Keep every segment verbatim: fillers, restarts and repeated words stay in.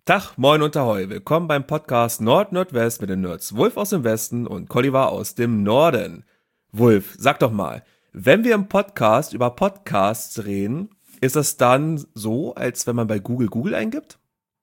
Tag, moin und ahoi. Willkommen beim Podcast Nord-Nordwest mit den Nerds Wulf aus dem Westen und Kolliver aus dem Norden. Wulf, sag doch mal, wenn wir im Podcast über Podcasts reden, ist das dann so, als wenn man bei Google Google eingibt?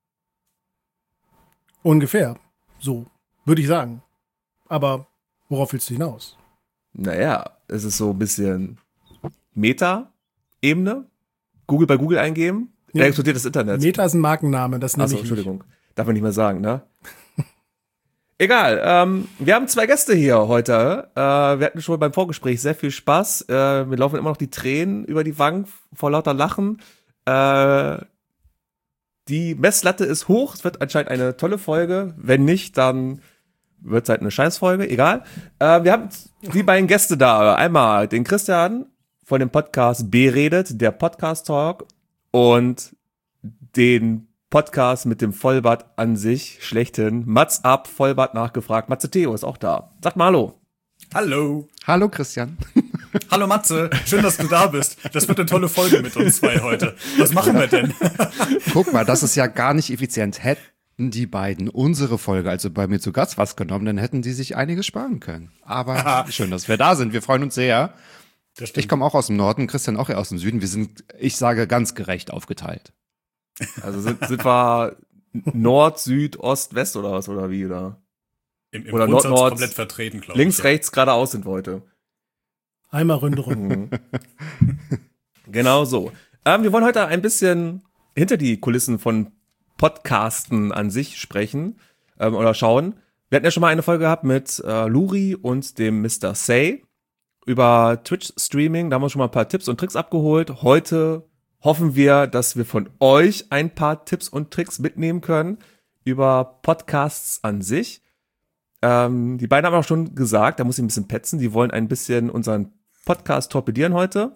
Ungefähr. So, würde ich sagen. Aber worauf willst du hinaus? Naja, es ist so ein bisschen Meta-Ebene. Google bei Google eingeben, Ja, da explodiert das Internet. Meta ist ein Markenname, das nehme Achso, ich nicht. Entschuldigung. Darf man nicht mehr sagen, ne? Egal, ähm, wir haben zwei Gäste hier heute. Äh, wir hatten schon beim Vorgespräch sehr viel Spaß. Äh, mir laufen immer noch die Tränen über die Wangen vor lauter Lachen. Äh, die Messlatte ist hoch. Es wird anscheinend eine tolle Folge. Wenn nicht, dann wird es halt eine Scheißfolge. Egal. Äh, wir haben die beiden Gäste da. Einmal den Christian von dem Podcast Beredet, der Podcast Talk, und den Podcast mit dem Vollbart an sich, schlechthin. Mats ab, Vollbart nachgefragt. Matze Theo ist auch da. Sagt mal Hallo. Hallo. Hallo Christian. Hallo Matze, schön, dass du da bist. Das wird eine tolle Folge mit uns zwei heute. Was machen wir denn? Guck mal, das ist ja gar nicht effizient. Hätten die beiden unsere Folge, also bei mir zu Gast, was genommen, dann hätten die sich einiges sparen können. Aber schön, dass wir da sind. Wir freuen uns sehr. Das stimmt. Ich komme auch aus dem Norden, Christian auch eher aus dem Süden. Wir sind, ich sage, ganz gerecht aufgeteilt. Also sind, sind wir Nord, Süd, Ost, West oder was, oder wie, oder? Im, im Oder Grundsatz Nord- Nord- komplett vertreten, glaube ich. Links, ja. rechts, geradeaus sind wir heute. Einmal Ründerung. Mhm. Genau so. Ähm, wir wollen heute ein bisschen hinter die Kulissen von Podcasten an sich sprechen ähm, oder schauen. Wir hatten ja schon mal eine Folge gehabt mit äh, Luri und dem Mister Say über Twitch-Streaming. Da haben wir schon mal ein paar Tipps und Tricks abgeholt. Heute hoffen wir, dass wir von euch ein paar Tipps und Tricks mitnehmen können über Podcasts an sich. Ähm, die beiden haben auch schon gesagt, da muss ich ein bisschen petzen, die wollen ein bisschen unseren Podcast torpedieren heute.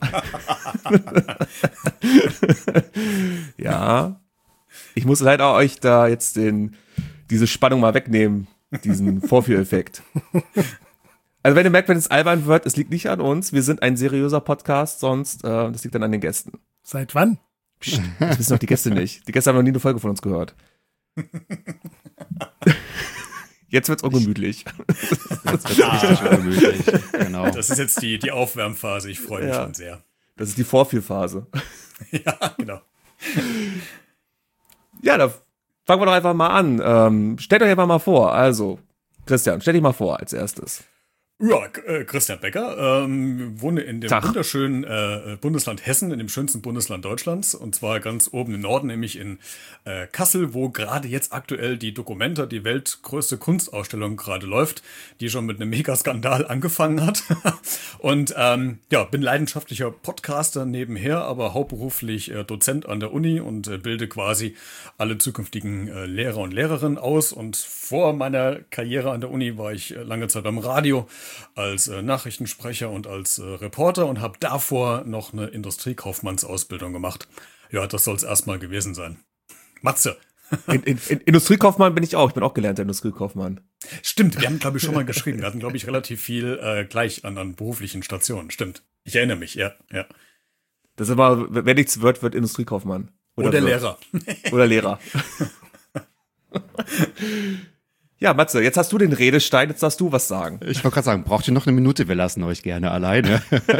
Ja. Ich muss leider euch da jetzt den, diese Spannung mal wegnehmen, diesen Vorführeffekt. Also wenn ihr merkt, wenn es albern wird, es liegt nicht an uns. Wir sind ein seriöser Podcast, sonst, äh, das liegt dann an den Gästen. Seit wann? Psst, das wissen doch die Gäste nicht. Die Gäste haben noch nie eine Folge von uns gehört. Jetzt wird's ungemütlich. Jetzt wird's richtig ungemütlich. Genau. Das ist jetzt die, die Aufwärmphase. Ich freue mich Ja. schon sehr. Das ist die Vorführphase. Ja, genau. Ja, da fangen wir doch einfach mal an. Ähm, stellt euch einfach mal vor. Also, Christian, stell dich mal vor als erstes. Ja, äh, Christian Becker, ähm, wohne in dem Tag. wunderschönen äh, Bundesland Hessen, in dem schönsten Bundesland Deutschlands, und zwar ganz oben im Norden, nämlich in äh, Kassel, wo gerade jetzt aktuell die Documenta, die weltgrößte Kunstausstellung, gerade läuft, die schon mit einem Megaskandal angefangen hat. Und ähm, ja, bin leidenschaftlicher Podcaster nebenher, aber hauptberuflich äh, Dozent an der Uni und äh, bilde quasi alle zukünftigen äh, Lehrer und Lehrerinnen aus. Und vor meiner Karriere an der Uni war ich äh, lange Zeit beim Radio als äh, Nachrichtensprecher und als äh, Reporter und habe davor noch eine Industriekaufmannsausbildung gemacht. Ja, das soll es erstmal gewesen sein. Matze. In, in, in Industriekaufmann bin ich auch. Ich bin auch gelernter Industriekaufmann. Stimmt, wir haben, glaube ich, schon mal geschrieben. Wir hatten, glaube ich, relativ viel äh, gleich an, an beruflichen Stationen. Stimmt. Ich erinnere mich, ja. ja. Das ist immer, wer nichts wird, wird Industriekaufmann. Oder, wird. Lehrer. Oder Lehrer. Ja, Matze, jetzt hast du den Redestein, jetzt darfst du was sagen. Ich wollte gerade sagen, braucht ihr noch eine Minute? Wir lassen euch gerne alleine.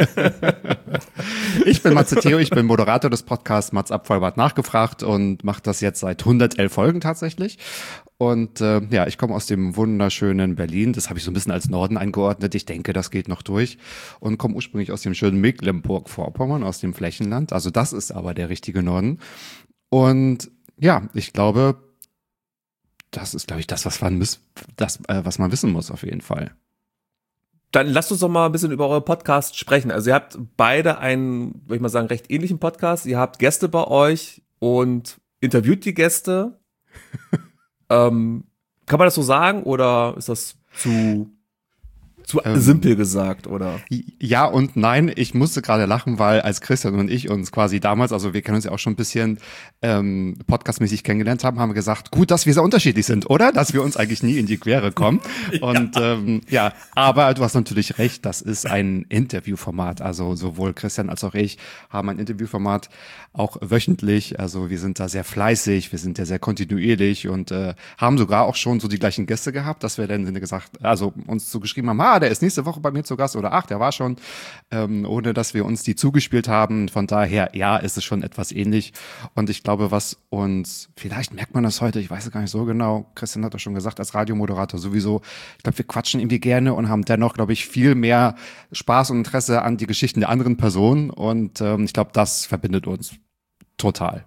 Ich bin Matze Theo, ich bin Moderator des Podcasts Mats ab, Vollbart nachgefragt und mache das jetzt seit hundertelf Folgen tatsächlich. Und äh, ja, ich komme aus dem wunderschönen Berlin, das habe ich so ein bisschen als Norden eingeordnet, ich denke, das geht noch durch. Und komme ursprünglich aus dem schönen Mecklenburg-Vorpommern, aus dem Flächenland, also das ist aber der richtige Norden. Und ja, ich glaube, das ist, glaube ich, das, was man, miss- das, äh, was man wissen muss, auf jeden Fall. Dann lasst uns doch mal ein bisschen über eure Podcasts sprechen. Also ihr habt beide einen, würde ich mal sagen, recht ähnlichen Podcast. Ihr habt Gäste bei euch und interviewt die Gäste. ähm, kann man das so sagen oder ist das zu Zu ähm, simpel gesagt, oder? Ja und nein, ich musste gerade lachen, weil als Christian und ich uns quasi damals, also wir kennen uns ja auch schon ein bisschen ähm, podcastmäßig kennengelernt haben, haben wir gesagt, gut, dass wir sehr unterschiedlich sind, oder? Dass wir uns eigentlich nie in die Quere kommen. Und ja. Ähm, ja, aber du hast natürlich recht, das ist ein Interviewformat. Also sowohl Christian als auch ich haben ein Interviewformat auch wöchentlich. Also wir sind da sehr fleißig, wir sind ja sehr kontinuierlich und äh, haben sogar auch schon so die gleichen Gäste gehabt, dass wir dann gesagt, also uns so geschrieben haben, ah, der ist nächste Woche bei mir zu Gast oder ach, der war schon, ähm, ohne dass wir uns die zugespielt haben. Von daher, ja, ist es schon etwas ähnlich. Und ich glaube, was uns, vielleicht merkt man das heute, ich weiß es gar nicht so genau, Christian hat doch schon gesagt, als Radiomoderator sowieso, ich glaube, wir quatschen irgendwie gerne und haben dennoch, glaube ich, viel mehr Spaß und Interesse an die Geschichten der anderen Personen. Und ähm, ich glaube, das verbindet uns total.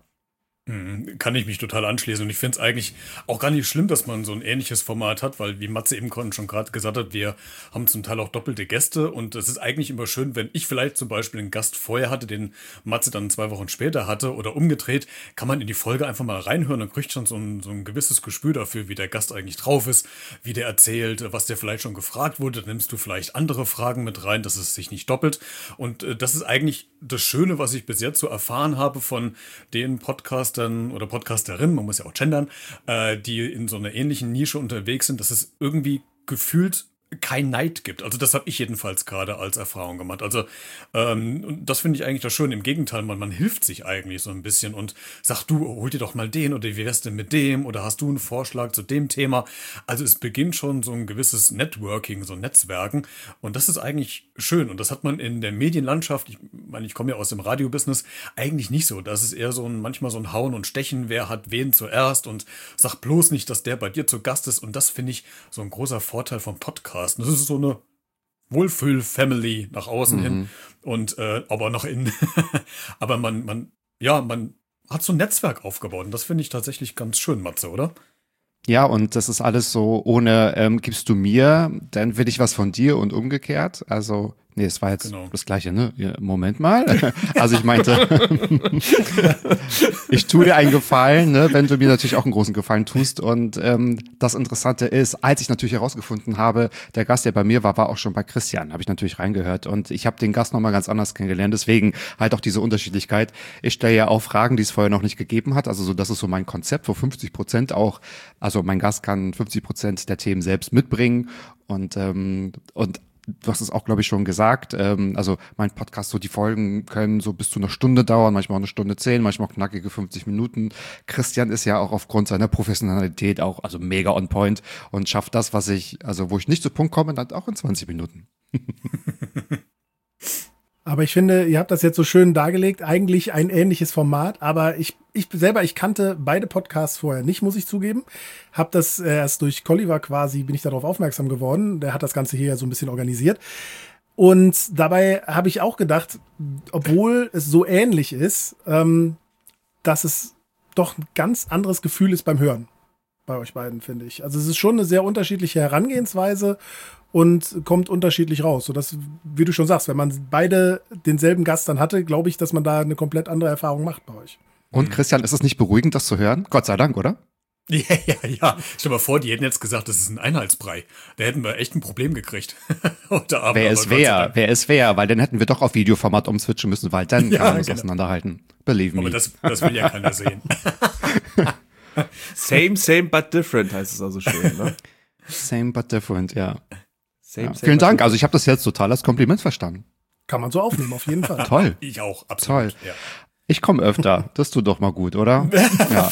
Kann ich mich total anschließen und ich finde es eigentlich auch gar nicht schlimm, dass man so ein ähnliches Format hat, weil wie Matze eben schon gerade gesagt hat, wir haben zum Teil auch doppelte Gäste und es ist eigentlich immer schön, wenn ich vielleicht zum Beispiel einen Gast vorher hatte, den Matze dann zwei Wochen später hatte oder umgedreht, kann man in die Folge einfach mal reinhören und kriegt schon so ein, so ein gewisses Gespür dafür, wie der Gast eigentlich drauf ist, wie der erzählt, was der vielleicht schon gefragt wurde, dann nimmst du vielleicht andere Fragen mit rein, dass es sich nicht doppelt und äh, das ist eigentlich das Schöne, was ich bis jetzt so erfahren habe von den Podcastern oder Podcasterinnen, man muss ja auch gendern, äh, die in so einer ähnlichen Nische unterwegs sind, dass es irgendwie gefühlt kein Neid gibt. Also das habe ich jedenfalls gerade als Erfahrung gemacht. Also ähm, das finde ich eigentlich das Schöne. Im Gegenteil, man, man hilft sich eigentlich so ein bisschen und sagt, du, hol dir doch mal den oder wie wär's denn mit dem oder hast du einen Vorschlag zu dem Thema? Also es beginnt schon so ein gewisses Networking, so ein Netzwerken und das ist eigentlich schön und das hat man in der Medienlandschaft, ich meine, ich komme ja aus dem Radiobusiness, eigentlich nicht so. Das ist eher so ein, manchmal so ein Hauen und Stechen, wer hat wen zuerst und sag bloß nicht, dass der bei dir zu Gast ist und das finde ich so ein großer Vorteil vom Podcast. Das ist so eine Wohlfühl-Family nach außen mhm. hin und äh, aber noch in aber man man ja man hat so ein Netzwerk aufgebaut und das finde ich tatsächlich ganz schön, Matze, oder? Ja, und das ist alles so ohne ähm, gibst du mir, dann will ich was von dir und umgekehrt. Also nee, es war jetzt genau das Gleiche, ne? Ja, Moment mal. Also ich meinte, ich tue dir einen Gefallen, ne, wenn du mir natürlich auch einen großen Gefallen tust. Und ähm, das Interessante ist, als ich natürlich herausgefunden habe, der Gast, der bei mir war, war auch schon bei Christian, habe ich natürlich reingehört. Und ich habe den Gast nochmal ganz anders kennengelernt. Deswegen halt auch diese Unterschiedlichkeit. Ich stelle ja auch Fragen, die es vorher noch nicht gegeben hat. Also so, das ist so mein Konzept, wo fünfzig Prozent auch, also mein Gast kann fünfzig Prozent der Themen selbst mitbringen. Und ähm, und du hast es auch, glaube ich, schon gesagt, ähm, also mein Podcast, so die Folgen können so bis zu einer Stunde dauern, manchmal auch eine Stunde zehn, manchmal auch knackige fünfzig Minuten. Christian ist ja auch aufgrund seiner Professionalität auch, also mega on point und schafft das, was ich, also wo ich nicht zu Punkt komme, dann auch in zwanzig Minuten. Aber ich finde, ihr habt das jetzt so schön dargelegt, eigentlich ein ähnliches Format, aber ich ich selber, ich kannte beide Podcasts vorher nicht, muss ich zugeben. Hab das erst durch Colliver quasi, bin ich darauf aufmerksam geworden. Der hat das Ganze hier so ein bisschen organisiert. Und dabei habe ich auch gedacht, obwohl es so ähnlich ist, ähm, dass es doch ein ganz anderes Gefühl ist beim Hören bei euch beiden, finde ich. Also es ist schon eine sehr unterschiedliche Herangehensweise und kommt unterschiedlich raus. So dass, wie du schon sagst, wenn man beide denselben Gast dann hatte, glaube ich, dass man da eine komplett andere Erfahrung macht bei euch. Und Christian, ist es nicht beruhigend, das zu hören? Gott sei Dank, oder? Ja, ja, ja. Stell dir mal vor, die hätten jetzt gesagt, das ist ein Einheitsbrei. Da hätten wir echt ein Problem gekriegt. Wer es wäre, wer es wäre, weil dann hätten wir doch auf Videoformat umswitchen müssen, weil dann ja, kann man das genau auseinanderhalten. Believe me. Aber das, das will ja keiner sehen. Same, same, but different heißt es also schön, ne? Same, but different, ja. Same, ja. same, Vielen Dank, also ich habe das jetzt total als Kompliment verstanden. Kann man so aufnehmen, auf jeden Fall. Toll. Ich auch, absolut. Toll. Ja. Ich komme öfter. Das tut doch mal gut, oder? Ja,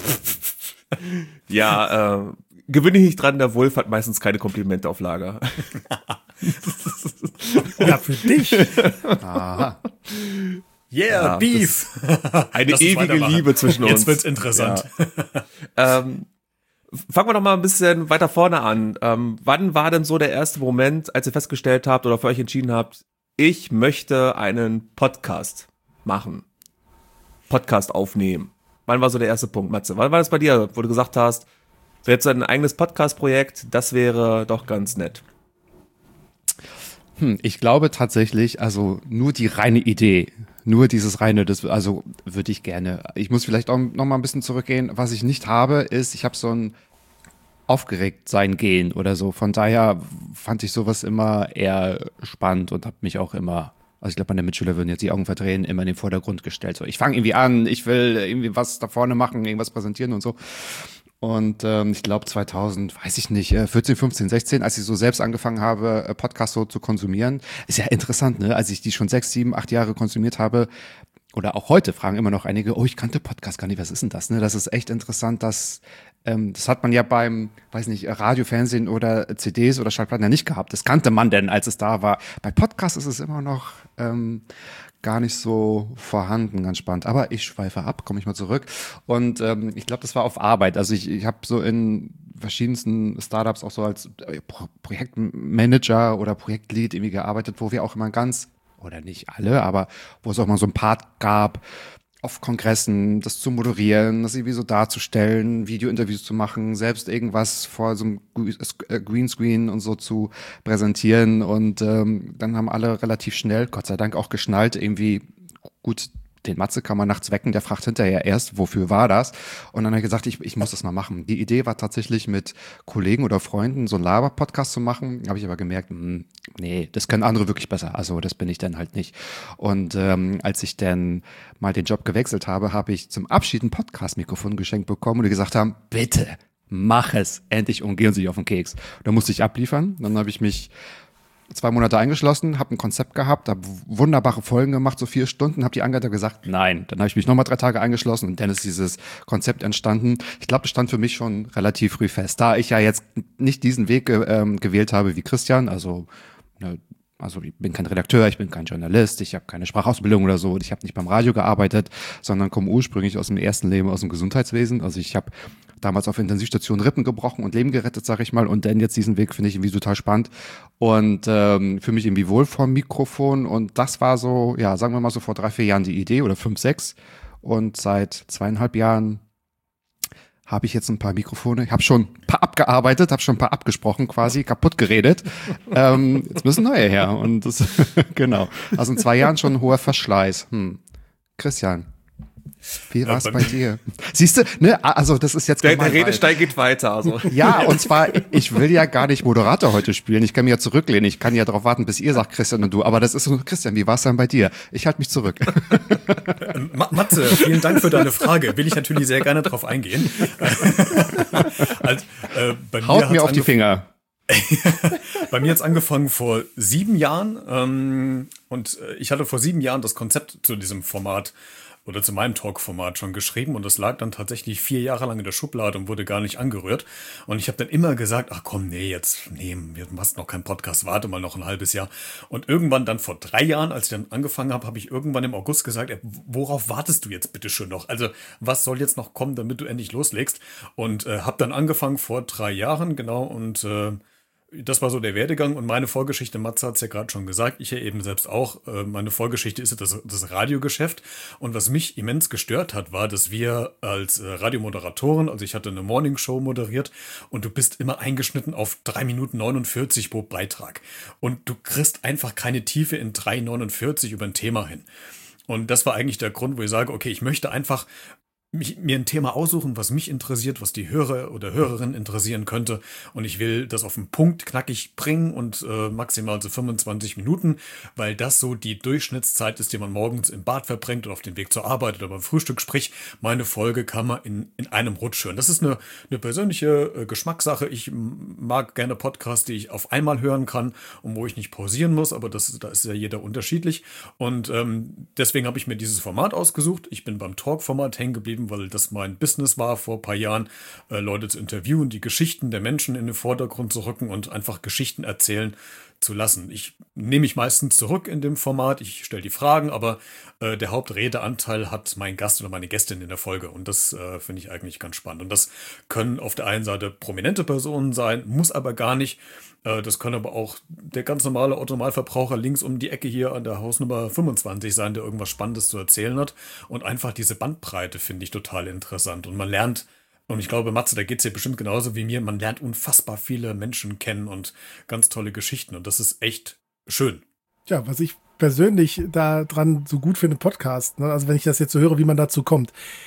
ja äh, gewöhne ich nicht dran, der Wolf hat meistens keine Komplimente auf Lager. Ja, für dich. Aha. Yeah, ja, Beef. Eine ewige Liebe zwischen uns. Jetzt wird's interessant. Ja. ähm, fangen wir doch mal ein bisschen weiter vorne an. Ähm, wann war denn so der erste Moment, als ihr festgestellt habt oder für euch entschieden habt, ich möchte einen Podcast machen? Podcast aufnehmen. Wann war so der erste Punkt, Matze? Wann war das bei dir, wo du gesagt hast, so jetzt ein eigenes Podcast-Projekt, das wäre doch ganz nett? Hm, ich glaube tatsächlich, also nur die reine Idee, nur dieses reine, das, also würde ich gerne. Ich muss vielleicht auch noch mal ein bisschen zurückgehen. Was ich nicht habe, ist, ich habe so ein aufgeregt sein gehen oder so. Von daher fand ich sowas immer eher spannend und habe mich auch immer, also ich glaube, meine Mitschüler würden jetzt die Augen verdrehen, immer in den Vordergrund gestellt. So, ich fange irgendwie an, ich will irgendwie was da vorne machen, irgendwas präsentieren und so. Und ähm, ich glaube zweitausend, weiß ich nicht, vierzehn, fünfzehn, sechzehn, als ich so selbst angefangen habe, Podcasts so zu konsumieren, ist ja interessant, ne? Als ich die schon sechs, sieben, acht Jahre konsumiert habe, oder auch heute fragen immer noch einige, oh, ich kannte Podcast gar nicht, was ist denn das? Ne? Das ist echt interessant, dass ähm, das hat man ja beim, weiß nicht, Radio, Fernsehen oder C Ds oder Schallplatten ja nicht gehabt. Das kannte man denn, als es da war. Bei Podcasts ist es immer noch ähm, gar nicht so vorhanden, ganz spannend. Aber ich schweife ab, komme ich mal zurück. Und ähm, ich glaube, das war auf Arbeit. Also ich, ich habe so in verschiedensten Startups auch so als Pro- Projektmanager oder Projektlead irgendwie gearbeitet, wo wir auch immer ganz oder nicht alle, aber wo es auch mal so ein Part gab, auf Kongressen das zu moderieren, das irgendwie so darzustellen, Videointerviews zu machen, selbst irgendwas vor so einem Greenscreen und so zu präsentieren. Und ähm, dann haben alle relativ schnell, Gott sei Dank, auch geschnallt, irgendwie gut, den Matze kann man nachts wecken, der fragt hinterher erst, wofür war das? Und dann habe ich gesagt, ich, ich muss das mal machen. Die Idee war tatsächlich mit Kollegen oder Freunden so einen Laber-Podcast zu machen, habe ich aber gemerkt, mh, nee, das können andere wirklich besser, also das bin ich dann halt nicht. Und ähm, als ich dann mal den Job gewechselt habe, habe ich zum Abschied ein Podcast-Mikrofon geschenkt bekommen und die gesagt haben, bitte, mach es endlich und gehen Sie nicht auf den Keks. Da musste ich abliefern, dann habe ich mich zwei Monate eingeschlossen, habe ein Konzept gehabt, habe wunderbare Folgen gemacht, so vier Stunden, habe die angehört und gesagt, nein. Dann habe ich mich nochmal drei Tage eingeschlossen und dann ist dieses Konzept entstanden. Ich glaube, das stand für mich schon relativ früh fest. Da ich ja jetzt nicht diesen Weg ähm, gewählt habe wie Christian, also ne, also ich bin kein Redakteur, ich bin kein Journalist, ich habe keine Sprachausbildung oder so, ich habe nicht beim Radio gearbeitet, sondern komme ursprünglich aus dem ersten Leben aus dem Gesundheitswesen. Also ich habe damals auf Intensivstation Rippen gebrochen und Leben gerettet, sag ich mal. Und dann jetzt diesen Weg finde ich irgendwie total spannend und ähm, für mich irgendwie wohl vorm Mikrofon. Und das war so, ja, sagen wir mal so vor drei, vier Jahren die Idee oder fünf, sechs. Und seit zweieinhalb Jahren habe ich jetzt ein paar Mikrofone. Ich habe schon ein paar abgearbeitet, habe schon ein paar abgesprochen, quasi kaputt geredet. ähm, jetzt müssen neue her. Und das, genau. Also in zwei Jahren schon ein hoher Verschleiß. Hm. Christian, wie war's ja, bei, bei dir? Siehst du, ne, also das ist jetzt der, der Redesteig geht weiter. Also. Ja, und zwar, ich will ja gar nicht Moderator heute spielen. Ich kann mich ja zurücklehnen. Ich kann ja darauf warten, bis ihr sagt, Christian und du. Aber das ist so, Christian, wie war's dann bei dir? Ich halte mich zurück. Matze, vielen Dank für deine Frage. Will ich natürlich sehr gerne drauf eingehen. also, äh, bei mir Haut mir auf die Finger. Bei mir hat's angefangen vor sieben Jahren. Ähm, und ich hatte vor sieben Jahren das Konzept zu diesem Format oder zu meinem Talk-Format schon geschrieben und das lag dann tatsächlich vier Jahre lang in der Schublade und wurde gar nicht angerührt. Und ich habe dann immer gesagt, ach komm, nee, jetzt, nee, wir machst noch keinen Podcast, warte mal noch ein halbes Jahr. Und irgendwann dann vor drei Jahren, als ich dann angefangen habe, habe ich irgendwann im August gesagt, ey, worauf wartest du jetzt bitte schon noch? Also was soll jetzt noch kommen, damit du endlich loslegst? Und äh, habe dann angefangen vor drei Jahren, genau, und äh, das war so der Werdegang und meine Vorgeschichte, Matze hat es ja gerade schon gesagt, ich ja eben selbst auch, meine Vorgeschichte ist das, das Radiogeschäft und was mich immens gestört hat, war, dass wir als Radiomoderatoren, also ich hatte eine Morningshow moderiert und du bist immer eingeschnitten auf drei Minuten neunundvierzig pro Beitrag und du kriegst einfach keine Tiefe in drei neunundvierzig über ein Thema hin. Und das war eigentlich der Grund, wo ich sage, okay, ich möchte einfach mich, mir ein Thema aussuchen, was mich interessiert, was die Hörer oder Hörerin interessieren könnte. Und ich will das auf den Punkt knackig bringen und äh, maximal so fünfundzwanzig Minuten, weil das so die Durchschnittszeit ist, die man morgens im Bad verbringt oder auf dem Weg zur Arbeit oder beim Frühstück. Sprich, meine Folge kann man in, in einem Rutsch hören. Das ist eine, eine persönliche äh, Geschmackssache. Ich mag gerne Podcasts, die ich auf einmal hören kann und wo ich nicht pausieren muss, aber das, da ist ja jeder unterschiedlich. Und ähm, deswegen habe ich mir dieses Format ausgesucht. Ich bin beim Talk-Format hängen geblieben, weil das mein Business war vor ein paar Jahren, äh, Leute zu interviewen, die Geschichten der Menschen in den Vordergrund zu rücken und einfach Geschichten erzählen zu lassen. Ich nehme mich meistens zurück in dem Format, ich stelle die Fragen, aber äh, der Hauptredeanteil hat mein Gast oder meine Gästin in der Folge und das äh, finde ich eigentlich ganz spannend. Und das können auf der einen Seite prominente Personen sein, muss aber gar nicht. Äh, das können aber auch der ganz normale Automalverbraucher links um die Ecke hier an der Hausnummer fünfundzwanzig sein, der irgendwas Spannendes zu erzählen hat. Und einfach diese Bandbreite finde ich total interessant. Und man lernt, und ich glaube, Matze, da geht's dir bestimmt genauso wie mir, man lernt unfassbar viele Menschen kennen und ganz tolle Geschichten. Und das ist echt schön. Ja, was ich persönlich da dran so gut finde, Podcast, ne? Also wenn ich das jetzt so höre, wie man dazu kommt.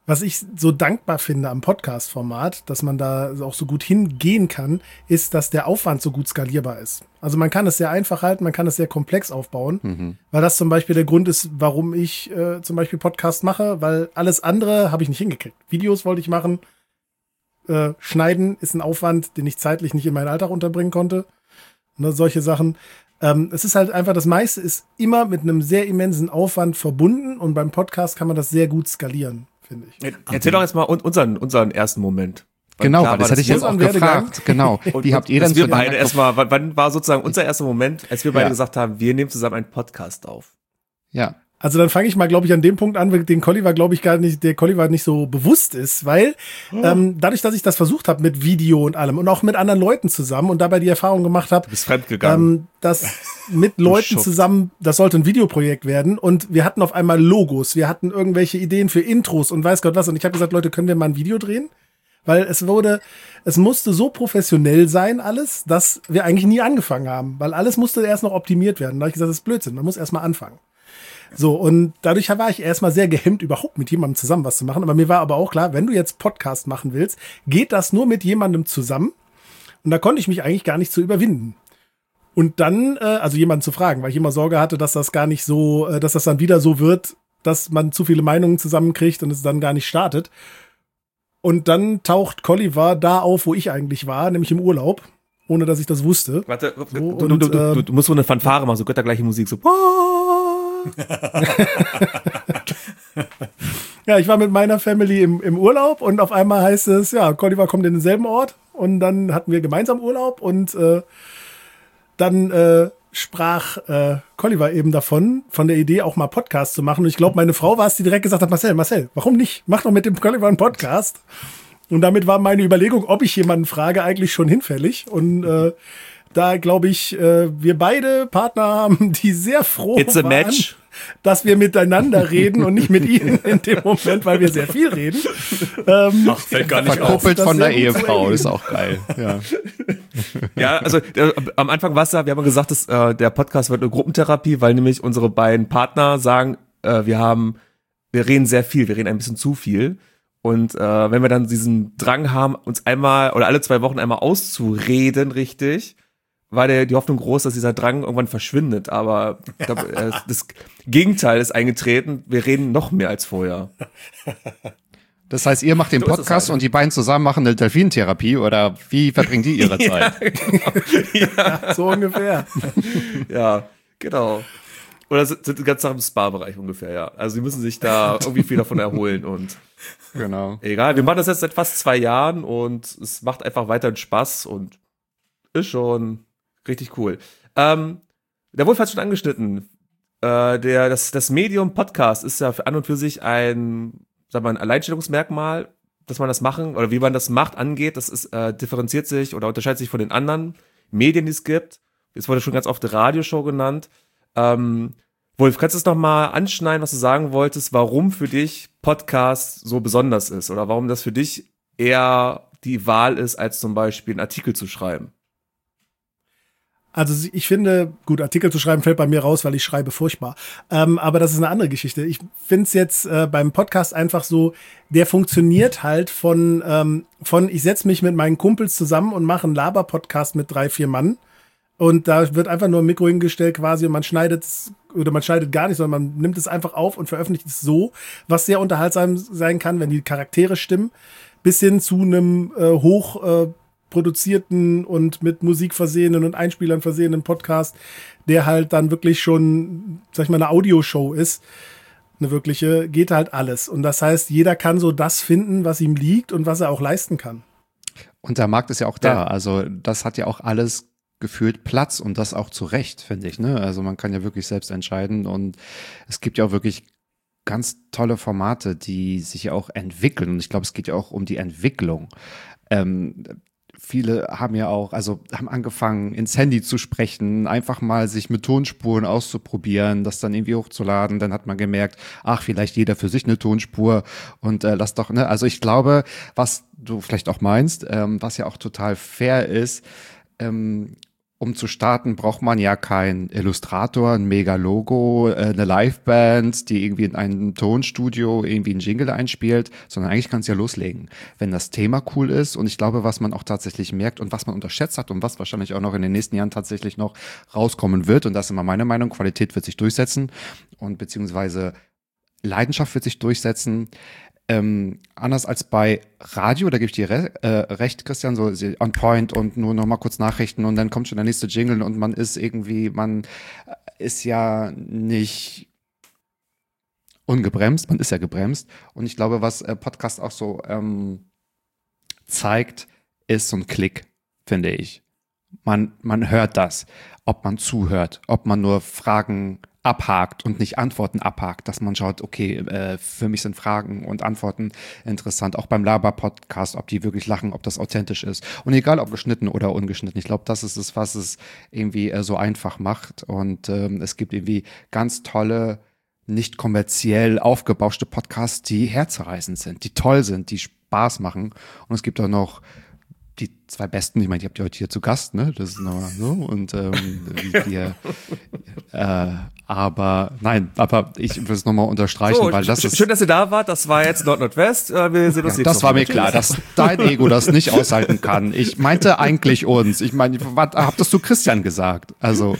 Was ich so dankbar finde am Podcast-Format, dass man da auch so gut hingehen kann, ist, dass der Aufwand so gut skalierbar ist. Also man kann es sehr einfach halten, man kann es sehr komplex aufbauen, mhm. weil das zum Beispiel der Grund ist, warum ich äh, zum Beispiel Podcast mache, weil alles andere habe ich nicht hingekriegt. Videos wollte ich machen, äh, schneiden ist ein Aufwand, den ich zeitlich nicht in meinen Alltag unterbringen konnte. Ne, solche Sachen. Ähm, es ist halt einfach, das meiste ist immer mit einem sehr immensen Aufwand verbunden und beim Podcast kann man das sehr gut skalieren, finde ich. Erzähl doch jetzt mal unseren, unseren ersten Moment. Genau, weil das hätte ich jetzt auch gefragt. Genau. Wie habt ihr denn wir beide erstmal, wann, wann war sozusagen unser erster Moment, als wir beide Ja. gesagt haben, wir nehmen zusammen einen Podcast auf? Ja. Also dann fange ich mal, glaube ich, an dem Punkt an, den Colliver, glaube ich, gar nicht, der Colliver nicht so bewusst ist, weil oh. ähm, dadurch, dass ich das versucht habe mit Video und allem und auch mit anderen Leuten zusammen und dabei die Erfahrung gemacht habe, du bist fremdgegangen, ähm, dass mit Leuten zusammen, das sollte ein Videoprojekt werden und wir hatten auf einmal Logos, wir hatten irgendwelche Ideen für Intros und weiß Gott was und ich habe gesagt, Leute, können wir mal ein Video drehen? Weil es wurde, es musste so professionell sein alles, dass wir eigentlich nie angefangen haben, weil alles musste erst noch optimiert werden. Da habe ich gesagt, das ist Blödsinn, man muss erst mal anfangen. So, und dadurch war ich erstmal sehr gehemmt, überhaupt mit jemandem zusammen was zu machen. Aber mir war aber auch klar, wenn du jetzt Podcast machen willst, geht das nur mit jemandem zusammen. Und da konnte ich mich eigentlich gar nicht zu überwinden. Und dann, äh, also jemanden zu fragen, weil ich immer Sorge hatte, dass das gar nicht so, äh, dass das dann wieder so wird, dass man zu viele Meinungen zusammenkriegt und es dann gar nicht startet. Und dann taucht Colliver da auf, wo ich eigentlich war, nämlich im Urlaub, ohne dass ich das wusste. Warte, so, du, und, du, du, äh, du, du musst so eine Fanfare machen, so göttergleiche Musik, so. Ja, ich war mit meiner Family im, im Urlaub und auf einmal heißt es, ja, Colliver kommt in denselben Ort und dann hatten wir gemeinsam Urlaub und äh, dann äh, sprach äh, Colliver eben davon, von der Idee auch mal Podcast zu machen und ich glaube, meine Frau war es, die direkt gesagt hat, Marcel, Marcel, warum nicht? Mach doch mit dem Colliver einen Podcast. Und damit war meine Überlegung, ob ich jemanden frage, eigentlich schon hinfällig und äh, da glaube ich, äh, wir beide Partner haben, die sehr froh It's a waren, match. dass wir miteinander reden und nicht mit ihnen in dem Moment, weil wir sehr viel reden. Ähm, Ach, fällt gar nicht auf. Verkuppelt Das von der sehr gut zu Ehefrau, erleben. ist auch geil. Ja. Ja, also äh, am Anfang war es ja, wir haben gesagt, dass, äh, der Podcast wird eine Gruppentherapie, weil nämlich unsere beiden Partner sagen, äh, wir haben, wir reden sehr viel, wir reden ein bisschen zu viel. Und äh, wenn wir dann diesen Drang haben, uns einmal oder alle zwei Wochen einmal auszureden, richtig, war der, die Hoffnung groß, dass dieser Drang irgendwann verschwindet. Aber ich glaub, äh, das Gegenteil ist eingetreten. Wir reden noch mehr als vorher. Das heißt, ihr macht den So ist es Podcast halt. und die beiden zusammen machen eine Delfintherapie oder wie verbringen die ihre Zeit? Ja, So ungefähr. ja, genau. Oder sind, sind ganz nach dem Spa-Bereich ungefähr, ja. Also sie müssen sich da irgendwie viel davon erholen und Genau. egal. Wir machen das jetzt seit fast zwei Jahren und es macht einfach weiterhin Spaß und ist schon richtig cool. Ähm, der wurde fast schon angeschnitten. Äh, der, das, das Medium Podcast ist ja für an und für sich ein, sag mal, ein Alleinstellungsmerkmal, dass man das machen oder wie man das macht, angeht. Das ist, äh, differenziert sich oder unterscheidet sich von den anderen Medien, die es gibt. Es wurde schon ganz oft Radioshow genannt. Ähm, Wolf, kannst du es noch mal anschneiden, was du sagen wolltest, warum für dich Podcast so besonders ist oder warum das für dich eher die Wahl ist, als zum Beispiel einen Artikel zu schreiben? Also ich finde, gut, Artikel zu schreiben fällt bei mir raus, weil ich schreibe furchtbar. Ähm, aber das ist eine andere Geschichte. Ich finde es jetzt äh, beim Podcast einfach so, der funktioniert halt von, ähm, von ich setze mich mit meinen Kumpels zusammen und mache einen Laber-Podcast mit drei, vier Mann. Und da wird einfach nur ein Mikro hingestellt quasi und man schneidet es, oder man schneidet gar nicht, sondern man nimmt es einfach auf und veröffentlicht es so, was sehr unterhaltsam sein kann, wenn die Charaktere stimmen, bis hin zu einem äh, hoch äh, produzierten und mit Musik versehenen und Einspielern versehenen Podcast, der halt dann wirklich schon, sag ich mal, eine Audioshow ist. Eine wirkliche, geht halt alles. Und das heißt, jeder kann so das finden, was ihm liegt und was er auch leisten kann. Und der Markt ist ja auch da. Ja. Also das hat ja auch alles gefühlt Platz und das auch zu Recht, finde ich. Ne? Also man kann ja wirklich selbst entscheiden und es gibt ja auch wirklich ganz tolle Formate, die sich ja auch entwickeln. Und ich glaube, es geht ja auch um die Entwicklung. Ähm, Viele haben ja auch, also haben angefangen, ins Handy zu sprechen, einfach mal sich mit Tonspuren auszuprobieren, das dann irgendwie hochzuladen. Dann hat man gemerkt, ach, vielleicht jeder für sich eine Tonspur und äh, lass doch, ne? Also ich glaube, was du vielleicht auch meinst, ähm, was ja auch total fair ist, ähm, um zu starten, braucht man ja keinen Illustrator, ein Mega-Logo, eine Liveband, die irgendwie in einem Tonstudio irgendwie einen Jingle einspielt, sondern eigentlich kannst du ja loslegen. Wenn das Thema cool ist und ich glaube, was man auch tatsächlich merkt und was man unterschätzt hat und was wahrscheinlich auch noch in den nächsten Jahren tatsächlich noch rauskommen wird, und das ist immer meine Meinung, Qualität wird sich durchsetzen und beziehungsweise Leidenschaft wird sich durchsetzen. Ähm, anders als bei Radio, da gebe ich dir re äh, recht, Christian, so on point und nur noch mal kurz Nachrichten und dann kommt schon der nächste Jingle und man ist irgendwie, man ist ja nicht ungebremst, man ist ja gebremst und ich glaube, was äh, Podcast auch so ähm, zeigt, ist so ein Klick, finde ich. Man, man hört das, ob man zuhört, ob man nur Fragen abhakt und nicht Antworten abhakt, dass man schaut, okay, äh, für mich sind Fragen und Antworten interessant, auch beim Laber-Podcast, ob die wirklich lachen, ob das authentisch ist. Und egal, ob geschnitten oder ungeschnitten. Ich glaube, das ist es, was es irgendwie äh, so einfach macht. Und ähm, es gibt irgendwie ganz tolle, nicht kommerziell aufgebauschte Podcasts, die herzerreißend sind, die toll sind, die Spaß machen. Und es gibt auch noch die zwei besten, ich meine, ich habe die heute hier zu Gast, ne? Das ist nochmal so. Und ähm, wir, äh, aber nein, aber ich will es nochmal unterstreichen, so, weil das sch ist. Schön, dass ihr da wart. Das war jetzt Nord-Nordwest. Äh, wir sehen uns Ja, das war mir klar, dass dein Ego das nicht aushalten kann. Ich meinte eigentlich uns. Ich meine, was hab das zu Christian gesagt? Also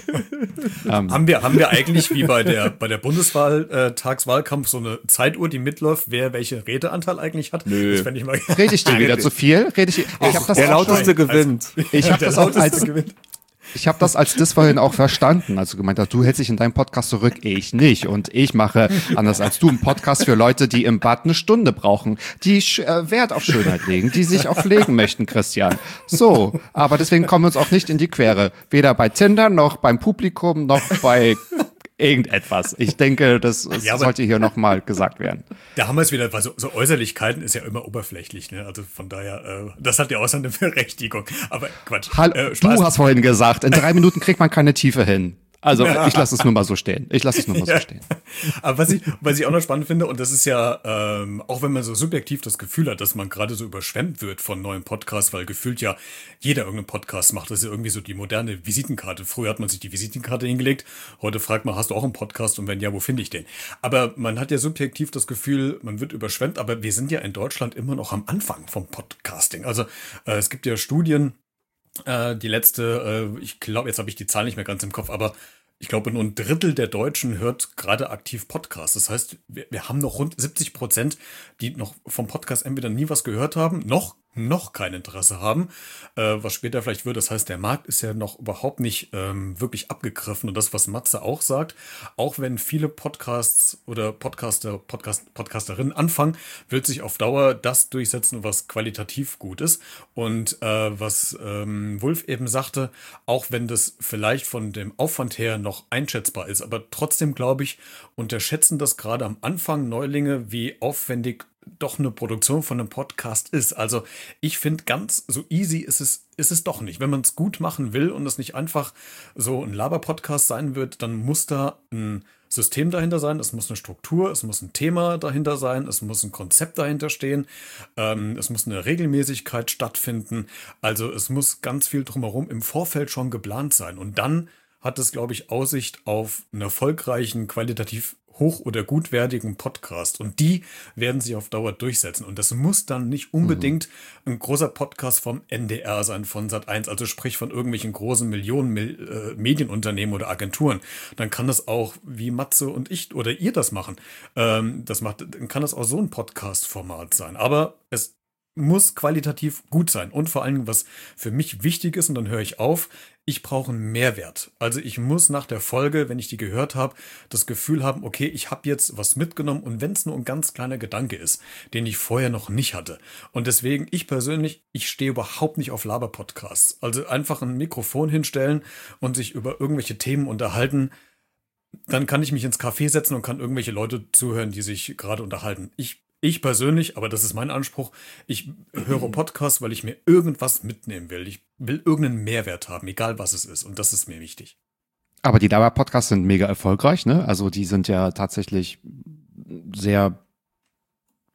ähm, haben wir haben wir eigentlich wie bei der bei der Bundeswahl äh, Tagswahlkampf so eine Zeituhr, die mitläuft, wer welche Redeanteil eigentlich hat? Nö. Das fände ich mal. Rede ich dir wieder zu viel? Rede ich? Ich habe das der lauteste gewinnt. Ich habe das auch als gewinnt. Ich habe das als das vorhin auch verstanden, als du gemeint hast, du hältst dich in deinem Podcast zurück, ich nicht. Und ich mache, anders als du, einen Podcast für Leute, die im Bad eine Stunde brauchen, die äh, Wert auf Schönheit legen, die sich auch pflegen möchten, Christian. So, aber deswegen kommen wir uns auch nicht in die Quere. Weder bei Tinder, noch beim Publikum, noch bei irgendetwas. Ich denke, das ja, sollte hier nochmal gesagt werden. Da haben wir es wieder, weil so, so Äußerlichkeiten ist ja immer oberflächlich, ne? Also von daher, äh, das hat ja auch seine Berechtigung. Aber Quatsch. Hall äh, du hast vorhin gesagt, in drei Minuten kriegt man keine Tiefe hin. Also ich lasse es nur mal so stehen. Ich lasse es nur mal so ja. stehen. Aber was ich, was ich auch noch spannend finde, und das ist ja, ähm, auch wenn man so subjektiv das Gefühl hat, dass man gerade so überschwemmt wird von neuen Podcasts, weil gefühlt ja jeder irgendeinen Podcast macht. Das ist ja irgendwie so die moderne Visitenkarte. Früher hat man sich die Visitenkarte hingelegt. Heute fragt man, hast du auch einen Podcast? Und wenn ja, wo finde ich den? Aber man hat ja subjektiv das Gefühl, man wird überschwemmt. Aber wir sind ja in Deutschland immer noch am Anfang vom Podcasting. Also äh, es gibt ja Studien, äh, die letzte, äh, ich glaube, jetzt habe ich die Zahl nicht mehr ganz im Kopf, aber ich glaube, nur ein Drittel der Deutschen hört gerade aktiv Podcasts. Das heißt, wir, wir haben noch rund siebzig Prozent, die noch vom Podcast entweder nie was gehört haben, noch noch kein Interesse haben, äh, was später vielleicht wird. Das heißt, der Markt ist ja noch überhaupt nicht ähm, wirklich abgegriffen. Und das, was Matze auch sagt, auch wenn viele Podcasts oder Podcaster, Podcast, Podcasterinnen anfangen, wird sich auf Dauer das durchsetzen, was qualitativ gut ist. Und äh, was ähm, Wulf eben sagte, auch wenn das vielleicht von dem Aufwand her noch einschätzbar ist, aber trotzdem, glaube ich, unterschätzen das gerade am Anfang Neulinge, wie aufwendig doch eine Produktion von einem Podcast ist. Also ich finde, ganz so easy ist es, ist es doch nicht. Wenn man es gut machen will und es nicht einfach so ein Laber-Podcast sein wird, dann muss da ein System dahinter sein, es muss eine Struktur, es muss ein Thema dahinter sein, es muss ein Konzept dahinter stehen, ähm, es muss eine Regelmäßigkeit stattfinden. Also es muss ganz viel drumherum im Vorfeld schon geplant sein. Und dann hat es, glaube ich, Aussicht auf einen erfolgreichen, qualitativ hoch- oder gutwertigen Podcast. Und die werden sich auf Dauer durchsetzen. Und das muss dann nicht unbedingt mhm. ein großer Podcast vom N D R sein, von Sat eins, also sprich von irgendwelchen großen Millionen äh, Medienunternehmen oder Agenturen. Dann kann das auch, wie Matze und ich oder ihr das machen, ähm, das macht, dann kann das auch so ein Podcast-Format sein. Aber es muss qualitativ gut sein. Und vor allem, was für mich wichtig ist, und dann höre ich auf, ich brauche einen Mehrwert. Also ich muss nach der Folge, wenn ich die gehört habe, das Gefühl haben, okay, ich habe jetzt was mitgenommen, und wenn es nur ein ganz kleiner Gedanke ist, den ich vorher noch nicht hatte. Und deswegen, ich persönlich, ich stehe überhaupt nicht auf Laber-Podcasts. Also einfach ein Mikrofon hinstellen und sich über irgendwelche Themen unterhalten. Dann kann ich mich ins Café setzen und kann irgendwelche Leute zuhören, die sich gerade unterhalten. Ich Ich persönlich, aber das ist mein Anspruch, ich höre Podcasts, weil ich mir irgendwas mitnehmen will. Ich will irgendeinen Mehrwert haben, egal was es ist. Und das ist mir wichtig. Aber die Laber-Podcasts sind mega erfolgreich, ne? Also die sind ja tatsächlich sehr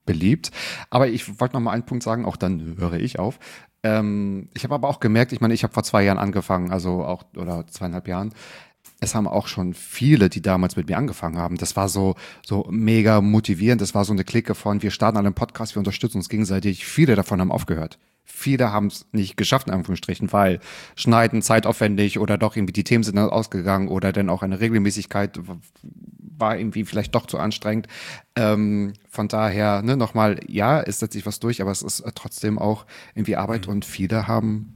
beliebt. Aber ich wollte noch mal einen Punkt sagen, auch dann höre ich auf. Ähm, ich habe aber auch gemerkt, ich meine, ich habe vor zwei Jahren angefangen, also auch, oder zweieinhalb Jahren. Es haben auch schon viele, die damals mit mir angefangen haben. Das war so, so mega motivierend. Das war so eine Clique von, wir starten an einem Podcast, wir unterstützen uns gegenseitig. Viele davon haben aufgehört. Viele haben es nicht geschafft, in Anführungsstrichen, weil Schneiden zeitaufwendig oder doch irgendwie die Themen sind dann ausgegangen oder dann auch eine Regelmäßigkeit war irgendwie vielleicht doch zu anstrengend. Ähm, von daher, ne, nochmal, ja, es setzt sich was durch, aber es ist trotzdem auch irgendwie Arbeit und viele haben,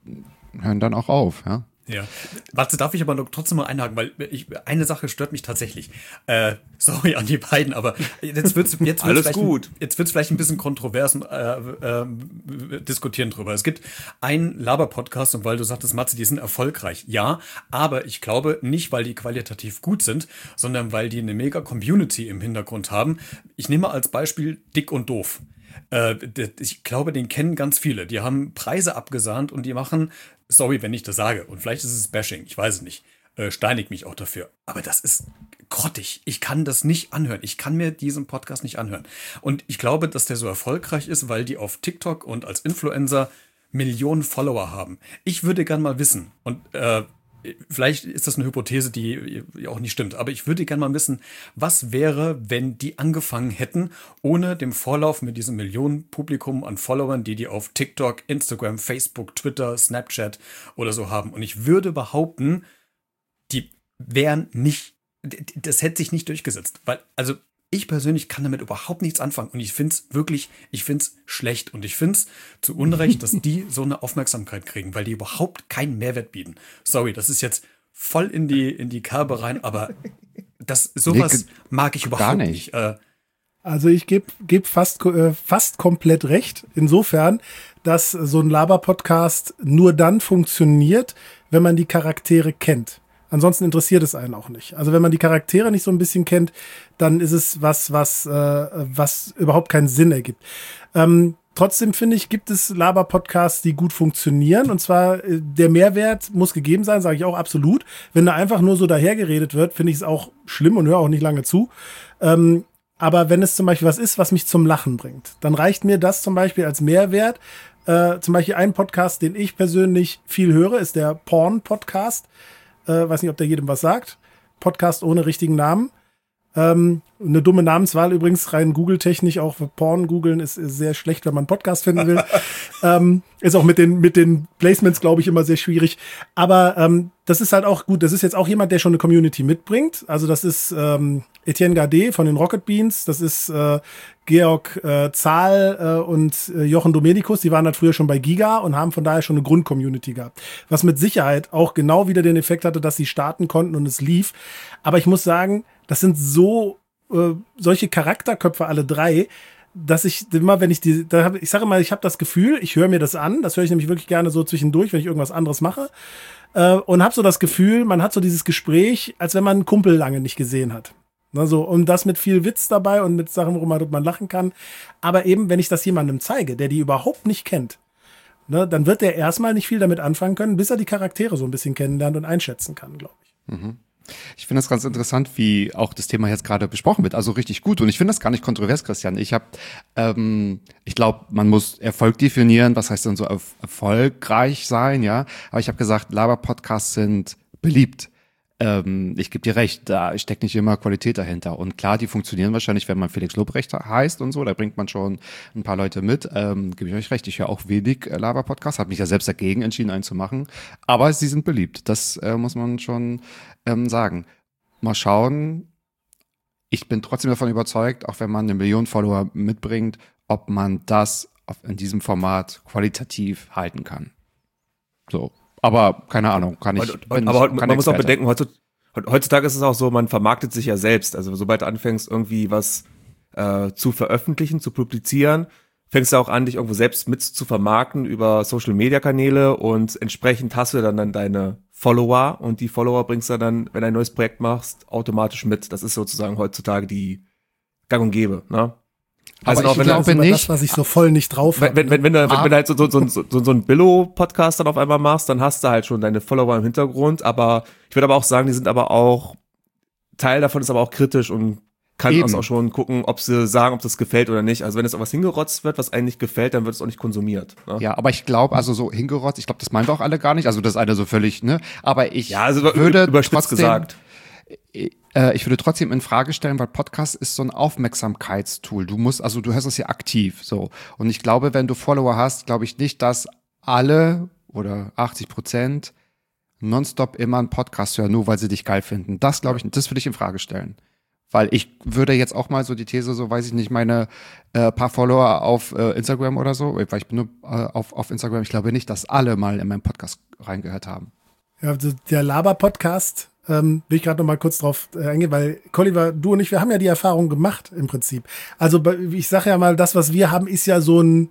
hören dann auch auf, ja. Ja. Warte, darf ich aber noch trotzdem mal einhaken, weil ich, eine Sache stört mich tatsächlich. Äh, sorry an die beiden, aber jetzt wird's, jetzt wird's Alles vielleicht, gut. Jetzt wird's vielleicht ein bisschen kontrovers und äh, äh, diskutieren drüber. Es gibt einen Laber-Podcast und weil du sagtest, Matze, die sind erfolgreich. Ja, aber ich glaube nicht, weil die qualitativ gut sind, sondern weil die eine mega Community im Hintergrund haben. Ich nehme als Beispiel Dick und Doof. Äh, ich glaube, den kennen ganz viele. Die haben Preise abgesahnt und die machen, sorry, wenn ich das sage, und vielleicht ist es Bashing, ich weiß es nicht, äh, steinig mich auch dafür. Aber das ist grottig. Ich kann das nicht anhören. Ich kann mir diesen Podcast nicht anhören. Und ich glaube, dass der so erfolgreich ist, weil die auf TikTok und als Influencer Millionen Follower haben. Ich würde gern mal wissen, und äh, vielleicht ist das eine Hypothese, die auch nicht stimmt, aber ich würde gerne mal wissen, was wäre, wenn die angefangen hätten, ohne dem Vorlauf mit diesem Millionenpublikum an Followern, die die auf TikTok, Instagram, Facebook, Twitter, Snapchat oder so haben. Und ich würde behaupten, die wären nicht, das hätte sich nicht durchgesetzt, weil, also ich persönlich kann damit überhaupt nichts anfangen und ich finde es wirklich, ich finde es schlecht und ich finde es zu Unrecht, dass die so eine Aufmerksamkeit kriegen, weil die überhaupt keinen Mehrwert bieten. Sorry, das ist jetzt voll in die, in die Kerbe rein, aber das, sowas nee, mag ich überhaupt nicht. nicht. Äh, Also ich gebe geb fast, äh, fast komplett recht, insofern, dass so ein Laber-Podcast nur dann funktioniert, wenn man die Charaktere kennt. Ansonsten interessiert es einen auch nicht. Also wenn man die Charaktere nicht so ein bisschen kennt, dann ist es was, was, äh, was überhaupt keinen Sinn ergibt. Ähm, trotzdem finde ich, gibt es Laber-Podcasts, die gut funktionieren. Und zwar, äh, der Mehrwert muss gegeben sein, sage ich auch absolut. Wenn da einfach nur so dahergeredet wird, finde ich es auch schlimm und höre auch nicht lange zu. Ähm, aber wenn es zum Beispiel was ist, was mich zum Lachen bringt, dann reicht mir das zum Beispiel als Mehrwert. Äh, zum Beispiel ein Podcast, den ich persönlich viel höre, ist der Porn-Podcast. Äh, weiß nicht, ob der jedem was sagt. Podcast ohne richtigen Namen. Ähm, eine dumme Namenswahl übrigens, rein Google-technisch, auch für Porn googeln ist, ist sehr schlecht, wenn man einen Podcast finden will. ähm, ist auch mit den, mit den Placements, glaube ich, immer sehr schwierig. Aber ähm, das ist halt auch gut. Das ist jetzt auch jemand, der schon eine Community mitbringt. Also das ist ähm, Etienne Gardet von den Rocket Beans. Das ist äh, Georg äh, Zahl äh, und äh, Jochen Domenikus. Die waren halt früher schon bei Giga und haben von daher schon eine Grund-Community gehabt. Was mit Sicherheit auch genau wieder den Effekt hatte, dass sie starten konnten und es lief. Aber ich muss sagen, das sind so äh, solche Charakterköpfe alle drei, dass ich immer, wenn ich die, da hab, ich sage immer, ich habe das Gefühl, ich höre mir das an, das höre ich nämlich wirklich gerne so zwischendurch, wenn ich irgendwas anderes mache, äh, und habe so das Gefühl, man hat so dieses Gespräch, als wenn man einen Kumpel lange nicht gesehen hat. Also, und das mit viel Witz dabei und mit Sachen, worüber man lachen kann. Aber eben, wenn ich das jemandem zeige, der die überhaupt nicht kennt, ne, dann wird der erstmal nicht viel damit anfangen können, bis er die Charaktere so ein bisschen kennenlernt und einschätzen kann, glaube ich. Mhm. Ich finde das ganz interessant, wie auch das Thema jetzt gerade besprochen wird. Also richtig gut. Und ich finde das gar nicht kontrovers, Christian. Ich habe, ähm, ich glaube, man muss Erfolg definieren. Was heißt denn so er- erfolgreich sein, ja? Aber ich habe gesagt, Laber-Podcasts sind beliebt. Ähm, ich gebe dir recht, da steckt nicht immer Qualität dahinter. Und klar, die funktionieren wahrscheinlich, wenn man Felix Lobrecht heißt und so, da bringt man schon ein paar Leute mit. Ähm, gebe ich euch recht, ich höre auch wenig äh, Laber-Podcasts, habe mich ja selbst dagegen entschieden, einen zu machen. Aber sie sind beliebt, das äh, muss man schon ähm, sagen. Mal schauen, ich bin trotzdem davon überzeugt, auch wenn man eine Million Follower mitbringt, ob man das auf, in diesem Format qualitativ halten kann. So. Aber keine Ahnung, kann ich. Und, und, aber man muss auch bedenken, heutzutage ist es auch so, man vermarktet sich ja selbst. Also sobald du anfängst, irgendwie was äh, zu veröffentlichen, zu publizieren, fängst du auch an, dich irgendwo selbst mit zu vermarkten über Social-Media-Kanäle und entsprechend hast du dann, dann deine Follower und die Follower bringst du dann, wenn du ein neues Projekt machst, automatisch mit. Das ist sozusagen heutzutage die Gang und Gäbe, ne? Also aber auch ich wenn glaube nicht, das, was ich so voll nicht drauf habe. Wenn, wenn, wenn, du, wenn, wenn du halt so, so, so, so, so einen Billo-Podcast dann auf einmal machst, dann hast du halt schon deine Follower im Hintergrund, aber ich würde aber auch sagen, die sind aber auch, Teil davon ist aber auch kritisch und kann Eben. also auch schon gucken, ob sie sagen, ob das gefällt oder nicht. Also wenn es auch was hingerotzt wird, was einem nicht gefällt, dann wird es auch nicht konsumiert. Ne? Ja, aber ich glaube, also so hingerotzt, ich glaube, das meinen wir auch alle gar nicht. Also das eine so völlig, ne? Aber ich Ja, also würde überspitzt trotzdem, gesagt. Äh, ich würde trotzdem in Frage stellen, weil Podcast ist so ein Aufmerksamkeitstool. Du musst, also du hörst es ja aktiv, so. Und ich glaube, wenn du Follower hast, glaube ich nicht, dass alle oder achtzig Prozent nonstop immer einen Podcast hören, nur weil sie dich geil finden. Das glaube ich, das würde ich in Frage stellen. Weil ich würde jetzt auch mal so die These, so weiß ich nicht, meine äh, paar Follower auf äh, Instagram oder so, weil ich bin nur äh, auf, auf Instagram, ich glaube nicht, dass alle mal in meinen Podcast reingehört haben. Ja, also der Laber-Podcast, ähm, will ich gerade noch mal kurz drauf äh, eingehen, weil Colliver, du und ich, wir haben ja die Erfahrung gemacht im Prinzip. Also bei- ich sage ja mal, das, was wir haben, ist ja so ein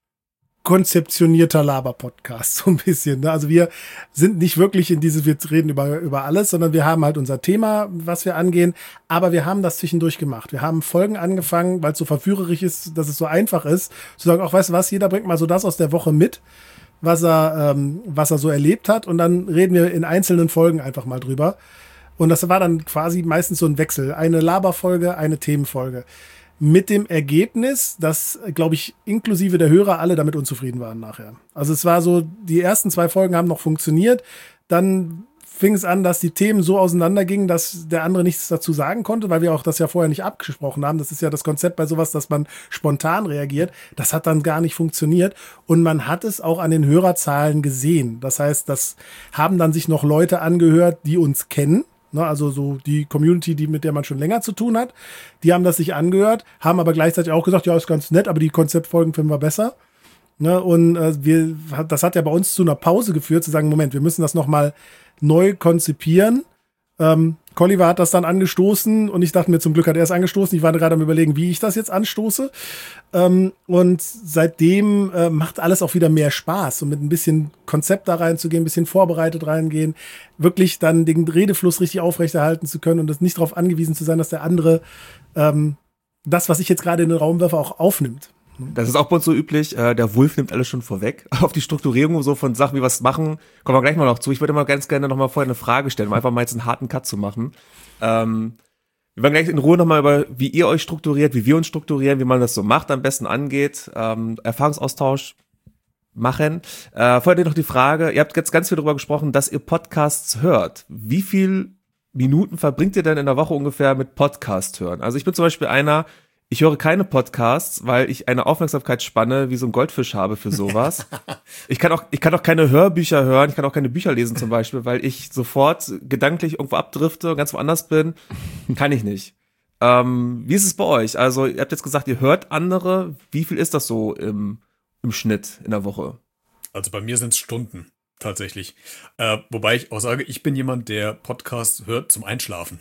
konzeptionierter Laber-Podcast, so ein bisschen. Ne? Also wir sind nicht wirklich in diese, wir reden über, über alles, sondern wir haben halt unser Thema, was wir angehen, aber wir haben das zwischendurch gemacht. Wir haben Folgen angefangen, weil es so verführerisch ist, dass es so einfach ist, zu sagen, ach, weißt du was, jeder bringt mal so das aus der Woche mit, was er, ähm, was er so erlebt hat, und dann reden wir in einzelnen Folgen einfach mal drüber. Und das war dann quasi meistens so ein Wechsel. Eine Laberfolge, eine Themenfolge. Mit dem Ergebnis, dass, glaube ich, inklusive der Hörer alle damit unzufrieden waren nachher. Also es war so, die ersten zwei Folgen haben noch funktioniert. Dann fing es an, dass die Themen so auseinandergingen, dass der andere nichts dazu sagen konnte, weil wir auch das ja vorher nicht abgesprochen haben. Das ist ja das Konzept bei sowas, dass man spontan reagiert. Das hat dann gar nicht funktioniert. Und man hat es auch an den Hörerzahlen gesehen. Das heißt, das haben dann sich noch Leute angehört, die uns kennen. Ne, also so die Community, die mit der man schon länger zu tun hat, die haben das sich angehört, haben aber gleichzeitig auch gesagt, ja, ist ganz nett, aber die Konzeptfolgen finden wir besser. Ne, und äh, wir, das hat ja bei uns zu einer Pause geführt, zu sagen, Moment, wir müssen das nochmal neu konzipieren. Ähm, Colliver hat das dann angestoßen und ich dachte mir, zum Glück hat er es angestoßen. Ich war gerade am Überlegen, wie ich das jetzt anstoße. Ähm, und seitdem äh, macht alles auch wieder mehr Spaß. Und mit ein bisschen Konzept da reinzugehen, ein bisschen vorbereitet reingehen, wirklich dann den Redefluss richtig aufrechterhalten zu können und das nicht darauf angewiesen zu sein, dass der andere ähm, das, was ich jetzt gerade in den Raum werfe, auch aufnimmt. Das ist auch bei uns so üblich. Äh, der Wolf nimmt alles schon vorweg. Auf die Strukturierung so von Sachen, wie wir es machen, kommen wir gleich mal noch zu. Ich würde mal ganz gerne noch mal vorher eine Frage stellen, um einfach mal jetzt einen harten Cut zu machen. Ähm, wir werden gleich in Ruhe noch mal über, wie ihr euch strukturiert, wie wir uns strukturieren, wie man das so macht, am besten angeht. Ähm, Erfahrungsaustausch machen. Äh, vorher noch die Frage, ihr habt jetzt ganz viel darüber gesprochen, dass ihr Podcasts hört. Wie viel Minuten verbringt ihr denn in der Woche ungefähr mit Podcast hören? Also ich bin zum Beispiel einer, ich höre keine Podcasts, weil ich eine Aufmerksamkeitsspanne wie so ein Goldfisch habe für sowas. Ich kann auch, ich kann auch keine Hörbücher hören, ich kann auch keine Bücher lesen zum Beispiel, weil ich sofort gedanklich irgendwo abdrifte und ganz woanders bin. Kann ich nicht. Ähm, wie ist es bei euch? Also ihr habt jetzt gesagt, ihr hört andere. Wie viel ist das so im, im Schnitt in der Woche? Also bei mir sind es Stunden, tatsächlich. Äh, wobei ich auch sage, ich bin jemand, der Podcast hört zum Einschlafen.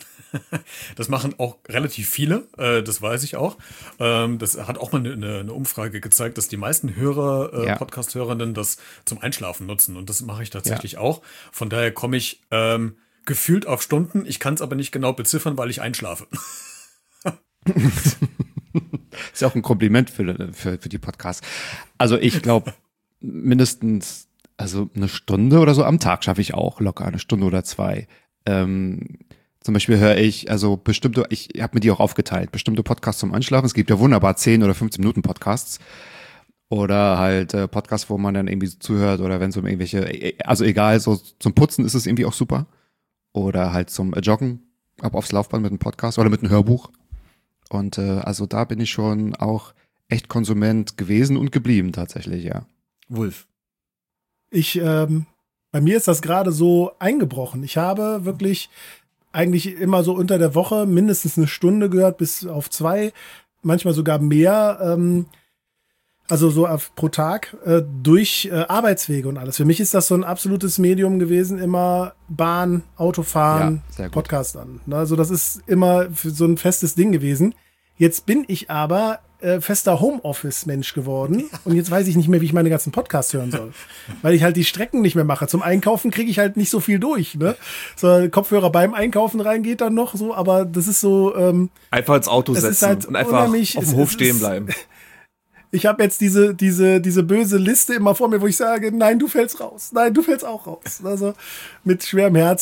Das machen auch relativ viele, äh, das weiß ich auch. Ähm, das hat auch mal eine, eine Umfrage gezeigt, dass die meisten Hörer, äh, Ja. Podcast-Hörenden das zum Einschlafen nutzen. Und das mache ich tatsächlich Ja. auch. Von daher komme ich ähm, gefühlt auf Stunden. Ich kann es aber nicht genau beziffern, weil ich einschlafe. Ist ja auch ein Kompliment für, für, für die Podcasts. Also ich glaube, mindestens also eine Stunde oder so am Tag schaffe ich auch locker, eine Stunde oder zwei. Ähm, zum Beispiel höre ich, also bestimmte, ich habe mir die auch aufgeteilt, bestimmte Podcasts zum Einschlafen. Es gibt ja wunderbar zehn oder fünfzehn Minuten Podcasts. Oder halt äh, Podcasts, wo man dann irgendwie so zuhört oder wenn es um irgendwelche, also egal, so zum Putzen ist es irgendwie auch super. Oder halt zum äh, Joggen, ab aufs Laufband mit einem Podcast oder mit einem Hörbuch. Und äh, also da bin ich schon auch echt Konsument gewesen und geblieben tatsächlich, ja. Wolf. Ich, ähm, bei mir ist das gerade so eingebrochen. Ich habe wirklich eigentlich immer so unter der Woche mindestens eine Stunde gehört, bis auf zwei, manchmal sogar mehr, ähm, also so auf, pro Tag, äh, durch äh, Arbeitswege und alles. Für mich ist das so ein absolutes Medium gewesen, immer Bahn, Autofahren, Ja, sehr gut. Podcast an. Ne? Also das ist immer für so ein festes Ding gewesen. Jetzt bin ich aber äh, fester Homeoffice-Mensch geworden und jetzt weiß ich nicht mehr, wie ich meine ganzen Podcasts hören soll. Weil ich halt die Strecken nicht mehr mache. Zum Einkaufen kriege ich halt nicht so viel durch. Ne? So Kopfhörer beim Einkaufen reingeht dann noch so, aber das ist so... Ähm, Einfach ins Auto Es ist setzen halt und einfach unheimlich- auf dem es- Hof es stehen ist- bleiben. Ich habe jetzt diese, diese, diese böse Liste immer vor mir, wo ich sage, nein, du fällst raus. Nein, du fällst auch raus. Also mit schwerem Herzen.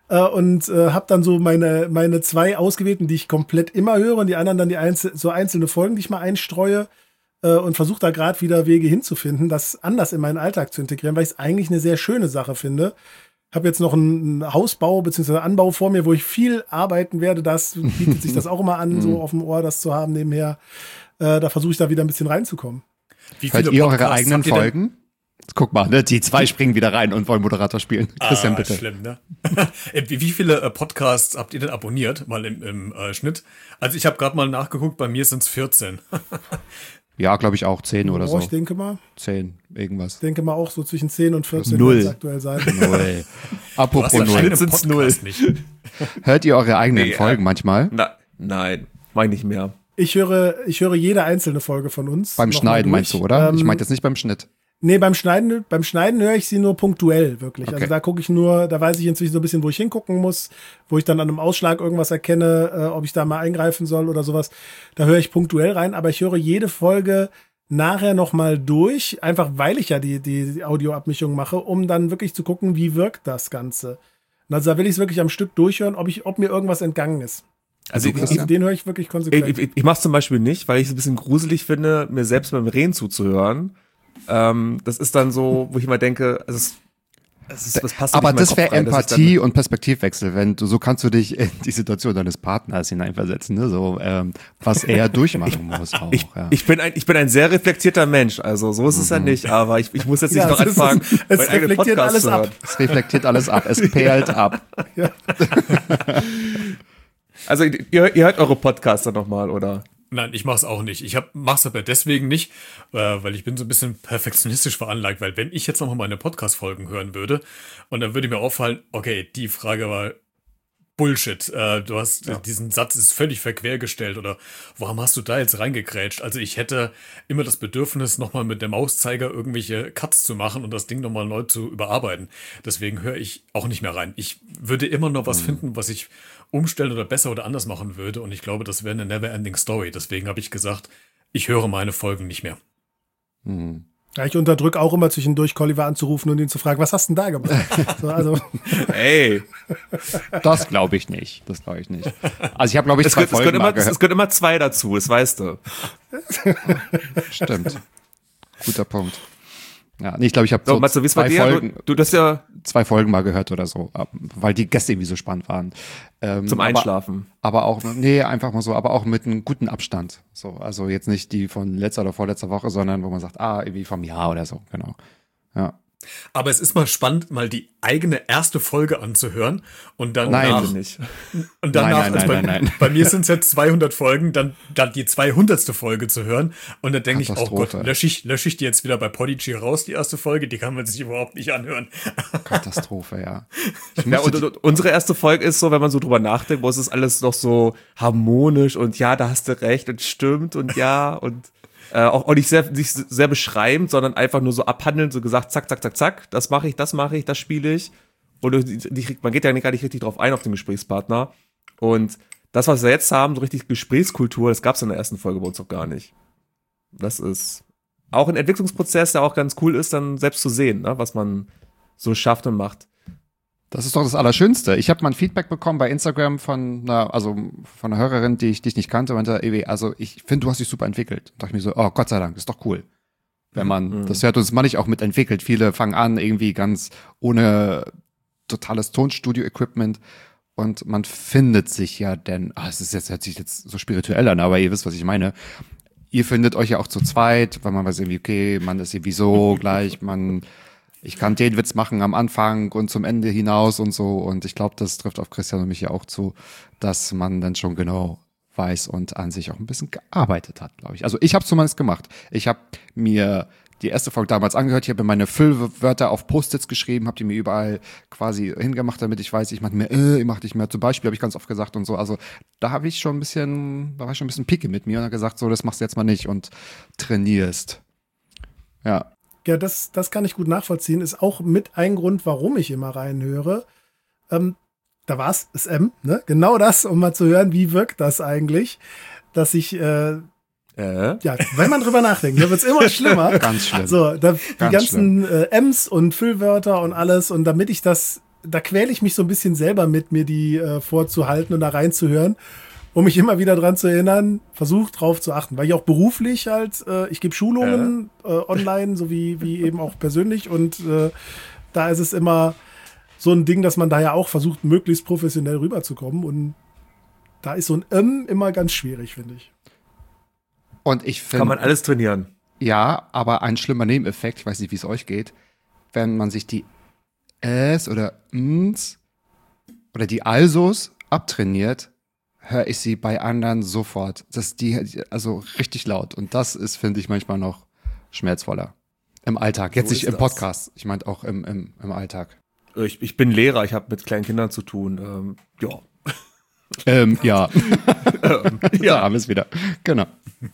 äh, und äh, habe dann so meine meine zwei ausgewählten, die ich komplett immer höre und die anderen dann die einzel so einzelne Folgen, die ich mal einstreue äh, und versuche da gerade wieder Wege hinzufinden, das anders in meinen Alltag zu integrieren, weil ich es eigentlich eine sehr schöne Sache finde. Habe jetzt noch einen Hausbau bzw. Anbau vor mir, wo ich viel arbeiten werde. Das bietet sich das auch immer an, so auf dem Ohr das zu haben nebenher. Äh, da versuche ich da wieder ein bisschen reinzukommen. Wie Hört ihr eure eigenen Folgen? Guck mal, ne, die zwei springen wieder rein und wollen Moderator spielen. Christian, ah, bitte. Schlimm, ne? Wie viele äh, Podcasts habt ihr denn abonniert, mal im, im äh, Schnitt? Also ich habe gerade mal nachgeguckt, bei mir sind es vierzehn. Ja, glaube ich auch zehn oder oh, so. Ich denke mal. zehn, irgendwas. Ich denke mal auch so zwischen zehn und vierzehn Null. wird es aktuell sein. Null. Apropos Null. Sind's null. Nicht. Hört ihr eure eigenen Nee, Folgen äh, manchmal? Na, nein, mach ich nicht mehr. Ich höre, ich höre jede einzelne Folge von uns. Beim Schneiden meinst du, oder? Ähm, ich meinte jetzt nicht beim Schnitt. Nee, beim Schneiden, beim Schneiden höre ich sie nur punktuell, wirklich. Okay. Also da gucke ich nur, da weiß ich inzwischen so ein bisschen, wo ich hingucken muss, wo ich dann an einem Ausschlag irgendwas erkenne, äh, ob ich da mal eingreifen soll oder sowas. Da höre ich punktuell rein, aber ich höre jede Folge nachher nochmal durch, einfach weil ich ja die, die, die Audioabmischung mache, um dann wirklich zu gucken, wie wirkt das Ganze. Und also da will ich es wirklich am Stück durchhören, ob ich, ob mir irgendwas entgangen ist. Also ich, ich, also den höre ich wirklich konsequent. ich, ich, ich mache es zum Beispiel nicht, weil ich es ein bisschen gruselig finde, mir selbst beim Reden zuzuhören. Ähm, das ist dann so, wo ich immer denke, also es, es ist, das passt aber nicht in das meinen wäre Kopf rein, dass ich Empathie dann- und Perspektivwechsel, wenn du so kannst du dich in die Situation deines Partners hineinversetzen, ne? So ähm, was er durchmachen muss auch. Ich, ja. ich bin ein, ich bin ein sehr reflektierter Mensch, also so ist es ja nicht, aber ich, ich muss jetzt nicht Ja, noch es ist- anfangen, es meinen eigenen reflektiert Podcast alles zu ab. hören. Es reflektiert alles ab, es perlt ab. Ja. Also ihr, ihr hört eure Podcaster nochmal, oder? Nein, ich mach's auch nicht. Ich hab, mach's aber deswegen nicht, äh, weil ich bin so ein bisschen perfektionistisch veranlagt, weil wenn ich jetzt nochmal meine Podcast-Folgen hören würde und dann würde mir auffallen, okay, die Frage war Bullshit, äh, du hast, ja. diesen Satz ist völlig verquer gestellt oder warum hast du da jetzt reingegrätscht? Also ich hätte immer das Bedürfnis, nochmal mit dem Mauszeiger irgendwelche Cuts zu machen und das Ding nochmal neu zu überarbeiten. Deswegen höre ich auch nicht mehr rein. Ich würde immer noch was mhm. finden, was ich umstellen oder besser oder anders machen würde und ich glaube, das wäre eine never-ending Story. Deswegen habe ich gesagt, ich höre meine Folgen nicht mehr. Mhm. Ja, ich unterdrücke auch immer zwischendurch, Colliver anzurufen und ihn zu fragen, was hast du denn da gemacht? So, also. Ey. Das glaube ich nicht. Das glaube ich nicht. Also ich habe, glaube ich, Es zwei gehört, es, Folgen gehört mal immer, es, es gehört immer zwei dazu, das weißt du. Stimmt. Guter Punkt. Ja, nee, ich glaube, ich habe So, so Matze, wie ist bei zwei, dir? Folgen, Du, du das ja zwei Folgen mal gehört oder so, weil die Gäste irgendwie so spannend waren. Ähm, zum Einschlafen. Aber, aber auch, nee, einfach mal so, aber auch mit einem guten Abstand. So, also jetzt nicht die von letzter oder vorletzter Woche, sondern wo man sagt, ah, irgendwie vom Jahr oder so, genau. Ja. Aber es ist mal spannend, mal die eigene erste Folge anzuhören und dann Nein, nach, nicht. und danach, Nein, nein, also bei, nein, nein, nein. bei mir sind es jetzt zweihundert Folgen, dann, dann die zweihundertste Folge zu hören und dann denke ich, oh Gott, Katastrophe. lösche ich, lösche ich die jetzt wieder bei Podigy raus, die erste Folge, die kann man sich überhaupt nicht anhören. Katastrophe, ja. Ich Ja, musste und, und unsere erste Folge ist so, wenn man so drüber nachdenkt, wo es ist alles noch so harmonisch und ja, da hast du recht und stimmt und ja und äh, auch, auch nicht sehr, nicht sehr beschreibend, sondern einfach nur so abhandelnd, so gesagt, zack, zack, zack, zack, das mache ich, das mache ich, das spiele ich. Und die, die, man geht ja gar nicht richtig drauf ein auf den Gesprächspartner. Und das, was wir jetzt haben, so richtig Gesprächskultur, das gab es in der ersten Folge bei uns noch gar nicht. Das ist auch ein Entwicklungsprozess, der auch ganz cool ist, dann selbst zu sehen, ne, was man so schafft und macht. Das ist doch das Allerschönste. Ich habe mal ein Feedback bekommen bei Instagram von einer, also von einer Hörerin, die ich, die ich nicht kannte, und meinte, also ich finde, du hast dich super entwickelt. Und dachte ich mir so, oh Gott sei Dank, ist doch cool. Wenn man, mhm. das hört uns manchmal auch mit entwickelt. Viele fangen an irgendwie ganz ohne totales Tonstudio-Equipment und man findet sich ja denn, ah, es ist jetzt, hört sich jetzt so spirituell an, aber ihr wisst, was ich meine. Ihr findet euch ja auch zu zweit, weil man weiß irgendwie, okay, man ist irgendwie so gleich, man ich kann den Witz machen am Anfang und zum Ende hinaus und so. Und ich glaube, das trifft auf Christian und mich ja auch zu, dass man dann schon genau weiß und an sich auch ein bisschen gearbeitet hat, glaube ich. Also ich habe zumindest gemacht. Ich habe mir die erste Folge damals angehört. Ich habe mir meine Füllwörter auf Post-its geschrieben, habe die mir überall quasi hingemacht, damit ich weiß, ich mache mir, äh, ich mache nicht mehr. Zum Beispiel habe ich ganz oft gesagt und so. Also da habe ich schon ein bisschen, da war ich schon ein bisschen picky mit mir und habe gesagt, so, das machst du jetzt mal nicht und trainierst. Ja. Ja, das, das kann ich gut nachvollziehen. Ist auch mit ein Grund, warum ich immer reinhöre. Ähm, da war es, S M, ne? Genau das, um mal zu hören, wie wirkt das eigentlich, dass ich, äh, äh? ja, wenn man drüber nachdenkt, dann wird's immer schlimmer. Ganz schlimm. So, da, die Ganz ganzen äh, M's und Füllwörter und alles. Und damit ich das da quäle ich mich so ein bisschen selber mit, mir die äh, vorzuhalten und da reinzuhören, um mich immer wieder dran zu erinnern, versucht drauf zu achten, weil ich auch beruflich halt, äh, ich gebe Schulungen äh, online, so wie, wie eben auch persönlich und äh, da ist es immer so ein Ding, dass man da ja auch versucht, möglichst professionell rüberzukommen und da ist so ein M immer ganz schwierig, finde ich. Und ich finde. Kann man alles trainieren. Ja, aber ein schlimmer Nebeneffekt, ich weiß nicht, wie es euch geht, wenn man sich die Äs oder Ns oder die Alsos abtrainiert, höre ich sie bei anderen sofort. Das ist die, also richtig laut. Und das ist, finde ich, manchmal noch schmerzvoller. Im Alltag. Jetzt So nicht ist im das. Podcast. Ich meinte auch im, im, im Alltag. Ich, ich bin Lehrer, ich habe mit kleinen Kindern zu tun. Ähm, ja. Ähm, ja. Ja. Da haben wir es wieder. Genau.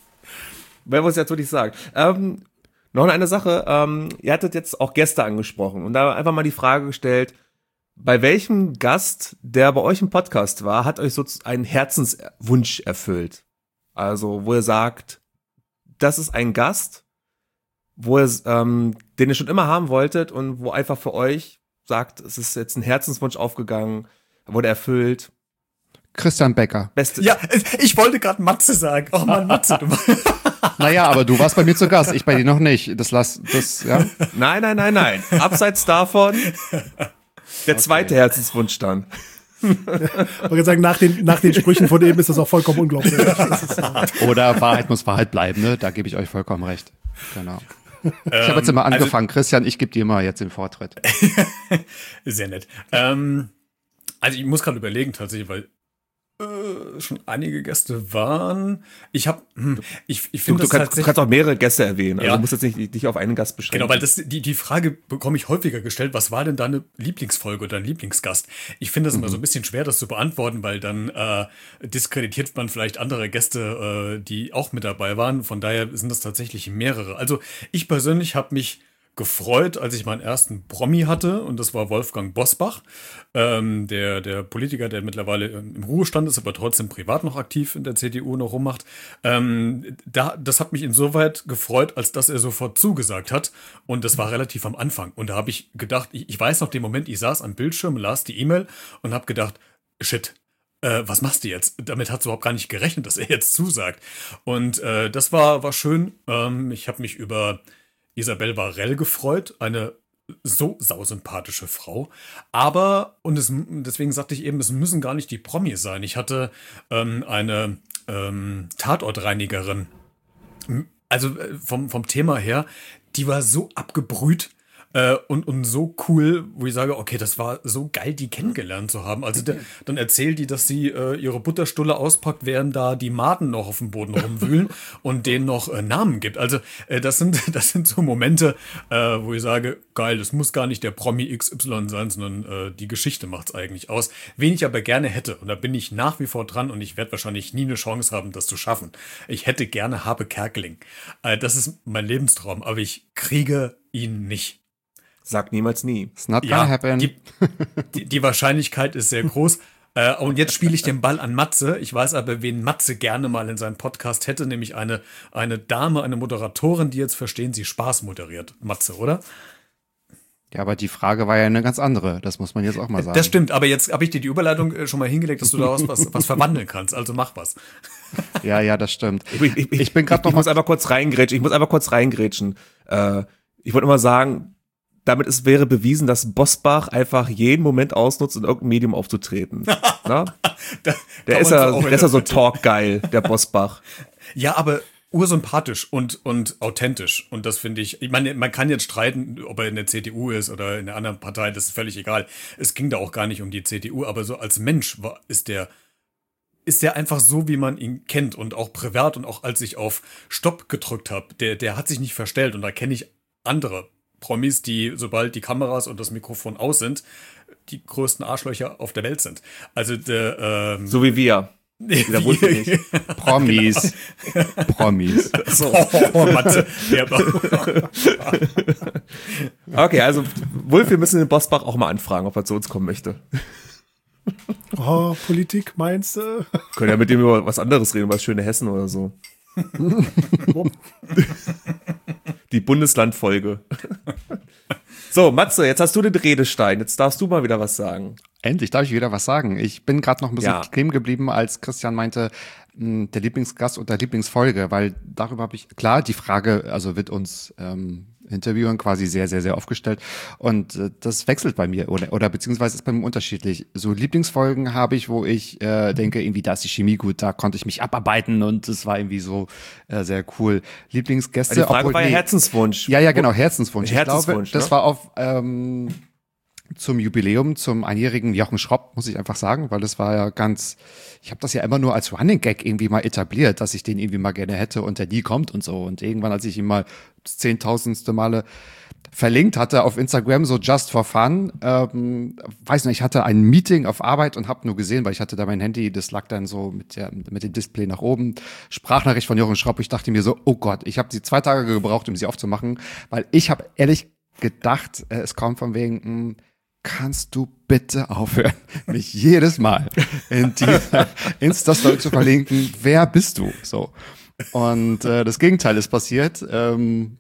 Wer muss jetzt wirklich sagen? Ähm, noch eine Sache, ähm, ihr hattet jetzt auch Gäste angesprochen und da einfach mal die Frage gestellt, bei welchem Gast, der bei euch im Podcast war, hat euch so einen Herzenswunsch erfüllt? Also, wo ihr sagt, das ist ein Gast, wo ihr, ähm, den ihr schon immer haben wolltet und wo einfach für euch sagt, es ist jetzt ein Herzenswunsch aufgegangen, wurde erfüllt. Christian Becker. Beste. Ja, ich wollte gerade Matze sagen. Oh Mann, Matze. Du Naja, aber du warst bei mir zu Gast, ich bei dir noch nicht. Das lass, das, ja. Nein, nein, nein, nein. Abseits davon, der zweite Herzenswunsch dann. Ich wollte sagen, nach den, nach den Sprüchen von eben ist das auch vollkommen unglaublich. Das ist, äh, Oder Wahrheit muss Wahrheit bleiben, ne? Da gebe ich euch vollkommen recht. Genau. Ich habe jetzt immer angefangen. Also, Christian, ich gebe dir mal jetzt den Vortritt. Sehr nett. Ähm, also ich muss gerade überlegen tatsächlich, weil äh, schon einige Gäste waren. Ich habe, hm, ich, ich Du, finde du, das kannst, du kannst auch mehrere Gäste erwähnen. Also Ja. du musst jetzt nicht dich auf einen Gast beschränken. Genau, weil das, die, die Frage bekomme ich häufiger gestellt, was war denn deine Lieblingsfolge oder dein Lieblingsgast? Ich finde das immer so ein bisschen schwer, das zu beantworten, weil dann äh, diskreditiert man vielleicht andere Gäste, äh, die auch mit dabei waren. Von daher sind das tatsächlich mehrere. Also ich persönlich habe mich gefreut, als ich meinen ersten Promi hatte, und das war Wolfgang Bosbach, ähm, der, der Politiker, der mittlerweile im Ruhestand ist, aber trotzdem privat noch aktiv in der C D U noch rummacht. Ähm, da, das hat mich insoweit gefreut, als dass er sofort zugesagt hat, und das war relativ am Anfang. Und da habe ich gedacht, ich, ich weiß noch den Moment, ich saß am Bildschirm, las die E-Mail und habe gedacht, shit, Äh, was machst du jetzt? Damit hat es überhaupt gar nicht gerechnet, dass er jetzt zusagt. Und äh, das war, war schön. Ähm, ich habe mich über Isabel Varell gefreut, eine so sausympathische Frau. Aber, und es, deswegen sagte ich eben, es müssen gar nicht die Promis sein. Ich hatte ähm, eine ähm, Tatortreinigerin, also äh, vom, vom Thema her, die war so abgebrüht, Äh, und, und so cool, wo ich sage, okay, das war so geil, die kennengelernt zu haben. Also der, dann erzählt die, dass sie äh, ihre Butterstulle auspackt, während da die Maden noch auf dem Boden rumwühlen und denen noch äh, Namen gibt. Also äh, das sind das sind so Momente, äh, wo ich sage, geil, das muss gar nicht der Promi X Y sein, sondern äh, die Geschichte macht's eigentlich aus. Wen ich aber gerne hätte, und da bin ich nach wie vor dran, und ich werde wahrscheinlich nie eine Chance haben, das zu schaffen. Ich hätte gerne Habe Kerkeling. Äh, das ist mein Lebenstraum, aber ich kriege ihn nicht. Sag niemals nie. It's not gonna Ja, happen. die, die, die Wahrscheinlichkeit ist sehr groß. äh, und jetzt spiele ich den Ball an Matze. Ich weiß aber, wen Matze gerne mal in seinem Podcast hätte, nämlich eine, eine Dame, eine Moderatorin, die jetzt verstehen, sie Spaß moderiert. Matze, oder? Ja, aber die Frage war ja eine ganz andere. Das muss man jetzt auch mal sagen. Das stimmt, aber jetzt habe ich dir die Überleitung äh, schon mal hingelegt, dass du daraus was, was verwandeln kannst. Also mach was. Ja, ja, das stimmt. Ich, ich, ich, Ich bin grad ich, noch ich muss einfach kurz reingrätschen. Ich muss einfach kurz reingrätschen. Äh, ich wollte immer sagen, damit es wäre bewiesen, dass Bosbach einfach jeden Moment ausnutzt, in irgendeinem Medium aufzutreten. Na? Da Der kann ist man ja, so auch der ist ja so talkgeil, der Bosbach. Ja, aber ursympathisch und, und authentisch. Und das finde ich, ich meine, man kann jetzt streiten, ob er in der C D U ist oder in einer anderen Partei, das ist völlig egal. Es ging da auch gar nicht um die C D U, aber so als Mensch war, ist der, ist der einfach so, wie man ihn kennt, und auch privat, und auch als ich auf Stopp gedrückt habe, der, der hat sich nicht verstellt, und da kenne ich andere Promis, die, sobald die Kameras und das Mikrofon aus sind, die größten Arschlöcher auf der Welt sind. Also der, ähm, So wie wir. Dieser Wunsch nicht. Promis. Promis. so. Oh, Matze. Ja, Okay, also Wulf, wir müssen den Bosbach auch mal anfragen, ob er zu uns kommen möchte. Oh, Politik meinst du? Können ja mit dem über was anderes reden, über das schöne Hessen oder so. Die Bundeslandfolge. So, Matze, jetzt hast du den Redestein. Jetzt darfst du mal wieder was sagen. Endlich darf ich wieder was sagen. Ich bin gerade noch ein bisschen Ja. kleben geblieben, als Christian meinte, mh, der Lieblingsgast und der Lieblingsfolge, weil darüber habe ich, klar, die Frage, also wird uns ähm, Interviewern quasi sehr, sehr, sehr aufgestellt und äh, das wechselt bei mir oder, oder beziehungsweise ist bei mir unterschiedlich. So Lieblingsfolgen habe ich, wo ich äh, denke, irgendwie da ist die Chemie gut, da konnte ich mich abarbeiten und es war irgendwie so äh, sehr cool. Lieblingsgäste. Die Frage obwohl, war ja nee, Herzenswunsch. Ja, ja, genau, Herzenswunsch. Herzenswunsch, ich glaube, das ne? war auf ähm, zum Jubiläum, zum einjährigen Jochen Schropp, muss ich einfach sagen, weil das war ja ganz, ich habe das ja immer nur als Running Gag irgendwie mal etabliert, dass ich den irgendwie mal gerne hätte und der nie kommt und so. Und irgendwann, als ich ihn mal das zehntausendste Male verlinkt hatte auf Instagram, so just for fun, ähm, weiß nicht, ich hatte ein Meeting auf Arbeit und habe nur gesehen, weil ich hatte da mein Handy, das lag dann so mit der mit dem Display nach oben, Sprachnachricht von Jochen Schropp, ich dachte mir so, oh Gott, ich habe sie zwei Tage gebraucht, um sie aufzumachen, weil ich habe ehrlich gedacht, äh, es kommt von wegen, mh, kannst du bitte aufhören, mich jedes Mal in dieser Insta-Story zu verlinken, wer bist du? So. Und äh, das Gegenteil ist passiert. Ähm,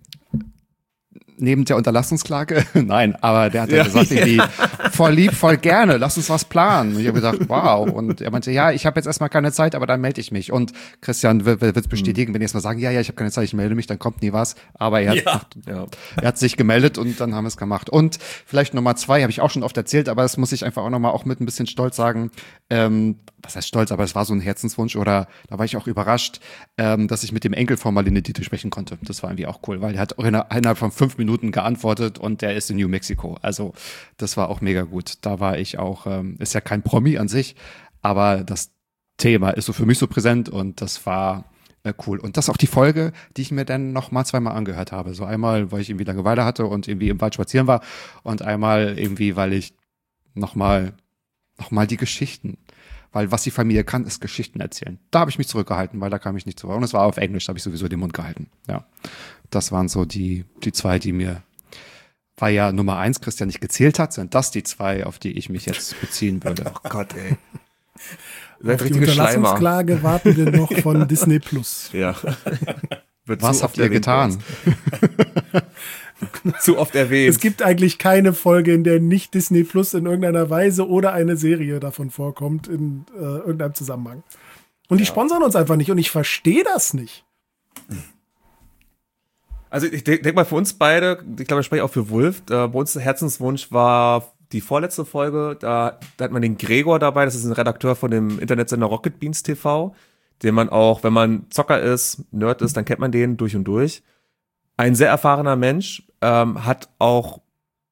neben der Unterlassungsklage, nein, aber der hat ja, Ja, gesagt, ja. irgendwie, voll lieb, voll gerne, lass uns was planen. Und ich habe gedacht, wow. Und er meinte, ja, ich habe jetzt erstmal keine Zeit, aber dann melde ich mich. Und Christian wird es bestätigen, wenn die erstmal sagen, ja, ja, ich habe keine Zeit, ich melde mich, dann kommt nie was. Aber er hat, Ja. Ja. er hat sich gemeldet und dann haben wir es gemacht. Und vielleicht Nummer zwei, habe ich auch schon oft erzählt, aber das muss ich einfach auch nochmal auch mit ein bisschen Stolz sagen. Ähm, was heißt stolz, aber es war so ein Herzenswunsch oder da war ich auch überrascht, ähm, dass ich mit dem Enkel von Marlene Dietrich sprechen konnte. Das war irgendwie auch cool, weil er hat auch inner- innerhalb von fünf Minuten geantwortet und der ist in New Mexico. Also das war auch mega gut. Da war ich auch, ähm, ist ja kein Promi an sich, aber das Thema ist so für mich so präsent und das war äh, cool. Und das ist auch die Folge, die ich mir dann noch mal zweimal angehört habe. So einmal, weil ich irgendwie Langeweile hatte und irgendwie im Wald spazieren war und einmal irgendwie, weil ich noch mal, noch mal die Geschichten, weil was die Familie kann, ist Geschichten erzählen. Da habe ich mich zurückgehalten, weil da kam ich nicht zu Wort. Und es war auf Englisch, da habe ich sowieso den Mund gehalten. Ja, das waren so die die zwei, die mir, weil ja Nummer eins Christian nicht gezählt hat, sind das die zwei, auf die ich mich jetzt beziehen würde. Oh Gott, ey. Seid Auf die richtige Schleimer. Unterlassungsklage warten wir noch von Disney Plus. Ja. Wird Was zu habt oft ihr erwähnt getan? bei uns. Zu oft erwähnt. Es gibt eigentlich keine Folge, in der nicht Disney Plus in irgendeiner Weise oder eine Serie davon vorkommt in äh, irgendeinem Zusammenhang. Und die sponsern uns einfach nicht und ich verstehe das nicht. Also ich denke denk mal für uns beide, ich glaube, ich spreche auch für Wulf, äh, bei uns der Herzenswunsch war die vorletzte Folge, da, da hat man den Gregor dabei, das ist ein Redakteur von dem Internetsender Rocket Beans T V, den man auch, wenn man Zocker ist, Nerd ist, dann kennt man den durch und durch. Ein sehr erfahrener Mensch, ähm, hat auch,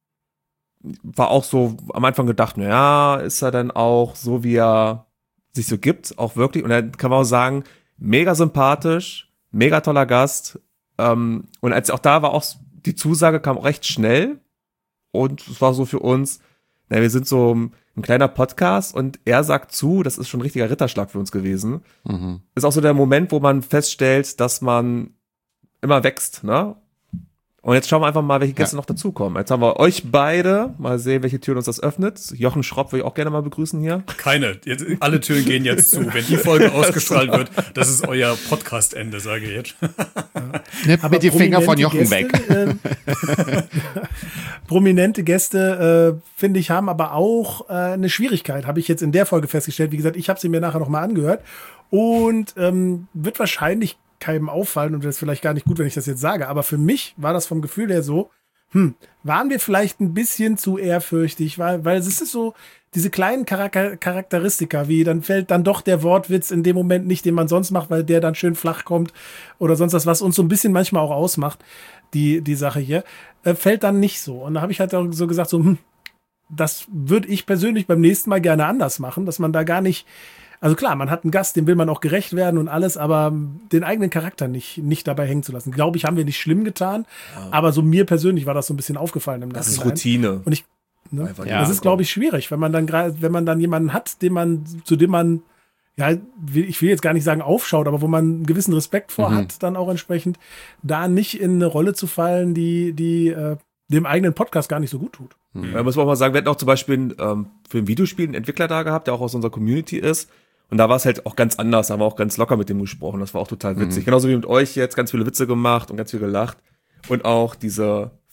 war auch so am Anfang gedacht, na ja, ist er dann auch so, wie er sich so gibt, auch wirklich, und dann kann man auch sagen, mega sympathisch, mega toller Gast, ähm, und als auch da war auch die Zusage kam auch recht schnell und es war so für uns, na, wir sind so ein, ein kleiner Podcast und er sagt zu, das ist schon ein richtiger Ritterschlag für uns gewesen. Mhm. Ist auch so der Moment, wo man feststellt, dass man immer wächst, ne? Und jetzt schauen wir einfach mal, welche Gäste Ja. noch dazukommen. Jetzt haben wir euch beide, mal sehen, welche Türen uns das öffnet. Jochen Schropp will ich auch gerne mal begrüßen hier. Keine. Jetzt, alle Türen gehen jetzt zu. Wenn die Folge ausgestrahlt wird, das ist euer Podcast-Ende, sage ich jetzt. Nimm mir die Finger von prominente Jochen weg. Gäste, Äh, prominente Gäste, äh, finde ich, haben aber auch äh, eine Schwierigkeit, habe ich jetzt in der Folge festgestellt. Wie gesagt, ich habe sie mir nachher noch mal angehört und ähm, wird wahrscheinlich keinem auffallen und das ist vielleicht gar nicht gut, wenn ich das jetzt sage, aber für mich war das vom Gefühl her so, hm, waren wir vielleicht ein bisschen zu ehrfürchtig, weil, weil es ist so, diese kleinen Charakter- Charakteristika, wie dann fällt dann doch der Wortwitz in dem Moment nicht, den man sonst macht, weil der dann schön flach kommt oder sonst was, was uns so ein bisschen manchmal auch ausmacht, die, die Sache hier, äh, fällt dann nicht so. Und da habe ich halt auch so gesagt, so, hm, das würde ich persönlich beim nächsten Mal gerne anders machen, dass man da gar nicht, also klar, man hat einen Gast, dem will man auch gerecht werden und alles, aber den eigenen Charakter nicht, nicht dabei hängen zu lassen. Glaube ich, haben wir nicht schlimm getan, aber so mir persönlich war das so ein bisschen aufgefallen im Das ist Nachhinein. Routine. Und ich, ne, Einfach Ja. das ist, glaube ich, schwierig, wenn man dann gerade, wenn man dann jemanden hat, den man, zu dem man, ja, ich will jetzt gar nicht sagen aufschaut, aber wo man einen gewissen Respekt vor Mhm. hat, dann auch entsprechend, da nicht in eine Rolle zu fallen, die, die äh, dem eigenen Podcast gar nicht so gut tut. Da muss man auch mal sagen, wir hatten auch zum Beispiel ähm, für ein Videospiel einen Entwickler da gehabt, der auch aus unserer Community ist. Und da war es halt auch ganz anders, da haben wir auch ganz locker mit dem gesprochen, das war auch total witzig. Genauso wie mit euch jetzt, ganz viele Witze gemacht und ganz viel gelacht. Und auch diese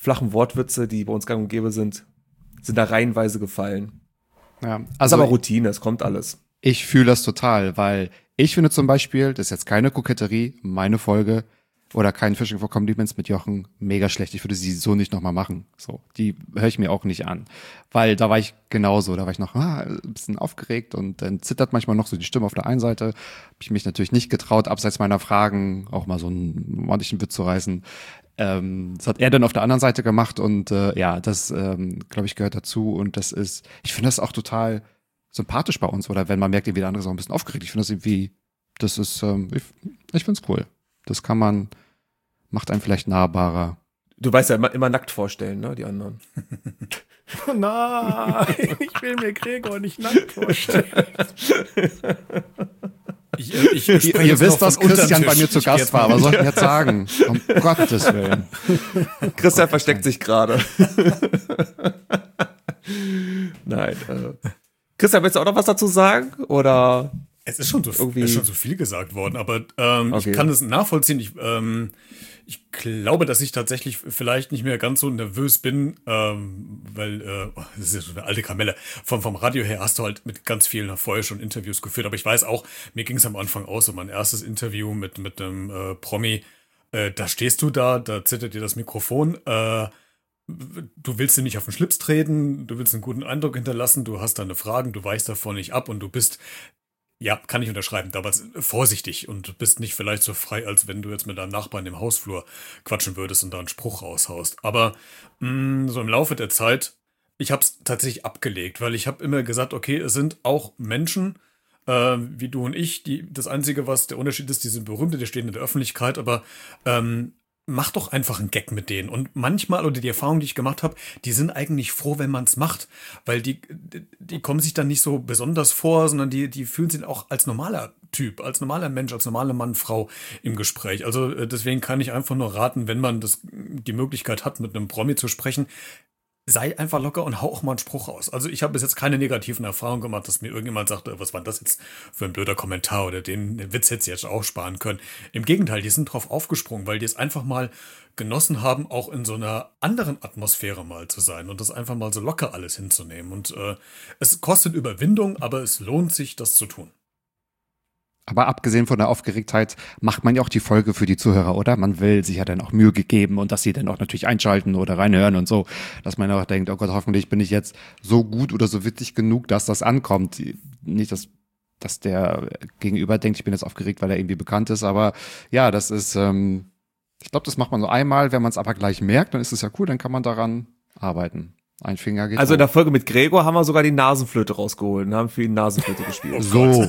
flachen Wortwitze, die bei uns gang und gäbe sind, sind da reihenweise gefallen. Ja, Also also aber Routine, es kommt alles. ich fühle das total, weil ich finde zum Beispiel, das ist jetzt keine Koketterie, meine Folge oder kein Fishing for Compliments mit Jochen, mega schlecht. Ich würde sie so nicht nochmal machen. So, die höre ich mir auch nicht an, weil da war ich genauso, da war ich noch ah, ein bisschen aufgeregt und dann zittert manchmal noch so die Stimme auf der einen Seite. Habe ich mich natürlich nicht getraut, abseits meiner Fragen auch mal so einen ordentlichen Witz zu reißen. Ähm, das hat er dann auf der anderen Seite gemacht und äh, ja, das ähm, glaube ich gehört dazu und das ist, ich finde das auch total sympathisch bei uns oder wenn man merkt, irgendwie der andere ist auch ein bisschen aufgeregt. Ich finde das irgendwie, das ist, ähm, ich, ich finde es cool. Das kann man, macht einen vielleicht nahbarer. Du weißt ja immer, immer nackt vorstellen, ne, die anderen. Nein, ich will mir Gregor nicht nackt vorstellen. Ich, äh, ich Ihr, spreche ihr jetzt wisst, noch was von Christian unterm bei mir Tisch. zu Ich Gast werd- war. Was soll ich denn jetzt sagen? Um Gottes Willen. Christian versteckt sich gerade. Nein. Äh. Christian, willst du auch noch was dazu sagen? Oder? Es ist schon so, Irgendwie- ist schon so viel gesagt worden, aber ähm, Okay. ich kann es nachvollziehen. Ich, ähm, ich glaube, dass ich tatsächlich vielleicht nicht mehr ganz so nervös bin, ähm, weil, äh, oh, das ist ja so eine alte Kamelle. Vom, vom Radio her hast du halt mit ganz vielen vorher schon Interviews geführt, aber ich weiß auch, mir ging es am Anfang aus, so mein erstes Interview mit, mit einem äh, Promi, äh, da stehst du da, da zittert dir das Mikrofon, äh, du willst dir nicht auf den Schlips treten, du willst einen guten Eindruck hinterlassen, du hast deine Fragen, du weichst davon nicht ab und du bist, ja, kann ich unterschreiben, damals vorsichtig und bist nicht vielleicht so frei, als wenn du jetzt mit deinem Nachbarn im Hausflur quatschen würdest und da einen Spruch raushaust. Aber mh, so im Laufe der Zeit, ich habe es tatsächlich abgelegt, weil ich habe immer gesagt, okay, es sind auch Menschen, äh, wie du und ich, die das Einzige, was der Unterschied ist, die sind berühmte, die stehen in der Öffentlichkeit, aber ähm, mach doch einfach einen Gag mit denen. Und manchmal, oder die Erfahrung, die ich gemacht habe, die sind eigentlich froh, wenn man es macht. Weil die, die kommen sich dann nicht so besonders vor, sondern die, die fühlen sich auch als normaler Typ, als normaler Mensch, als normaler Mann, Frau im Gespräch. Also äh, deswegen kann ich einfach nur raten, wenn man das, die Möglichkeit hat, mit einem Promi zu sprechen, sei einfach locker und hau auch mal einen Spruch raus. Also ich habe bis jetzt keine negativen Erfahrungen gemacht, dass mir irgendjemand sagte, was war das jetzt für ein blöder Kommentar oder den, den Witz hätte ich jetzt auch sparen können. Im Gegenteil, die sind drauf aufgesprungen, weil die es einfach mal genossen haben, auch in so einer anderen Atmosphäre mal zu sein und das einfach mal so locker alles hinzunehmen. Und äh, es kostet Überwindung, aber es lohnt sich, das zu tun. Aber abgesehen von der Aufgeregtheit macht man ja auch die Folge für die Zuhörer, oder? Man will sich ja dann auch Mühe gegeben und dass sie dann auch natürlich einschalten oder reinhören und so, dass man auch denkt, oh Gott, hoffentlich bin ich jetzt so gut oder so witzig genug, dass das ankommt. Nicht, dass, dass der Gegenüber denkt, ich bin jetzt aufgeregt, weil er irgendwie bekannt ist, aber ja, das ist, ähm, ich glaube, das macht man so einmal, wenn man es aber gleich merkt, dann ist es ja cool, dann kann man daran arbeiten. Ein Finger geht Also in hoch. der Folge mit Gregor haben wir sogar die Nasenflöte rausgeholt und haben für ihn Nasenflöte gespielt. So,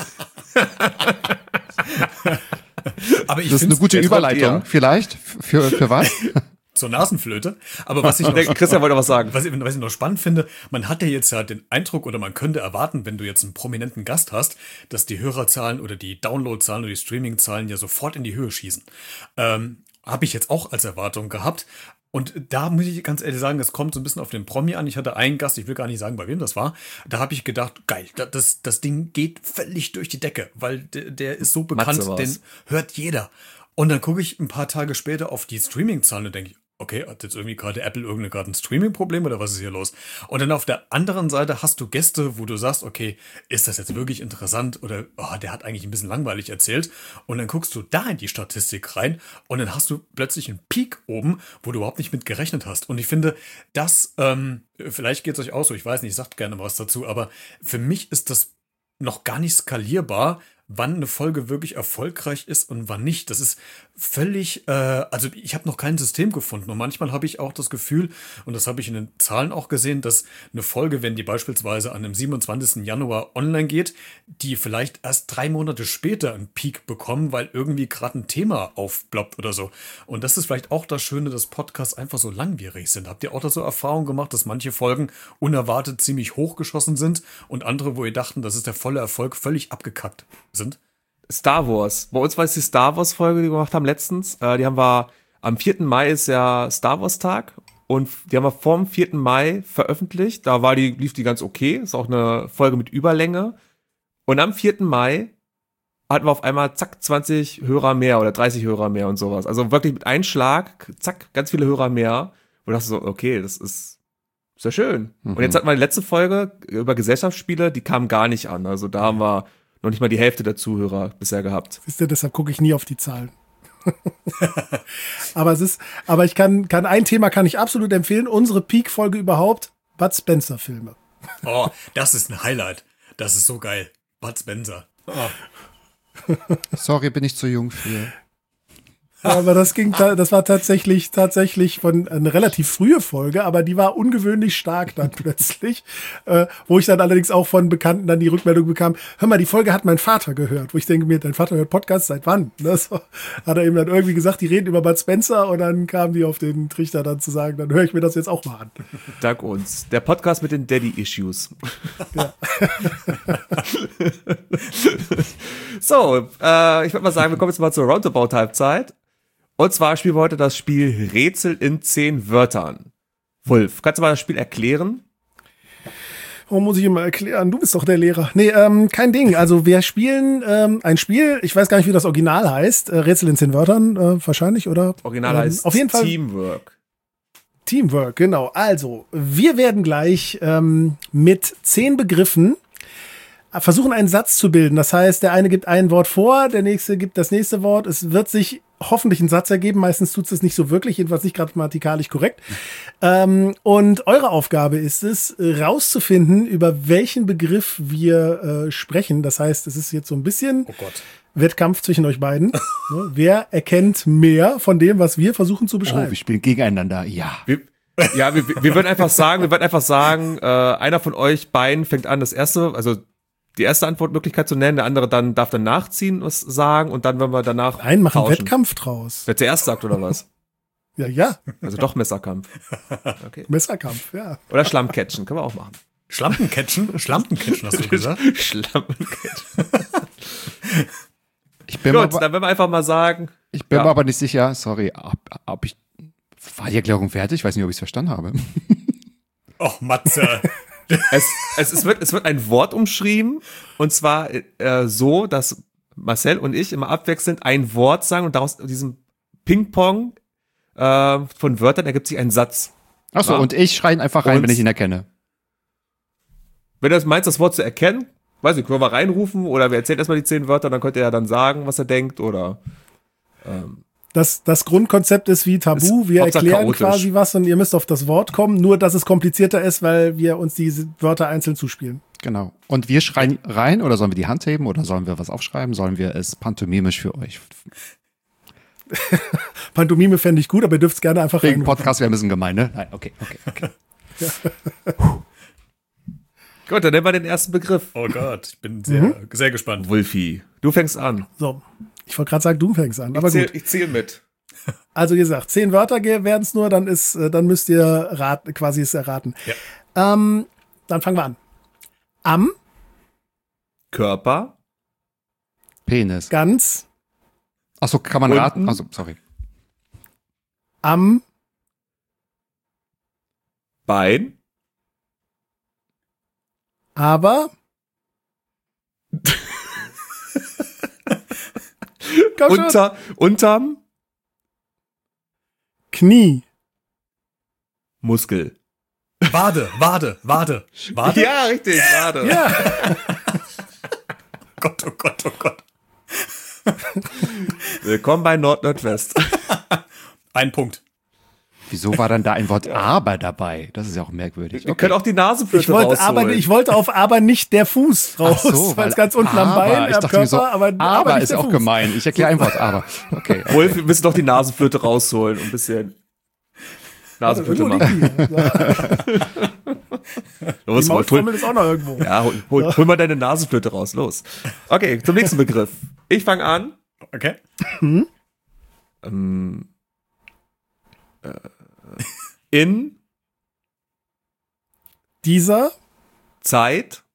Aber ich das ist eine find's- gute jetzt kommt Überleitung, ihr. vielleicht, für, für was? zur Nasenflöte. Aber was ich noch, Der Christian wollte was sagen. was ich, was ich noch spannend finde, man hat ja jetzt ja den Eindruck oder man könnte erwarten, wenn du jetzt einen prominenten Gast hast, dass die Hörerzahlen oder die Downloadzahlen oder die Streamingzahlen ja sofort in die Höhe schießen. Ähm, habe ich jetzt auch als Erwartung gehabt. Und da muss ich ganz ehrlich sagen, es kommt so ein bisschen auf den Promi an. Ich hatte einen Gast, ich will gar nicht sagen, bei wem das war. Da habe ich gedacht, geil, das, das Ding geht völlig durch die Decke, weil der, der ist so bekannt, Matze war's. den hört jeder. Und dann gucke ich ein paar Tage später auf die Streaming-Zahlen und denke ich, okay, hat jetzt irgendwie gerade Apple irgendein gerade ein Streaming-Problem oder was ist hier los? Und dann auf der anderen Seite hast du Gäste, wo du sagst, okay, ist das jetzt wirklich interessant oder oh, der hat eigentlich ein bisschen langweilig erzählt. Und dann guckst du da in die Statistik rein und dann hast du plötzlich einen Peak oben, wo du überhaupt nicht mit gerechnet hast. Und ich finde, das, ähm, vielleicht geht es euch auch so, ich weiß nicht, ich sag gerne was dazu, aber für mich ist das noch gar nicht skalierbar, wann eine Folge wirklich erfolgreich ist und wann nicht. Das ist völlig, äh, also ich habe noch kein System gefunden und manchmal habe ich auch das Gefühl, und das habe ich in den Zahlen auch gesehen, dass eine Folge, wenn die beispielsweise an dem siebenundzwanzigsten Januar online geht, die vielleicht erst drei Monate später einen Peak bekommen, weil irgendwie gerade ein Thema aufploppt oder so. Und das ist vielleicht auch das Schöne, dass Podcasts einfach so langwierig sind. Habt ihr auch da so Erfahrungen gemacht, dass manche Folgen unerwartet ziemlich hochgeschossen sind und andere, wo ihr dachten, das ist der volle Erfolg, völlig abgekackt sind? Star Wars. Bei uns war es die Star Wars Folge, die wir gemacht haben letztens. Äh, die haben wir, am vierten Mai ist ja Star Wars Tag und die haben wir vorm vierten Mai veröffentlicht. Da war die, lief die ganz okay. Ist auch eine Folge mit Überlänge. Und am vierten Mai hatten wir auf einmal zack zwanzig Hörer mehr oder dreißig Hörer mehr und sowas. Also wirklich mit einem Schlag, zack, ganz viele Hörer mehr. Wo ich dachte so, okay, das ist sehr schön. Mhm. Und jetzt hatten wir die letzte Folge über Gesellschaftsspiele, die kam gar nicht an. Also da haben wir noch nicht mal die Hälfte der Zuhörer bisher gehabt. Siehst du, deshalb gucke ich nie auf die Zahlen. aber es ist, aber ich kann, kann ein Thema kann ich absolut empfehlen. Unsere Peak-Folge überhaupt, Bud Spencer-Filme. Oh, das ist ein Highlight. Das ist so geil. Bud Spencer. Oh. Sorry, bin ich zu jung für. Ja, aber das ging, ta- das war tatsächlich, tatsächlich von eine relativ frühe Folge, aber die war ungewöhnlich stark dann plötzlich, äh, wo ich dann allerdings auch von Bekannten dann die Rückmeldung bekam, hör mal, die Folge hat mein Vater gehört, wo ich denke mir, dein Vater hört Podcast seit wann? Ne? So, hat er eben dann irgendwie gesagt, die reden über Bud Spencer und dann kamen die auf den Trichter dann zu sagen, dann höre ich mir das jetzt auch mal an. Dank uns. Der Podcast mit den Daddy-Issues. Ja. So, äh, ich würde mal sagen, wir kommen jetzt mal zur Roundabout-Halbzeit. Und zwar spielen wir heute das Spiel Rätsel in zehn Wörtern. Wulf, kannst du mal das Spiel erklären? Warum muss ich immer erklären? Du bist doch der Lehrer. Nee, ähm, kein Ding. Also wir spielen ähm, ein Spiel, ich weiß gar nicht, wie das Original heißt. Äh, Rätsel in zehn Wörtern, äh, wahrscheinlich, oder? Original ähm, heißt auf jeden Fall Teamwork. Teamwork, genau. Also, wir werden gleich ähm, mit zehn Begriffen versuchen, einen Satz zu bilden. Das heißt, der eine gibt ein Wort vor, der nächste gibt das nächste Wort. Es wird sich hoffentlich ein Satz ergeben. Meistens tut es nicht so wirklich, jedenfalls nicht grammatikalisch korrekt. Ähm, und eure Aufgabe ist es, rauszufinden, über welchen Begriff wir äh, sprechen. Das heißt, es ist jetzt so ein bisschen Oh Gott. Wettkampf zwischen euch beiden. Ne? Wer erkennt mehr von dem, was wir versuchen zu Oh, beschreiben? wir spielen gegeneinander. Ja. Wir, ja, wir, wir würden einfach sagen, wir würden einfach sagen, äh, einer von euch beiden fängt an, das erste, also die erste Antwortmöglichkeit zu nennen, der andere dann darf dann nachziehen, was sagen und dann, wenn wir danach Nein, machen tauschen. Wettkampf draus. Wer zuerst sagt oder was? Ja, ja, Also doch Messerkampf. Okay. Messerkampf, ja. Oder Schlammcatchen, können wir auch machen. Schlampencatchen? Schlampencatchen hast du gesagt? Schlammcatchen. Ich bin, Gut, mir aber, dann werden wir einfach mal sagen, ich bin ja. mir aber nicht sicher, sorry, ob, ob ich. War die Erklärung fertig? Ich weiß nicht, ob ich es verstanden habe. Och, Matze. es, es, es, wird, es wird ein Wort umschrieben und zwar äh, so, dass Marcel und ich immer abwechselnd ein Wort sagen und daraus diesem Ping-Pong äh, von Wörtern ergibt sich ein Satz. Achso, Ja. und ich schreie ihn einfach rein, Und- wenn ich ihn erkenne. Wenn du das meinst, das Wort zu erkennen, weiß ich, können wir mal reinrufen oder wer erzählt erstmal die zehn Wörter, dann könnt ihr ja dann sagen, was er denkt oder ähm, Das, das Grundkonzept ist wie Tabu. Ist Wir Hauptsache erklären chaotisch. quasi was und ihr müsst auf das Wort kommen. Nur, dass es komplizierter ist, weil wir uns diese Wörter einzeln zuspielen. Genau. Und wir schreien rein oder sollen wir die Hand heben oder sollen wir was aufschreiben? Sollen wir es pantomimisch für euch? Pantomime fände ich gut, aber ihr dürft es gerne einfach Wegen rein. Podcast wäre ein bisschen gemein, ne? Nein, okay, okay, okay. gut, dann nehmen wir den ersten Begriff. Oh Gott, ich bin sehr, Mhm. sehr gespannt. Wulfi, du fängst an. So, ich wollte gerade sagen, du fängst an, aber ich zähl, gut. ich zähl mit. Also wie gesagt, zehn Wörter werden es nur, dann ist, äh, dann müsst ihr raten, quasi es erraten. Ja. Ähm, dann fangen wir an. Am, Körper, Penis. ganz, Achso, kann man Unten. raten? Achso, sorry. am, Bein, aber. Komm schon. unter, unterm Knie. Muskel. Wade, Wade, Wade. Wade? Ja, richtig, gerade. Ja. Gott, oh Gott, oh Gott. Willkommen bei Nord-Nordwest. Ein Punkt. Wieso war dann da ein Wort aber dabei? Das ist ja auch merkwürdig. Wir können auch die Nasenflöte Ich wollte, rausholen. aber, ich wollte auf aber nicht der Fuß raus, Ach so, weil weil es ganz unten am aber, Bein, ich am dachte Körper, mir so, aber, aber, aber nicht ist der auch Fuß. gemein. Ich erkläre ein Wort, aber. Okay. Wolf, wir müssen doch die Nasenflöte rausholen und ein bisschen Nasenflöte Irgendwo machen. liegt die. Die Los, Wolf, hol, Maultrommel ist auch noch irgendwo. ja, hol, hol, hol mal deine Nasenflöte raus, los. Okay, zum nächsten Begriff. Ich fange an. Okay. Ähm, äh, in Dieser Zeit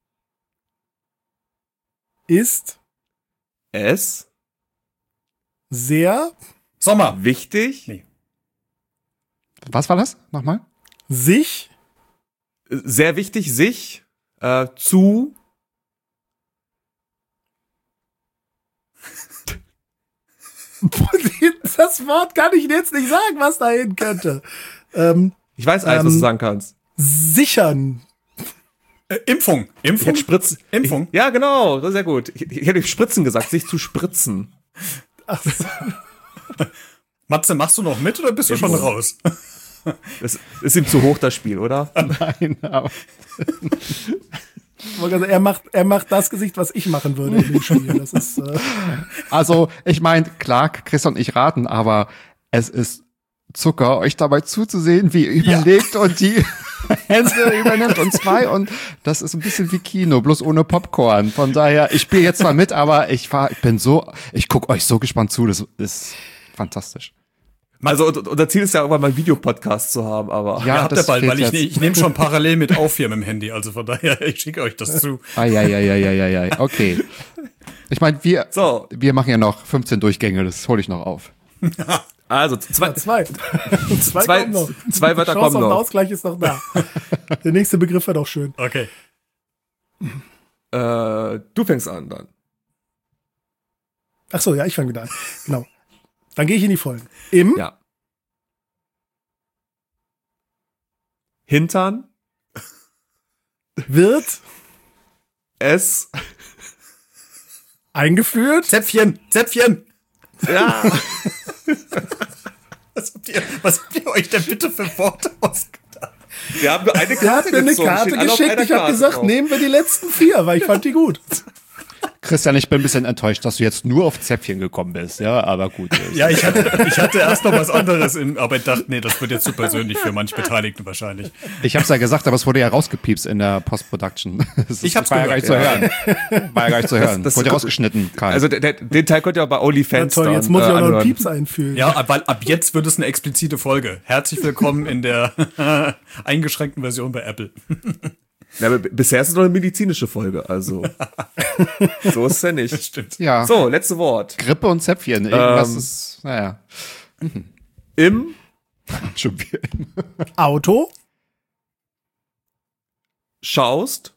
ist es sehr Sommer. wichtig, Nee. Was war das? Nochmal? sich sehr wichtig, sich äh, zu das Wort kann ich jetzt nicht sagen, was dahin könnte. Ähm, Ich weiß alles, Ähm, was du sagen kannst. sichern. Äh, Impfung. Ich Impfung. hätte Spritzen. Impfung. Ich, ja, genau, sehr gut. Ich, ich hätte Spritzen gesagt, sich zu spritzen. Ach, so. Matze, machst du noch mit oder bist du schon Impfung. raus? Das ist ihm zu hoch, das Spiel, oder? Nein, aber Also er macht, er macht das Gesicht, was ich machen würde in dem Spiel. Das ist, äh, also, ich meine, klar, Chris und ich raten, aber es ist Zucker, euch dabei zuzusehen, wie ihr überlegt und die Hände übernimmt und zwei und das ist ein bisschen wie Kino, bloß ohne Popcorn. Von daher, ich spiele jetzt zwar mit, aber ich war, ich bin so, ich gucke euch so gespannt zu, das ist fantastisch. Also und- und unser Ziel ist ja irgendwann mal einen Videopodcast zu haben, aber Ja, habt ihr bald, fehlt weil ich, jetzt. ne- ich nehme schon parallel mit auf hier mit dem Handy. Also von daher, ich schicke euch das zu. Eieieiei, okay. Ich meine, wir, So. wir machen ja noch fünfzehn Durchgänge, das hole ich noch auf. also zwei, zwei. zwei, Zwei- kommen noch. zwei Wörter Die Chance kommen auf den noch. Ausgleich ist noch da. Der nächste Begriff wird auch schön. Okay. äh, du fängst an dann. Ach so, ja, ich fange wieder an. Genau. Dann gehe ich in die Vollen. Im Ja. Hintern, wird es, eingeführt. Zäpfchen, Zäpfchen. ja, Was habt ihr, was habt ihr euch denn bitte für Worte ausgedacht? wir haben nur eine Der hat Karte mir eine gezogen, Karte stehen alle auf geschickt. einer Ich habe Karte gesagt, drauf. nehmen wir die letzten vier, weil ich fand die gut. Christian, ich bin ein bisschen enttäuscht, dass du jetzt nur auf Zäpfchen gekommen bist, ja, aber gut. Ja, ich hatte, ich hatte erst noch was anderes im, aber ich dachte, nee, das wird jetzt zu persönlich für manche Beteiligten wahrscheinlich. Ich hab's ja gesagt, aber es wurde ja rausgepiepst in der Post-Production. Das Ich hab's war ja gar nicht zu gehört, hören. War ja gar nicht zu hören. das- wurde ja rausgeschnitten, Karl. Also der, der, den Teil könnt ihr auch bei Ja, OnlyFans toll, dann, jetzt muss ich äh, auch noch einen anhören. Pieps einfühlen. Ja, ab- weil ab jetzt wird es eine explizite Folge. Herzlich willkommen in der eingeschränkten Version bei Apple. Ja, aber b- bisher ist es noch eine medizinische Folge, also so ist es ja nicht. Stimmt. ja, So, letzte Wort. Grippe und Zäpfchen, irgendwas Ähm. ist, naja, Im schon wieder. Auto, schaust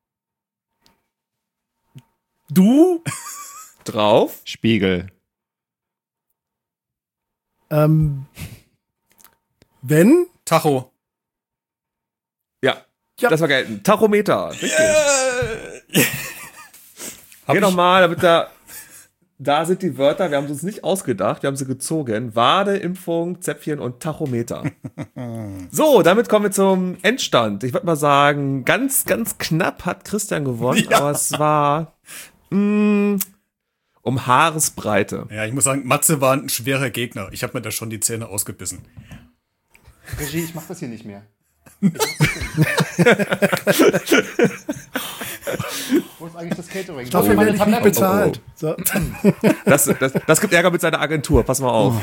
du, drauf Spiegel. ähm, wenn, Tacho. Ja, Ja. das war gelten. Tachometer, richtig. Hab Geh ich- nochmal, damit da, da sind die Wörter, wir haben sie uns nicht ausgedacht, wir haben sie gezogen. Wade, Impfung, Zäpfchen und Tachometer. So, damit kommen wir zum Endstand. Ich würde mal sagen, ganz, ganz knapp hat Christian gewonnen, Ja. aber es war mh, um Haaresbreite. Ja, ich muss sagen, Matze war ein schwerer Gegner. Ich habe mir da schon die Zähne ausgebissen. Regie, ich mach das hier nicht mehr. Wo ist eigentlich das Catering? dafür Oh, werde ich nicht bezahlt. So. Das, das, das gibt Ärger mit seiner Agentur, pass mal auf.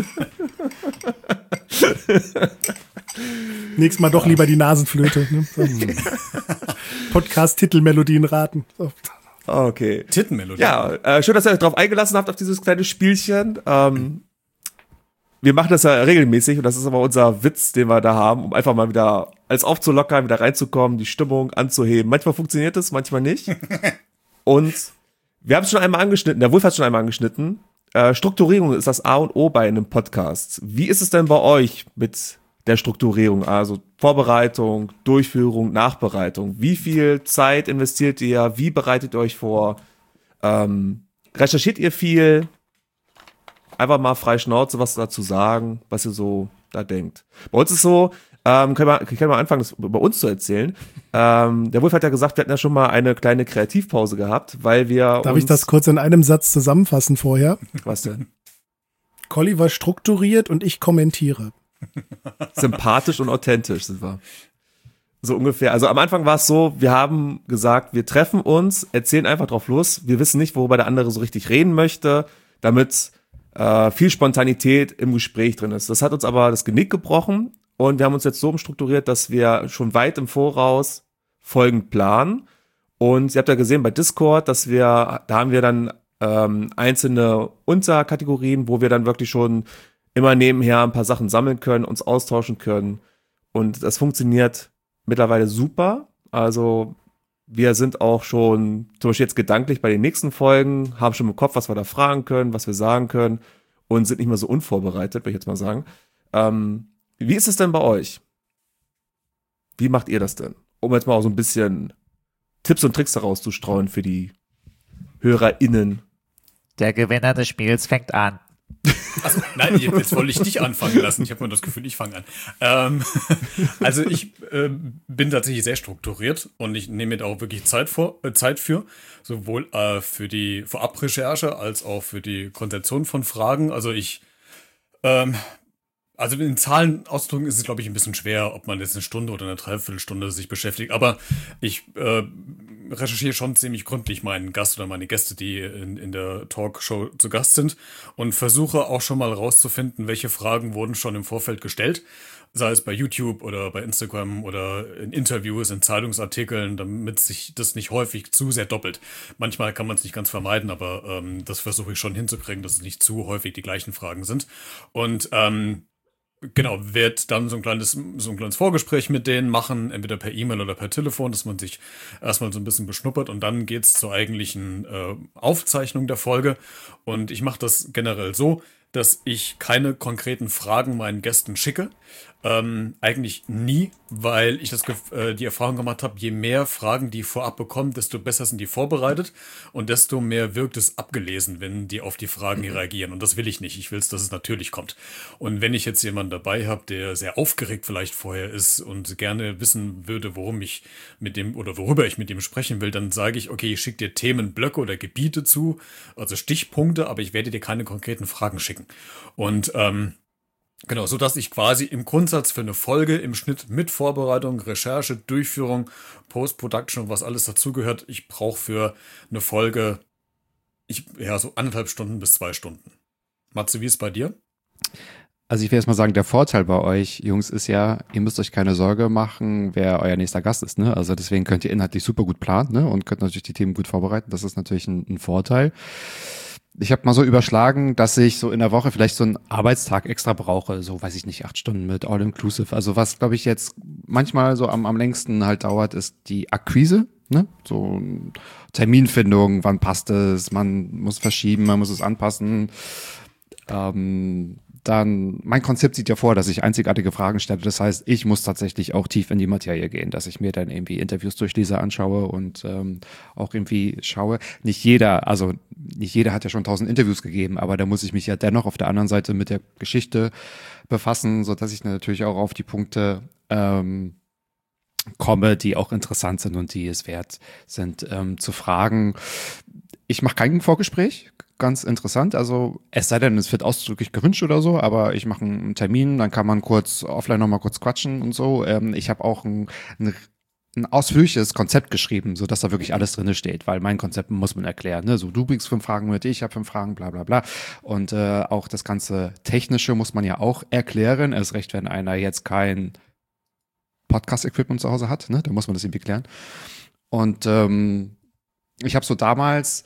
Nächstes Mal doch lieber die Nasenflöte. Ne? So. Podcast-Titelmelodien raten. So. Okay. Tittenmelodie. Ja, äh, schön, dass ihr euch drauf eingelassen habt, auf dieses kleine Spielchen. Ähm, wir machen das ja regelmäßig und das ist aber unser Witz, den wir da haben, um einfach mal wieder als aufzulockern, wieder reinzukommen, die Stimmung anzuheben. Manchmal funktioniert es, manchmal nicht. Und wir haben es schon einmal angeschnitten, der Wolf hat es schon einmal angeschnitten. Äh, Strukturierung ist das A und O bei einem Podcast. Wie ist es denn bei euch mit der Strukturierung? Also Vorbereitung, Durchführung, Nachbereitung. Wie viel Zeit investiert ihr? Wie bereitet ihr euch vor? Ähm, recherchiert ihr viel? Einfach mal frei Schnauze was dazu sagen, was ihr so da denkt. Bei uns ist so, ähm, können wir, können wir anfangen, das bei uns zu erzählen. Ähm, der Wolf hat ja gesagt, wir hatten ja schon mal eine kleine Kreativpause gehabt, weil wir Darf uns, ich das kurz in einem Satz zusammenfassen vorher? was denn? Colli war strukturiert und ich kommentiere. Sympathisch und authentisch sind wir. So ungefähr. Also am Anfang war es so, wir haben gesagt, wir treffen uns, erzählen einfach drauf los. Wir wissen nicht, worüber der andere so richtig reden möchte, damit äh, viel Spontanität im Gespräch drin ist. Das hat uns aber das Genick gebrochen und wir haben uns jetzt so umstrukturiert, dass wir schon weit im Voraus Folgen planen. Und ihr habt ja gesehen bei Discord, dass wir, da haben wir dann ähm, einzelne Unterkategorien, wo wir dann wirklich schon immer nebenher ein paar Sachen sammeln können, uns austauschen können. Und das funktioniert mittlerweile super. Also wir sind auch schon, zum Beispiel jetzt gedanklich bei den nächsten Folgen, haben schon im Kopf, was wir da fragen können, was wir sagen können und sind nicht mehr so unvorbereitet, würde ich jetzt mal sagen. Ähm, Wie ist es denn bei euch? Wie macht ihr das denn? Um jetzt mal auch so ein bisschen Tipps und Tricks daraus zu streuen für die HörerInnen. Der Gewinner des Spiels fängt an. Also, nein, jetzt wollte ich dich anfangen lassen. Ich habe mir das Gefühl, ich fange an. Ähm, also ich äh, bin tatsächlich sehr strukturiert und ich nehme mir da auch wirklich Zeit, vor, äh, Zeit für, sowohl äh, für die Vorabrecherche als auch für die Konzeption von Fragen. Also ich, ähm, also in Zahlen auszudrücken ist es, glaube ich, ein bisschen schwer, ob man jetzt eine Stunde oder eine Dreiviertelstunde sich beschäftigt. Aber ich äh, recherchiere schon ziemlich gründlich meinen Gast oder meine Gäste, die in, in der Talkshow zu Gast sind und versuche auch schon mal rauszufinden, welche Fragen wurden schon im Vorfeld gestellt, sei es bei YouTube oder bei Instagram oder in Interviews, in Zeitungsartikeln, damit sich das nicht häufig zu sehr doppelt. Manchmal kann man es nicht ganz vermeiden, aber ähm, das versuche ich schon hinzukriegen, dass es nicht zu häufig die gleichen Fragen sind. Und ähm, Genau, wird dann so ein kleines, so ein kleines Vorgespräch mit denen machen, entweder per E-Mail oder per Telefon, dass man sich erstmal so ein bisschen beschnuppert und dann geht's zur eigentlichen äh, Aufzeichnung der Folge. Und ich mache das generell so, dass ich keine konkreten Fragen meinen Gästen schicke. Ähm, eigentlich nie, weil ich das äh, die Erfahrung gemacht habe, je mehr Fragen die vorab bekommen, desto besser sind die vorbereitet und desto mehr wirkt es abgelesen, wenn die auf die Fragen reagieren. Und das will ich nicht. Ich will es, dass es natürlich kommt. Und wenn ich jetzt jemanden dabei habe, der sehr aufgeregt vielleicht vorher ist und gerne wissen würde, worum ich mit dem oder worüber ich mit dem sprechen will, dann sage ich, okay, ich schicke dir Themenblöcke oder Gebiete zu, also Stichpunkte, aber ich werde dir keine konkreten Fragen schicken. Und ähm, Genau, so dass ich quasi im Grundsatz für eine Folge im Schnitt mit Vorbereitung, Recherche, Durchführung, Post-Production und was alles dazugehört, ich brauche für eine Folge ich ja so anderthalb Stunden bis zwei Stunden. Matze, wie ist es bei dir? Also ich will jetzt mal sagen, der Vorteil bei euch, Jungs, ist ja, ihr müsst euch keine Sorge machen, wer euer nächster Gast ist, ne? Also deswegen könnt ihr inhaltlich super gut planen, ne? Und könnt natürlich die Themen gut vorbereiten. Das ist natürlich ein, ein Vorteil. Ich habe mal so überschlagen, dass ich so in der Woche vielleicht so einen Arbeitstag extra brauche, so weiß ich nicht, acht Stunden mit All-Inclusive. Also was, glaube ich, jetzt manchmal so am, am längsten halt dauert, ist die Akquise, ne? So Terminfindung, wann passt es, man muss verschieben, man muss es anpassen. Ähm, dann, mein Konzept sieht ja vor, dass ich einzigartige Fragen stelle. Das heißt, ich muss tatsächlich auch tief in die Materie gehen, dass ich mir dann irgendwie Interviews durchlese, anschaue und ähm, auch irgendwie schaue. Nicht jeder, also nicht jeder hat ja schon tausend Interviews gegeben, aber da muss ich mich ja dennoch auf der anderen Seite mit der Geschichte befassen, so dass ich natürlich auch auf die Punkte ähm, komme, die auch interessant sind und die es wert sind, ähm, zu fragen. Ich mache kein Vorgespräch. Ganz interessant, also es sei denn, es wird ausdrücklich gewünscht oder so, aber ich mache einen Termin, dann kann man kurz offline nochmal kurz quatschen und so. Ähm, ich habe auch ein, ein, ein ausführliches Konzept geschrieben, sodass da wirklich alles drin steht, weil mein Konzept muss man erklären. Ne? So, du bringst fünf Fragen mit, ich habe fünf Fragen, bla bla bla. Und äh, auch das ganze Technische muss man ja auch erklären. Erst recht, wenn einer jetzt kein Podcast-Equipment zu Hause hat, ne? Da muss man das irgendwie klären. Und ähm, ich habe so damals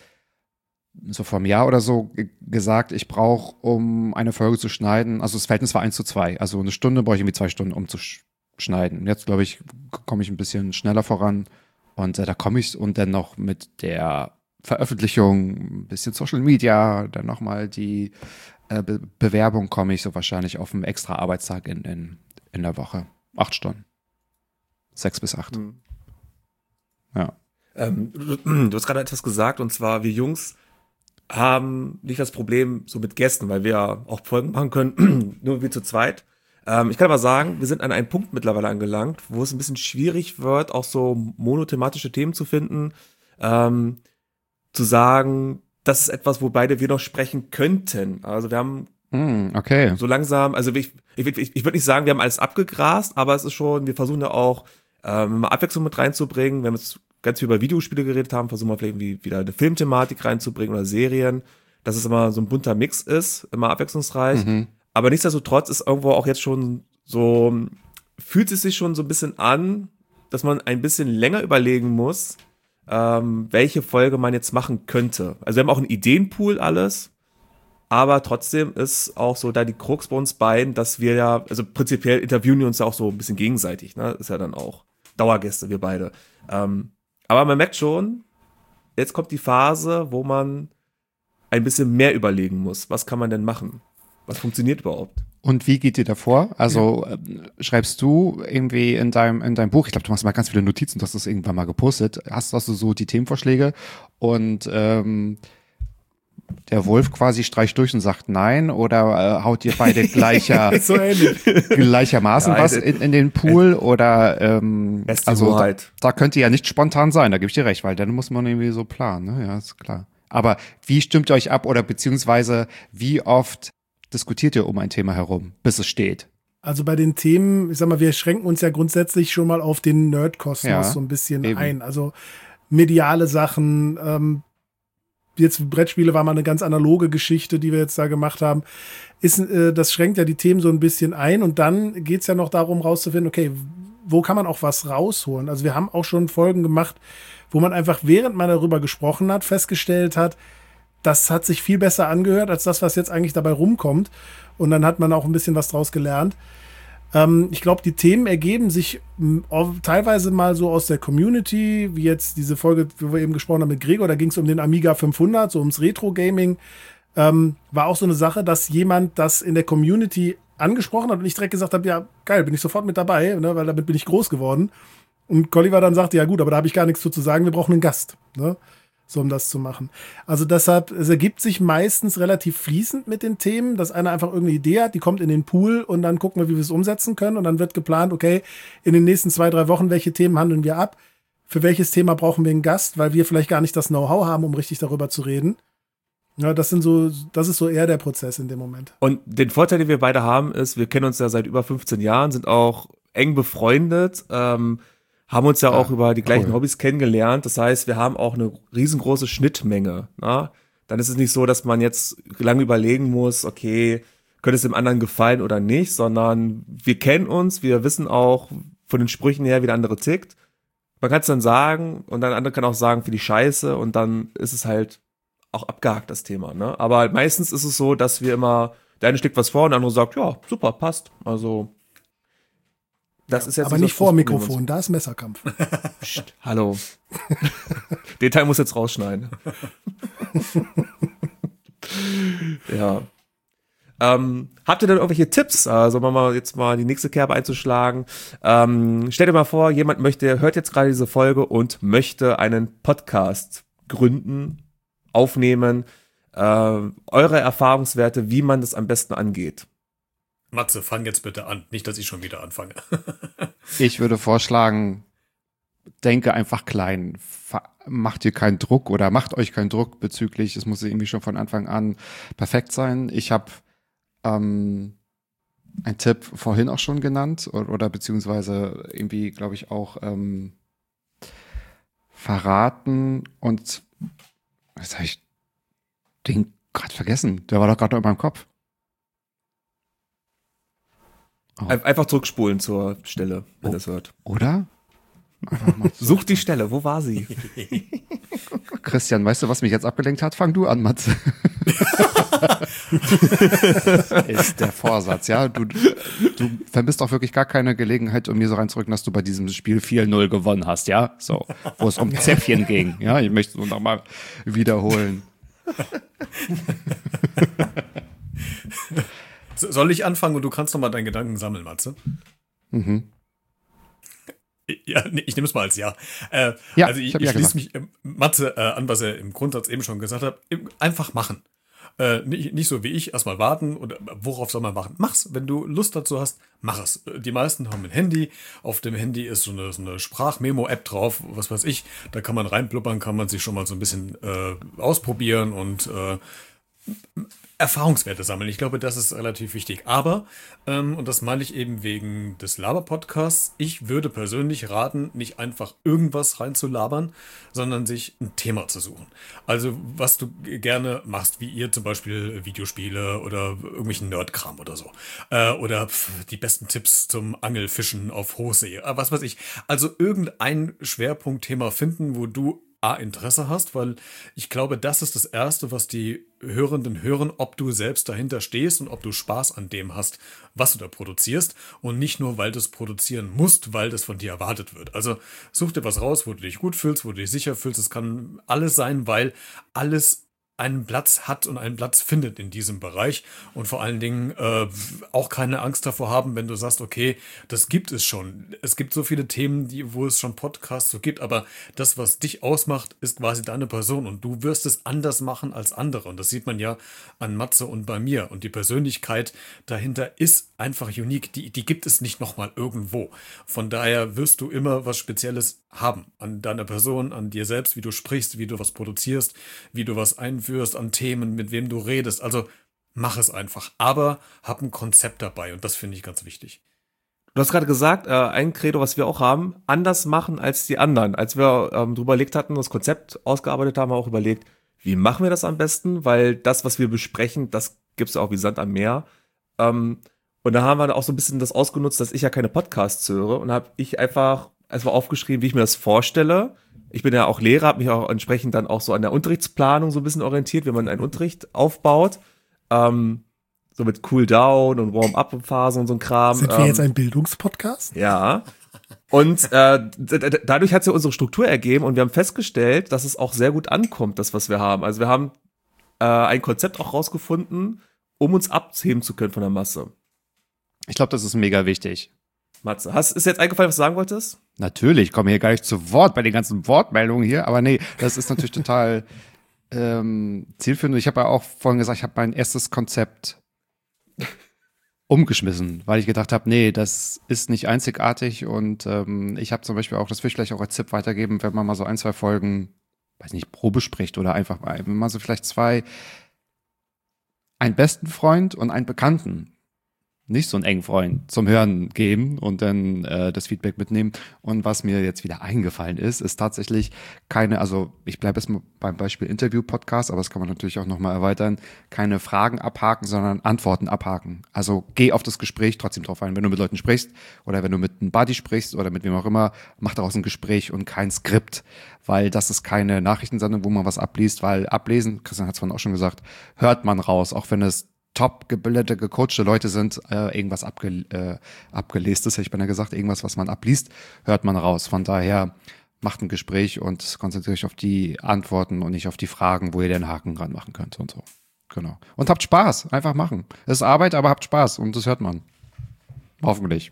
so vor einem Jahr oder so g- gesagt, ich brauche, um eine Folge zu schneiden, also das Verhältnis war eins zu zwei, also eine Stunde brauche ich irgendwie zwei Stunden, um zu sch- schneiden. Jetzt, glaube ich, komme ich ein bisschen schneller voran und äh, da komme ich und dann noch mit der Veröffentlichung, ein bisschen Social Media, dann nochmal die äh, Be- Bewerbung komme ich so wahrscheinlich auf einen extra Arbeitstag in, in, in der Woche. Acht Stunden. Sechs bis acht. Mhm. Ja. Ähm, du, du hast gerade etwas gesagt, und zwar, wir Jungs haben nicht das Problem so mit Gästen, weil wir ja auch Folgen machen können, nur wir zu zweit. Ähm, ich kann aber sagen, wir sind an einem Punkt mittlerweile angelangt, wo es ein bisschen schwierig wird, auch so monothematische Themen zu finden, ähm, zu sagen, das ist etwas, wo beide wir noch sprechen könnten. Also wir haben Mm, okay. so langsam, also ich, ich, ich, ich würde nicht sagen, wir haben alles abgegrast, aber es ist schon, wir versuchen ja auch ähm, mal Abwechslung mit reinzubringen. Wenn wir jetzt ganz viel über Videospiele geredet haben, versuchen wir vielleicht irgendwie wieder eine Filmthematik reinzubringen oder Serien, dass es immer so ein bunter Mix ist, immer abwechslungsreich. Mhm. Aber nichtsdestotrotz ist irgendwo auch jetzt schon so, fühlt es sich schon so ein bisschen an, dass man ein bisschen länger überlegen muss, ähm, welche Folge man jetzt machen könnte. Also wir haben auch einen Ideenpool alles, aber trotzdem ist auch so da die Krux bei uns beiden, dass wir ja, also prinzipiell interviewen wir uns ja auch so ein bisschen gegenseitig, ne? Ist ja dann auch Dauergäste, wir beide. Ähm, aber man merkt schon, jetzt kommt die Phase, wo man ein bisschen mehr überlegen muss. Was kann man denn machen? Was funktioniert überhaupt? Und wie geht ihr davor? Also ja. Schreibst du irgendwie in deinem in deinem Buch, ich glaube, du machst mal ganz viele Notizen, du hast das irgendwann mal gepostet, hast, hast du so die Themenvorschläge und ähm, der Wolf quasi streicht durch und sagt nein oder äh, haut ihr beide gleicher, so ähnlich. gleichermaßen ja, was in, in den Pool oder ähm, also da, da könnt ihr ja nicht spontan sein, da gebe ich dir recht, weil dann muss man irgendwie so planen, ne? Ja, ist klar. Aber wie stimmt ihr euch ab oder beziehungsweise wie oft diskutiert ihr um ein Thema herum, bis es steht? Also bei den Themen, ich sag mal, wir schränken uns ja grundsätzlich schon mal auf den Nerd-Kosmos ja, so ein bisschen eben. ein. Also mediale Sachen, ähm, jetzt Brettspiele war mal eine ganz analoge Geschichte, die wir jetzt da gemacht haben. Ist, äh, das schränkt ja die Themen so ein bisschen ein und dann geht's ja noch darum rauszufinden, okay, wo kann man auch was rausholen? Also wir haben auch schon Folgen gemacht, wo man einfach, während man darüber gesprochen hat, festgestellt hat, das hat sich viel besser angehört, als das, was jetzt eigentlich dabei rumkommt. Und dann hat man auch ein bisschen was draus gelernt. Ähm, ich glaube, die Themen ergeben sich m, teilweise mal so aus der Community, wie jetzt diese Folge, wo wir eben gesprochen haben mit Gregor, da ging es um den Amiga fünfhundert, so ums Retro-Gaming. Ähm, war auch so eine Sache, dass jemand das in der Community angesprochen hat und ich direkt gesagt habe, ja, geil, bin ich sofort mit dabei, ne, weil damit bin ich groß geworden. Und Colliver dann sagte, ja gut, aber da habe ich gar nichts zu, zu sagen, wir brauchen einen Gast, ne? So, um das zu machen. Also deshalb, es ergibt sich meistens relativ fließend mit den Themen, dass einer einfach irgendeine Idee hat, die kommt in den Pool und dann gucken wir, wie wir es umsetzen können und dann wird geplant, okay, in den nächsten zwei, drei Wochen, welche Themen handeln wir ab? Für welches Thema brauchen wir einen Gast, weil wir vielleicht gar nicht das Know-how haben, um richtig darüber zu reden. Ja, das sind so, das ist so eher der Prozess in dem Moment. Und den Vorteil, den wir beide haben, ist, wir kennen uns ja seit über fünfzehn Jahren, sind auch eng befreundet, ähm, haben uns ja, ja auch über die gleichen cool. Hobbys kennengelernt. Das heißt, wir haben auch eine riesengroße Schnittmenge. Na? Dann ist es nicht so, dass man jetzt lange überlegen muss, okay, könnte es dem anderen gefallen oder nicht, sondern wir kennen uns, wir wissen auch von den Sprüchen her, wie der andere tickt. Man kann es dann sagen und dann der andere kann auch sagen, für die Scheiße und dann ist es halt auch abgehakt, das Thema. Ne? Aber meistens ist es so, dass wir immer, der eine schlägt was vor und der andere sagt, ja, super, passt. Also das ja, ist jetzt aber nicht vor Mikrofon, da ist Messerkampf. Psst, hallo. Den Teil muss jetzt rausschneiden. Ja. Ähm, habt ihr denn irgendwelche Tipps? Also, um mal jetzt mal die nächste Kerbe einzuschlagen. Ähm, stellt dir mal vor, jemand möchte, hört jetzt gerade diese Folge und möchte einen Podcast gründen, aufnehmen. Äh, eure Erfahrungswerte, wie man das am besten angeht. Matze, fang jetzt bitte an. Nicht, dass ich schon wieder anfange. Ich würde vorschlagen, denke einfach klein. Macht ihr keinen Druck oder macht euch keinen Druck bezüglich, es muss irgendwie schon von Anfang an perfekt sein. Ich habe ähm, einen Tipp vorhin auch schon genannt oder, oder beziehungsweise irgendwie, glaube ich, auch ähm, verraten und jetzt habe ich den gerade vergessen. Der war doch gerade noch in meinem Kopf. Oh. Einfach zurückspulen zur Stelle, wenn ihr es hört. Oder? Sucht die Stelle, wo war sie? Christian, weißt du, was mich jetzt abgelenkt hat? Fang du an, Matze. Ist der Vorsatz, ja? Du, du vermisst auch wirklich gar keine Gelegenheit, um mir so reinzurücken, dass du bei diesem Spiel vier null gewonnen hast, ja? So, wo es um Zäpfchen ging, ja? Ich möchte es nochmal wiederholen. Soll ich anfangen und du kannst noch mal deinen Gedanken sammeln, Matze? Mhm. Ja, nee, ich nehme es mal als Ja. Äh, ja also ich, ich, ich ja schließe mich äh, Matze äh, an, was er im Grundsatz eben schon gesagt hat. Einfach machen. Äh, nicht, nicht so wie ich, erstmal warten oder worauf soll man warten? Mach's. Wenn du Lust dazu hast, mach es. Die meisten haben ein Handy. Auf dem Handy ist so eine, so eine Sprachmemo-App drauf, was weiß ich. Da kann man reinblubbern, kann man sich schon mal so ein bisschen äh, ausprobieren und äh, Erfahrungswerte sammeln. Ich glaube, das ist relativ wichtig. Aber, ähm, und das meine ich eben wegen des Laber-Podcasts, ich würde persönlich raten, nicht einfach irgendwas reinzulabern, sondern sich ein Thema zu suchen. Also, was du gerne machst, wie ihr zum Beispiel Videospiele oder irgendwelchen Nerdkram oder so. Äh, oder pf, die besten Tipps zum Angelfischen auf Hochsee. Äh, was weiß ich. Also, irgendein Schwerpunktthema finden, wo du A, Interesse hast, weil ich glaube, das ist das Erste, was die Hörenden hören, ob du selbst dahinter stehst und ob du Spaß an dem hast, was du da produzierst und nicht nur, weil du es produzieren musst, weil das von dir erwartet wird. Also such dir was raus, wo du dich gut fühlst, wo du dich sicher fühlst. Es kann alles sein, weil alles einen Platz hat und einen Platz findet in diesem Bereich und vor allen Dingen äh, auch keine Angst davor haben, wenn du sagst, okay, das gibt es schon. Es gibt so viele Themen, die, wo es schon Podcasts so gibt, aber das, was dich ausmacht, ist quasi deine Person und du wirst es anders machen als andere und das sieht man ja an Matze und bei mir und die Persönlichkeit dahinter ist einfach unique, die, die gibt es nicht nochmal irgendwo. Von daher wirst du immer was Spezielles haben an deiner Person, an dir selbst, wie du sprichst, wie du was produzierst, wie du was einführst an Themen, mit wem du redest. Also mach es einfach, aber hab ein Konzept dabei und das finde ich ganz wichtig. Du hast gerade gesagt, äh, ein Credo, was wir auch haben, anders machen als die anderen. Als wir ähm, drüber überlegt hatten, das Konzept ausgearbeitet haben, haben wir auch überlegt, wie machen wir das am besten, weil das, was wir besprechen, das gibt's ja auch wie Sand am Meer. Ähm, und da haben wir auch so ein bisschen das ausgenutzt, dass ich ja keine Podcasts höre und habe ich einfach erstmal aufgeschrieben, wie ich mir das vorstelle. Ich bin ja auch Lehrer, habe mich auch entsprechend dann auch so an der Unterrichtsplanung so ein bisschen orientiert, wie man einen Unterricht aufbaut. Ähm, so mit Cool-Down und Warm-Up-Phasen und so ein Kram. Sind wir ähm, jetzt ein Bildungspodcast? Ja. Und äh, d- d- dadurch hat sich unsere Struktur ergeben und wir haben festgestellt, dass es auch sehr gut ankommt, das, was wir haben. Also wir haben äh, ein Konzept auch rausgefunden, um uns abheben zu können von der Masse. Ich glaube, das ist mega wichtig. Matze, hast, ist dir jetzt eingefallen, was du sagen wolltest? Natürlich, komme hier gar nicht zu Wort bei den ganzen Wortmeldungen hier, aber nee, das ist natürlich total ähm, zielführend. Ich habe ja auch vorhin gesagt, ich habe mein erstes Konzept umgeschmissen, weil ich gedacht habe, nee, das ist nicht einzigartig und ähm, ich habe zum Beispiel auch, das will ich vielleicht auch als Tipp weitergeben, wenn man mal so ein, zwei Folgen, weiß nicht, Probe spricht oder einfach mal, wenn man so vielleicht zwei, einen besten Freund und einen Bekannten, nicht so einen engen Freund zum Hören geben und dann äh, das Feedback mitnehmen. Und was mir jetzt wieder eingefallen ist, ist tatsächlich keine, also ich bleibe jetzt mal beim Beispiel Interview-Podcast, aber das kann man natürlich auch nochmal erweitern, keine Fragen abhaken, sondern Antworten abhaken. Also geh auf das Gespräch trotzdem drauf ein. Wenn du mit Leuten sprichst oder wenn du mit einem Buddy sprichst oder mit wem auch immer, mach daraus ein Gespräch und kein Skript, weil das ist keine Nachrichtensendung, wo man was abliest, weil ablesen, Christian hat es vorhin auch schon gesagt, hört man raus, auch wenn es top gebildete, gecoachte Leute sind, äh, irgendwas abge, äh, abgelestes, hätte ich beinahe gesagt, irgendwas, was man abliest, hört man raus. Von daher macht ein Gespräch und konzentriert euch auf die Antworten und nicht auf die Fragen, wo ihr den Haken dran machen könnt und so. Genau. Und habt Spaß, einfach machen. Es ist Arbeit, aber habt Spaß und das hört man. Hoffentlich.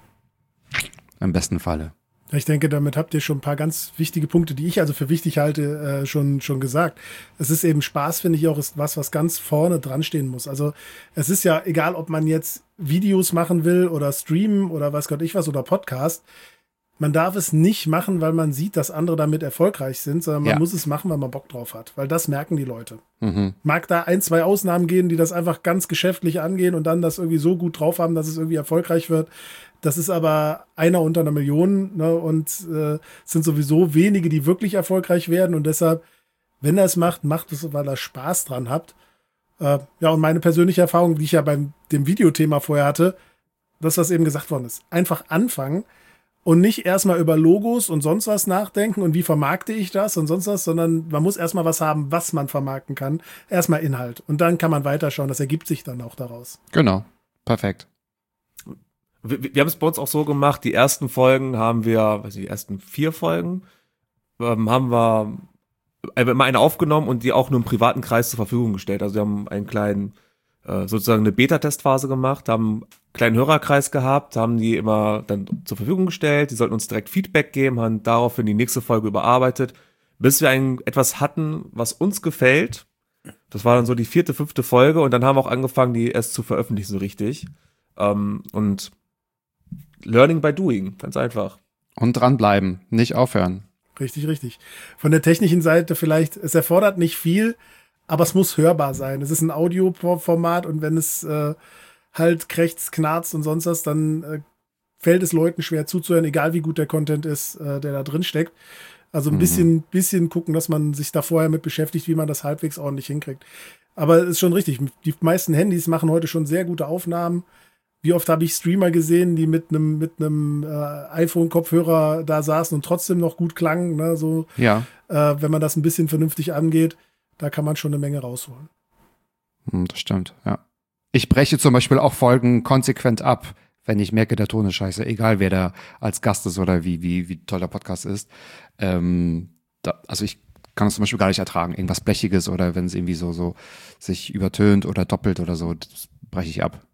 Im besten Falle. Ich denke, damit habt ihr schon ein paar ganz wichtige Punkte, die ich also für wichtig halte, äh, schon schon gesagt. Es ist eben Spaß, finde ich auch, ist was, was ganz vorne dran stehen muss. Also es ist ja egal, ob man jetzt Videos machen will oder streamen oder weiß Gott ich was oder Podcast. Man darf es nicht machen, weil man sieht, dass andere damit erfolgreich sind, sondern man Ja. muss es machen, weil man Bock drauf hat. Weil das merken die Leute. Mhm. Mag da ein, zwei Ausnahmen gehen, die das einfach ganz geschäftlich angehen und dann das irgendwie so gut drauf haben, dass es irgendwie erfolgreich wird. Das ist aber einer unter einer Million, ne, und äh, sind sowieso wenige, die wirklich erfolgreich werden. Und deshalb, wenn er es macht, macht es, weil er Spaß dran habt. Äh, ja, und meine persönliche Erfahrung, die ich ja beim dem Videothema vorher hatte, das, was eben gesagt worden ist. Einfach anfangen und nicht erstmal über Logos und sonst was nachdenken und wie vermarkte ich das und sonst was, sondern man muss erstmal was haben, was man vermarkten kann. Erstmal Inhalt. Und dann kann man weiterschauen. Das ergibt sich dann auch daraus. Genau. Perfekt. Wir, wir haben es bei uns auch so gemacht, die ersten Folgen haben wir, weiß nicht, die ersten vier Folgen, ähm, haben wir immer eine aufgenommen und die auch nur im privaten Kreis zur Verfügung gestellt. Also wir haben einen kleinen, äh, sozusagen eine Beta-Testphase gemacht, haben einen kleinen Hörerkreis gehabt, haben die immer dann zur Verfügung gestellt, die sollten uns direkt Feedback geben, haben daraufhin die nächste Folge überarbeitet, bis wir ein, etwas hatten, was uns gefällt. Das war dann so die vierte, fünfte Folge und dann haben wir auch angefangen, die erst zu veröffentlichen, so richtig. Ähm, und Learning by doing, ganz einfach. Und dranbleiben, nicht aufhören. Richtig, richtig. Von der technischen Seite vielleicht, es erfordert nicht viel, aber es muss hörbar sein. Es ist ein Audioformat und wenn es äh, halt krächzt, knarzt und sonst was, dann äh, fällt es Leuten schwer zuzuhören, egal wie gut der Content ist, äh, der da drin steckt. Also ein Mhm. bisschen, bisschen gucken, dass man sich da vorher mit beschäftigt, wie man das halbwegs ordentlich hinkriegt. Aber es ist schon richtig. Die meisten Handys machen heute schon sehr gute Aufnahmen. Wie oft habe ich Streamer gesehen, die mit einem mit einem äh, iPhone-Kopfhörer da saßen und trotzdem noch gut klangen. Ne? So, Ja, äh, wenn man das ein bisschen vernünftig angeht, da kann man schon eine Menge rausholen. hm, das stimmt, ja. Ich breche zum Beispiel auch Folgen konsequent ab, wenn ich merke, der Ton ist scheiße, egal wer da als Gast ist oder wie, wie, wie toll der Podcast ist. Ähm, da, also ich kann es zum Beispiel gar nicht ertragen. Irgendwas Blechiges oder wenn es irgendwie so, so sich übertönt oder doppelt oder so, das breche ich ab.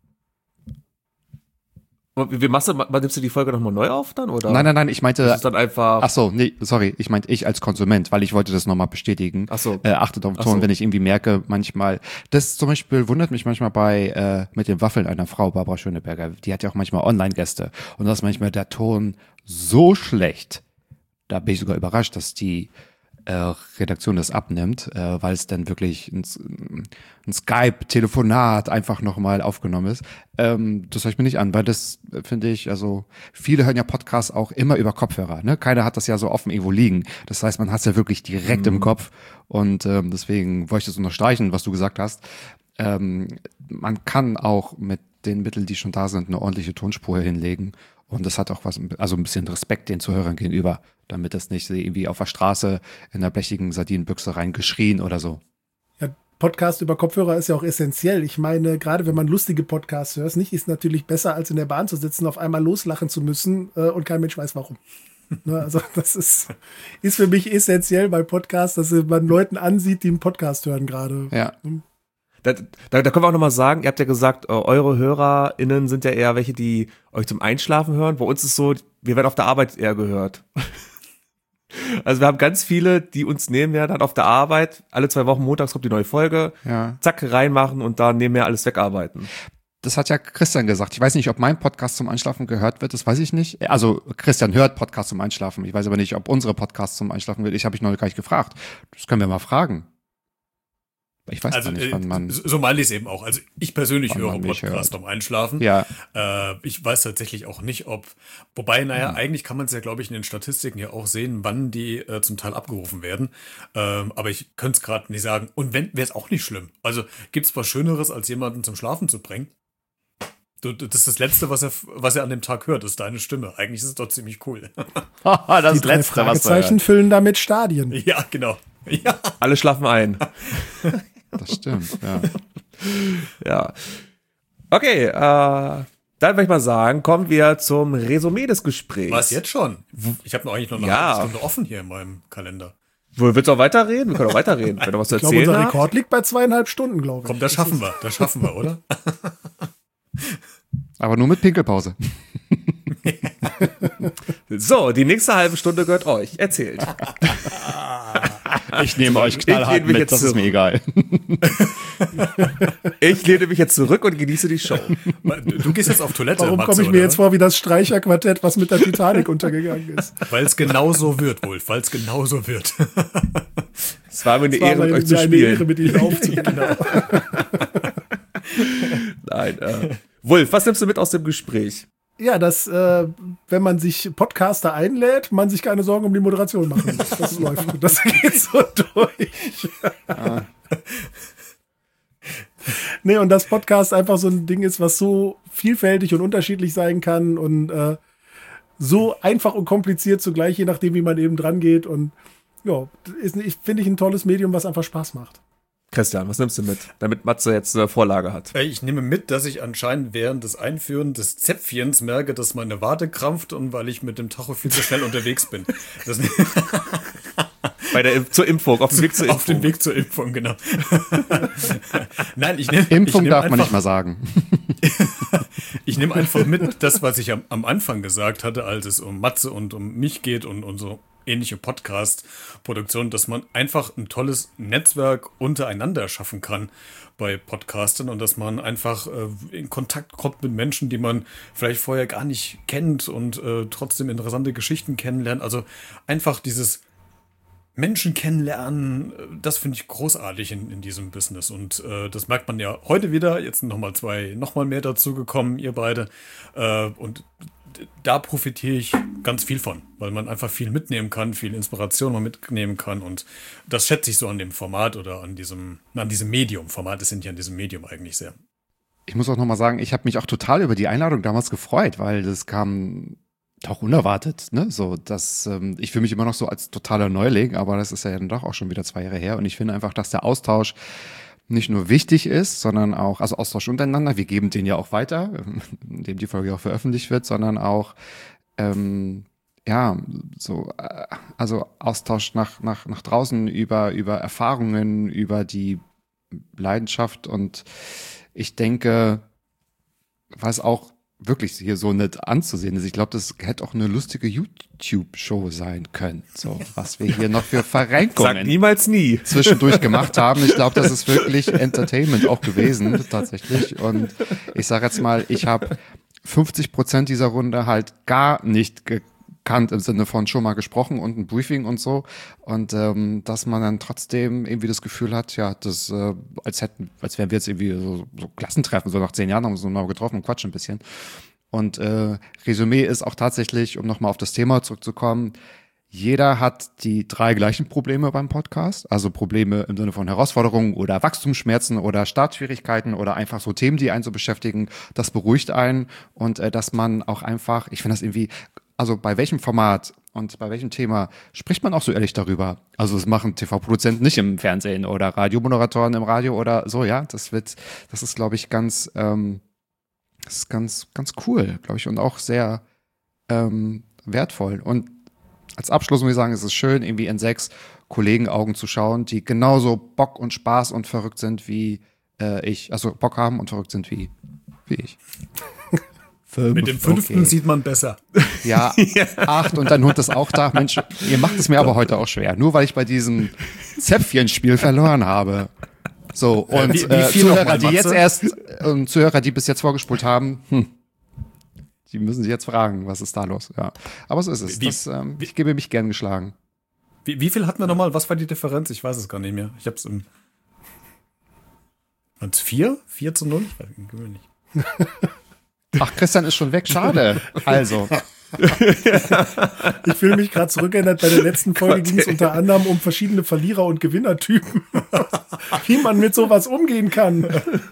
Und wie machst du, nimmst du die Folge nochmal neu auf dann, oder? Nein, nein, nein, ich meinte. Das ist dann einfach. Ach so, nee, sorry, ich meinte ich als Konsument, weil ich wollte das nochmal bestätigen. Ach so. Äh, achtet auf den Ton, so. wenn ich irgendwie merke, manchmal, das zum Beispiel wundert mich manchmal bei, äh, mit den Waffeln einer Frau, Barbara Schöneberger, die hat ja auch manchmal Online-Gäste und da ist manchmal der Ton so schlecht, da bin ich sogar überrascht, dass die äh, Redaktion das abnimmt, äh, weil es dann wirklich ein, ein Skype-Telefonat einfach nochmal aufgenommen ist. Ähm, das höre ich mir nicht an, weil das äh, finde ich, also viele hören ja Podcasts auch immer über Kopfhörer, ne? Keiner hat das ja so offen irgendwo liegen. Das heißt, man hat es ja wirklich direkt mhm. im Kopf und ähm, deswegen wollte ich das unterstreichen, was du gesagt hast. Ähm, man kann auch mit den Mitteln, die schon da sind, eine ordentliche Tonspur hinlegen. Und das hat auch was, also ein bisschen Respekt den Zuhörern gegenüber, damit das nicht irgendwie auf der Straße in der blechigen Sardinenbüchse reingeschrien oder so. Ja, Podcast über Kopfhörer ist ja auch essentiell. Ich meine, gerade wenn man lustige Podcasts hört, nicht ist natürlich besser, als in der Bahn zu sitzen, auf einmal loslachen zu müssen äh, und kein Mensch weiß warum. Ne, also das ist, ist für mich essentiell bei Podcasts, dass man Leuten ansieht, die einen Podcast hören gerade. Ja. Da, da, da können wir auch nochmal sagen, ihr habt ja gesagt, eure HörerInnen sind ja eher welche, die euch zum Einschlafen hören. Bei uns ist so, wir werden auf der Arbeit eher gehört. Also wir haben ganz viele, die uns nebenher dann auf der Arbeit, alle zwei Wochen montags kommt die neue Folge, ja. zack, reinmachen und dann nebenher alles wegarbeiten. Das hat ja Christian gesagt. Ich weiß nicht, ob mein Podcast zum Einschlafen gehört wird, das weiß ich nicht. Also Christian hört Podcast zum Einschlafen. Ich weiß aber nicht, ob unsere Podcast zum Einschlafen wird. Ich habe ich noch gar nicht gefragt. Das können wir mal fragen. Ich weiß also, gar nicht, wann man... So meine ich es eben auch. Also ich persönlich höre Podcast hört. beim Einschlafen. Ja. Äh, ich weiß tatsächlich auch nicht, ob... Wobei, naja, hm. eigentlich kann man es ja, glaube ich, in den Statistiken ja auch sehen, wann die äh, zum Teil abgerufen werden. Ähm, aber ich könnte es gerade nicht sagen. Und wenn, wäre es auch nicht schlimm. Also gibt es was Schöneres, als jemanden zum Schlafen zu bringen? Du, das ist das Letzte, was er, was er an dem Tag hört, ist deine Stimme. Eigentlich ist es doch ziemlich cool. das die drei Letzte, Fragezeichen was füllen damit Stadien. Ja, genau. Ja. Alle schlafen ein. Das stimmt, ja. Ja. Okay, äh, dann würde ich mal sagen, kommen wir zum Resümee des Gesprächs. Was, jetzt schon? Ich habe noch eigentlich noch eine ja. halbe Stunde offen hier in meinem Kalender. Wo, willst du auch weiterreden? Wir können auch weiterreden, wenn du was zu ich glaube, erzählen unser hast. Rekord liegt bei zweieinhalb Stunden, glaube ich. Komm, das schaffen wir, das schaffen wir, oder? Aber nur mit Pinkelpause. So, die nächste halbe Stunde gehört euch. Erzählt. Ich nehme euch knallhart mit, jetzt das zurück. ist mir egal. Ich lehne mich jetzt zurück und genieße die Show. Du, du gehst jetzt auf Toilette, Warum Matze, komme ich mir oder? jetzt vor wie das Streicherquartett, was mit der Titanic untergegangen ist? Weil es genauso wird, Wolf, weil es genauso wird. Es war mir eine Es war Ehre, mit mir euch zu eine spielen. Ehre, mit Ihnen aufzunehmen. Genau. Nein, äh. Wolf, was nimmst du mit aus dem Gespräch? Ja, dass, äh, wenn man sich Podcaster einlädt, man sich keine Sorgen um die Moderation machen muss. Das läuft. Das geht so durch. Ah. Nee, und dass Podcast einfach so ein Ding ist, was so vielfältig und unterschiedlich sein kann und äh, so einfach und kompliziert zugleich, je nachdem, wie man eben dran geht. Und ja, ist, ich, finde ich ein tolles Medium, was einfach Spaß macht. Christian, was nimmst du mit, damit Matze jetzt eine Vorlage hat? Ich nehme mit, dass ich anscheinend während des Einführen des Zäpfchens merke, dass meine Wade krampft und weil ich mit dem Tacho viel zu schnell unterwegs bin. Das Bei der zur Impfung, auf dem Weg zur Impfung. Auf dem Weg zur Impfung, genau. Nein, ich nehme Impfung ich nehm darf einfach, man nicht mal sagen. Ich nehme einfach mit, das, was ich am, am Anfang gesagt hatte, als es um Matze und um mich geht und, und so ähnliche Podcast-Produktion, dass man einfach ein tolles Netzwerk untereinander schaffen kann bei Podcastern und dass man einfach äh, in Kontakt kommt mit Menschen, die man vielleicht vorher gar nicht kennt und äh, trotzdem interessante Geschichten kennenlernt. Also einfach dieses Menschen kennenlernen, das finde ich großartig in, in diesem Business und äh, das merkt man ja heute wieder, jetzt sind nochmal zwei, nochmal mehr dazu gekommen, ihr beide äh, und da profitiere ich ganz viel von, weil man einfach viel mitnehmen kann, viel Inspiration man mitnehmen kann und das schätze ich so an dem Format oder an diesem, an diesem Medium. Formate sind ja an diesem Medium eigentlich sehr. Ich muss auch nochmal sagen, ich habe mich auch total über die Einladung damals gefreut, weil das kam doch unerwartet, ne? So, dass ähm, ich fühle mich immer noch so als totaler Neuling, aber das ist ja dann doch auch schon wieder zwei Jahre her und ich finde einfach, dass der Austausch nicht nur wichtig ist, sondern auch, also Austausch untereinander, wir geben den ja auch weiter, indem die Folge auch veröffentlicht wird, sondern auch, ähm, ja, so, äh, also Austausch nach, nach, nach draußen über, über Erfahrungen, über die Leidenschaft und ich denke, was auch wirklich hier so nett anzusehen ist, ich glaube, das hätte auch eine lustige YouTube-Show sein können, so, was wir hier noch für Sag Verrenkungen niemals nie. zwischendurch gemacht haben. Ich glaube, das ist wirklich Entertainment auch gewesen, tatsächlich. Und ich sage jetzt mal, ich habe fünfzig Prozent dieser Runde halt gar nicht gekannt, im Sinne von schon mal gesprochen und ein Briefing und so. Und ähm, dass man dann trotzdem irgendwie das Gefühl hat, ja, das, äh, als hätten, als wären wir jetzt irgendwie so, so Klassentreffen, so nach zehn Jahren haben wir uns mal getroffen und quatschen ein bisschen. Und äh, Resümee ist auch tatsächlich, um nochmal auf das Thema zurückzukommen, jeder hat die drei gleichen Probleme beim Podcast, also Probleme im Sinne von Herausforderungen oder Wachstumsschmerzen oder Startschwierigkeiten oder einfach so Themen, die einen so beschäftigen. Das beruhigt einen und äh, dass man auch einfach, ich finde das irgendwie, also bei welchem Format und bei welchem Thema spricht man auch so ehrlich darüber? Also das machen T V-Produzenten nicht im Fernsehen oder Radiomoderatoren im Radio oder so, ja. Das wird, das ist, glaube ich, ganz, ähm, das ist ganz, ganz cool, glaube ich, und auch sehr ähm, wertvoll. Und als Abschluss muss ich sagen, es ist schön, irgendwie in sechs Kollegenaugen zu schauen, die genauso Bock und Spaß und verrückt sind wie äh, ich. Also Bock haben und verrückt sind wie, wie ich. Fünf, Mit dem fünften okay. Sieht man besser. Ja, acht und dein Hund ist auch da. Mensch, ihr macht es mir aber heute auch schwer. Nur weil ich bei diesem Zäpfchenspiel verloren habe. So, und wie, wie äh, Zuhörer, mal, die jetzt erst, äh, Zuhörer, die bis jetzt vorgespult haben, hm, die müssen sich jetzt fragen, was ist da los? Ja, aber so ist es. Wie, das, ähm, ich gebe mich gern geschlagen. Wie, wie viel hatten wir nochmal? Was war die Differenz? Ich weiß es gar nicht mehr. Ich hab's im. Waren es vier? Vier zu null? Ich weiß nicht. Ach, Christian ist schon weg. Schade. Also. Ich fühle mich gerade zurückerinnert. Bei der letzten Folge ging es unter anderem um verschiedene Verlierer- und Gewinnertypen. Wie man mit sowas umgehen kann.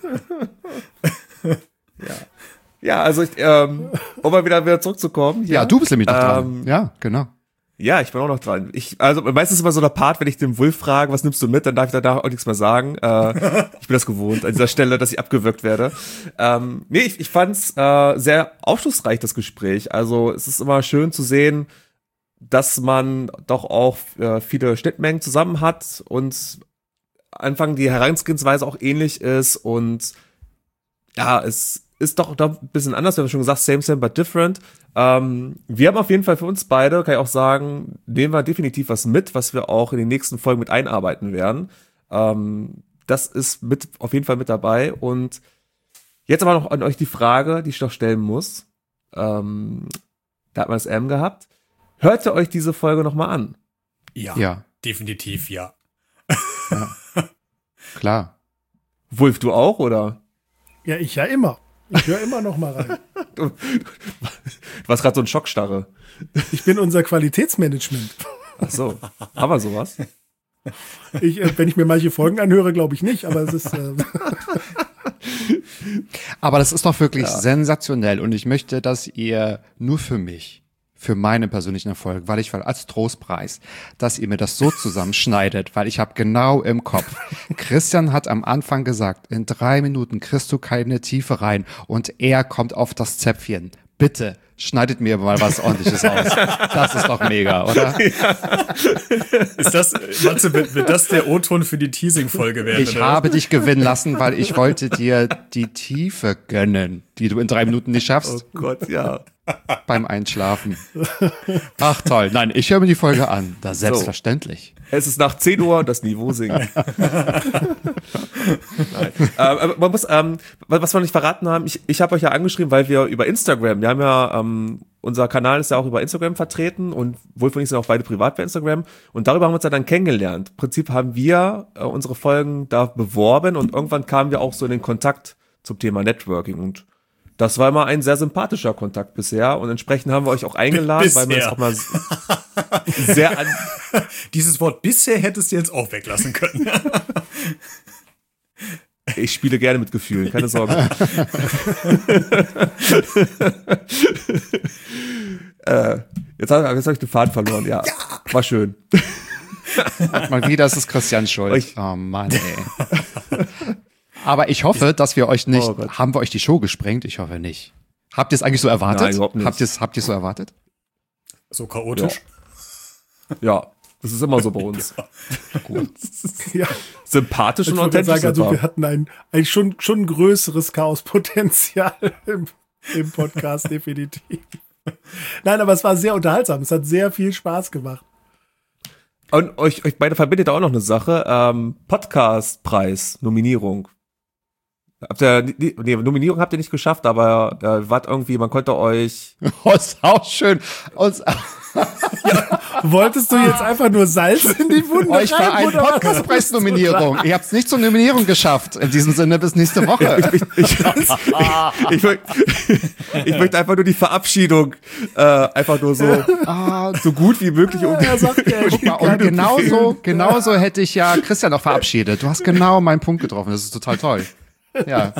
Ja. Ja, also ich, ähm, um mal wieder, wieder zurückzukommen. Ja, ja du bist nämlich noch ähm, dran. Ja, genau. Ja, ich bin auch noch dran. Ich, also meistens ist immer so der Part, wenn ich den Wolf frage, was nimmst du mit, dann darf ich danach auch nichts mehr sagen. Äh, ich bin das gewohnt an dieser Stelle, dass ich abgewürgt werde. Ähm, nee, ich, ich fand's äh, sehr aufschlussreich, das Gespräch. Also es ist immer schön zu sehen, dass man doch auch äh, viele Schnittmengen zusammen hat und Anfang die Herangehensweise auch ähnlich ist und ja, es ist doch, doch ein bisschen anders, wir haben schon gesagt, same, same, but different. Ähm, wir haben auf jeden Fall für uns beide, kann ich auch sagen, nehmen wir definitiv was mit, was wir auch in den nächsten Folgen mit einarbeiten werden. Ähm, das ist mit auf jeden Fall mit dabei. Und jetzt aber noch an euch die Frage, die ich noch stellen muss. Ähm, da hat man das M gehabt. Hört ihr euch diese Folge noch mal an? Ja, Ja. Definitiv ja. Ja. Klar. Wolf, du auch, oder? Ja, ich ja immer. Ich höre immer noch mal rein. Du, du warst gerade so ein Schockstarre. Ich bin unser Qualitätsmanagement. Ach so, haben wir sowas? Ich, äh, wenn ich mir manche Folgen anhöre, glaube ich nicht, aber es ist. Äh Aber das ist doch wirklich Ja. sensationell und ich möchte, dass ihr nur für mich, für meinen persönlichen Erfolg, weil ich als Trostpreis, dass ihr mir das so zusammenschneidet, weil ich habe genau im Kopf. Christian hat am Anfang gesagt, in drei Minuten kriegst du keine Tiefe rein und er kommt auf das Zäpfchen. Bitte, schneidet mir mal was Ordentliches aus. Das ist doch mega, oder? Ist das, meinst du, wird, wird das der O-Ton für die Teasing-Folge werden? Ich oder? habe dich gewinnen lassen, weil ich wollte dir die Tiefe gönnen, die du in drei Minuten nicht schaffst. Oh Gott, ja. Beim Einschlafen. Ach toll. Nein, ich höre mir die Folge an. Das ist selbstverständlich. Es ist nach zehn Uhr und das Niveau sinkt. Nein. Ähm, aber man muss, ähm, was wir nicht verraten haben, ich, ich habe euch ja angeschrieben, weil wir über Instagram, wir haben ja, ähm, unser Kanal ist ja auch über Instagram vertreten und Wolf und ich sind auch beide privat bei Instagram und darüber haben wir uns ja dann kennengelernt. Im Prinzip haben wir äh, unsere Folgen da beworben und irgendwann kamen wir auch so in den Kontakt zum Thema Networking und das war immer ein sehr sympathischer Kontakt bisher und entsprechend haben wir euch auch eingeladen, Bisher. weil wir uns auch mal sehr an Dieses Wort bisher hättest du jetzt auch weglassen können. Ich spiele gerne mit Gefühlen, keine Sorge. äh, jetzt habe jetzt hab ich den Faden verloren, ja. ja. War schön. Mal wieder ist es Christian schuld. Ich- Oh Mann, ey. Aber ich hoffe, dass wir euch nicht, Oh Gott. haben wir euch die Show gesprengt? Ich hoffe nicht. Habt ihr es eigentlich so erwartet? Nein, überhaupt nicht. Habt ihr es habt ihr so erwartet? So chaotisch. Ja, das ist immer so bei uns. Gut. Ja. Sympathisch Ich und wollte authentisch. sagen, also sind wir. wir hatten ein, ein schon, schon größeres Chaospotenzial im, im Podcast, definitiv. Nein, aber es war sehr unterhaltsam. Es hat sehr viel Spaß gemacht. Und euch, euch beide verbindet auch noch eine Sache. Ähm, Podcastpreis, Nominierung. Habt ihr, nee, Nominierung habt ihr nicht geschafft, aber äh, wart irgendwie, man konnte euch. Oh, ist auch schön. Und, Wolltest du jetzt einfach nur Salz in die Wunde euch war eine oder was? Podcastpreis-Nominierung. Ihr habt es nicht zur Nominierung geschafft. In diesem Sinne bis nächste Woche. Ich, ich, ich, möcht- ich möchte einfach nur die Verabschiedung äh, einfach nur so, Ah, so gut wie möglich um. Er sagt, er guck mal, und genauso, genauso hätte ich ja Christian auch verabschiedet. Du hast genau meinen Punkt getroffen. Das ist total toll. Ja.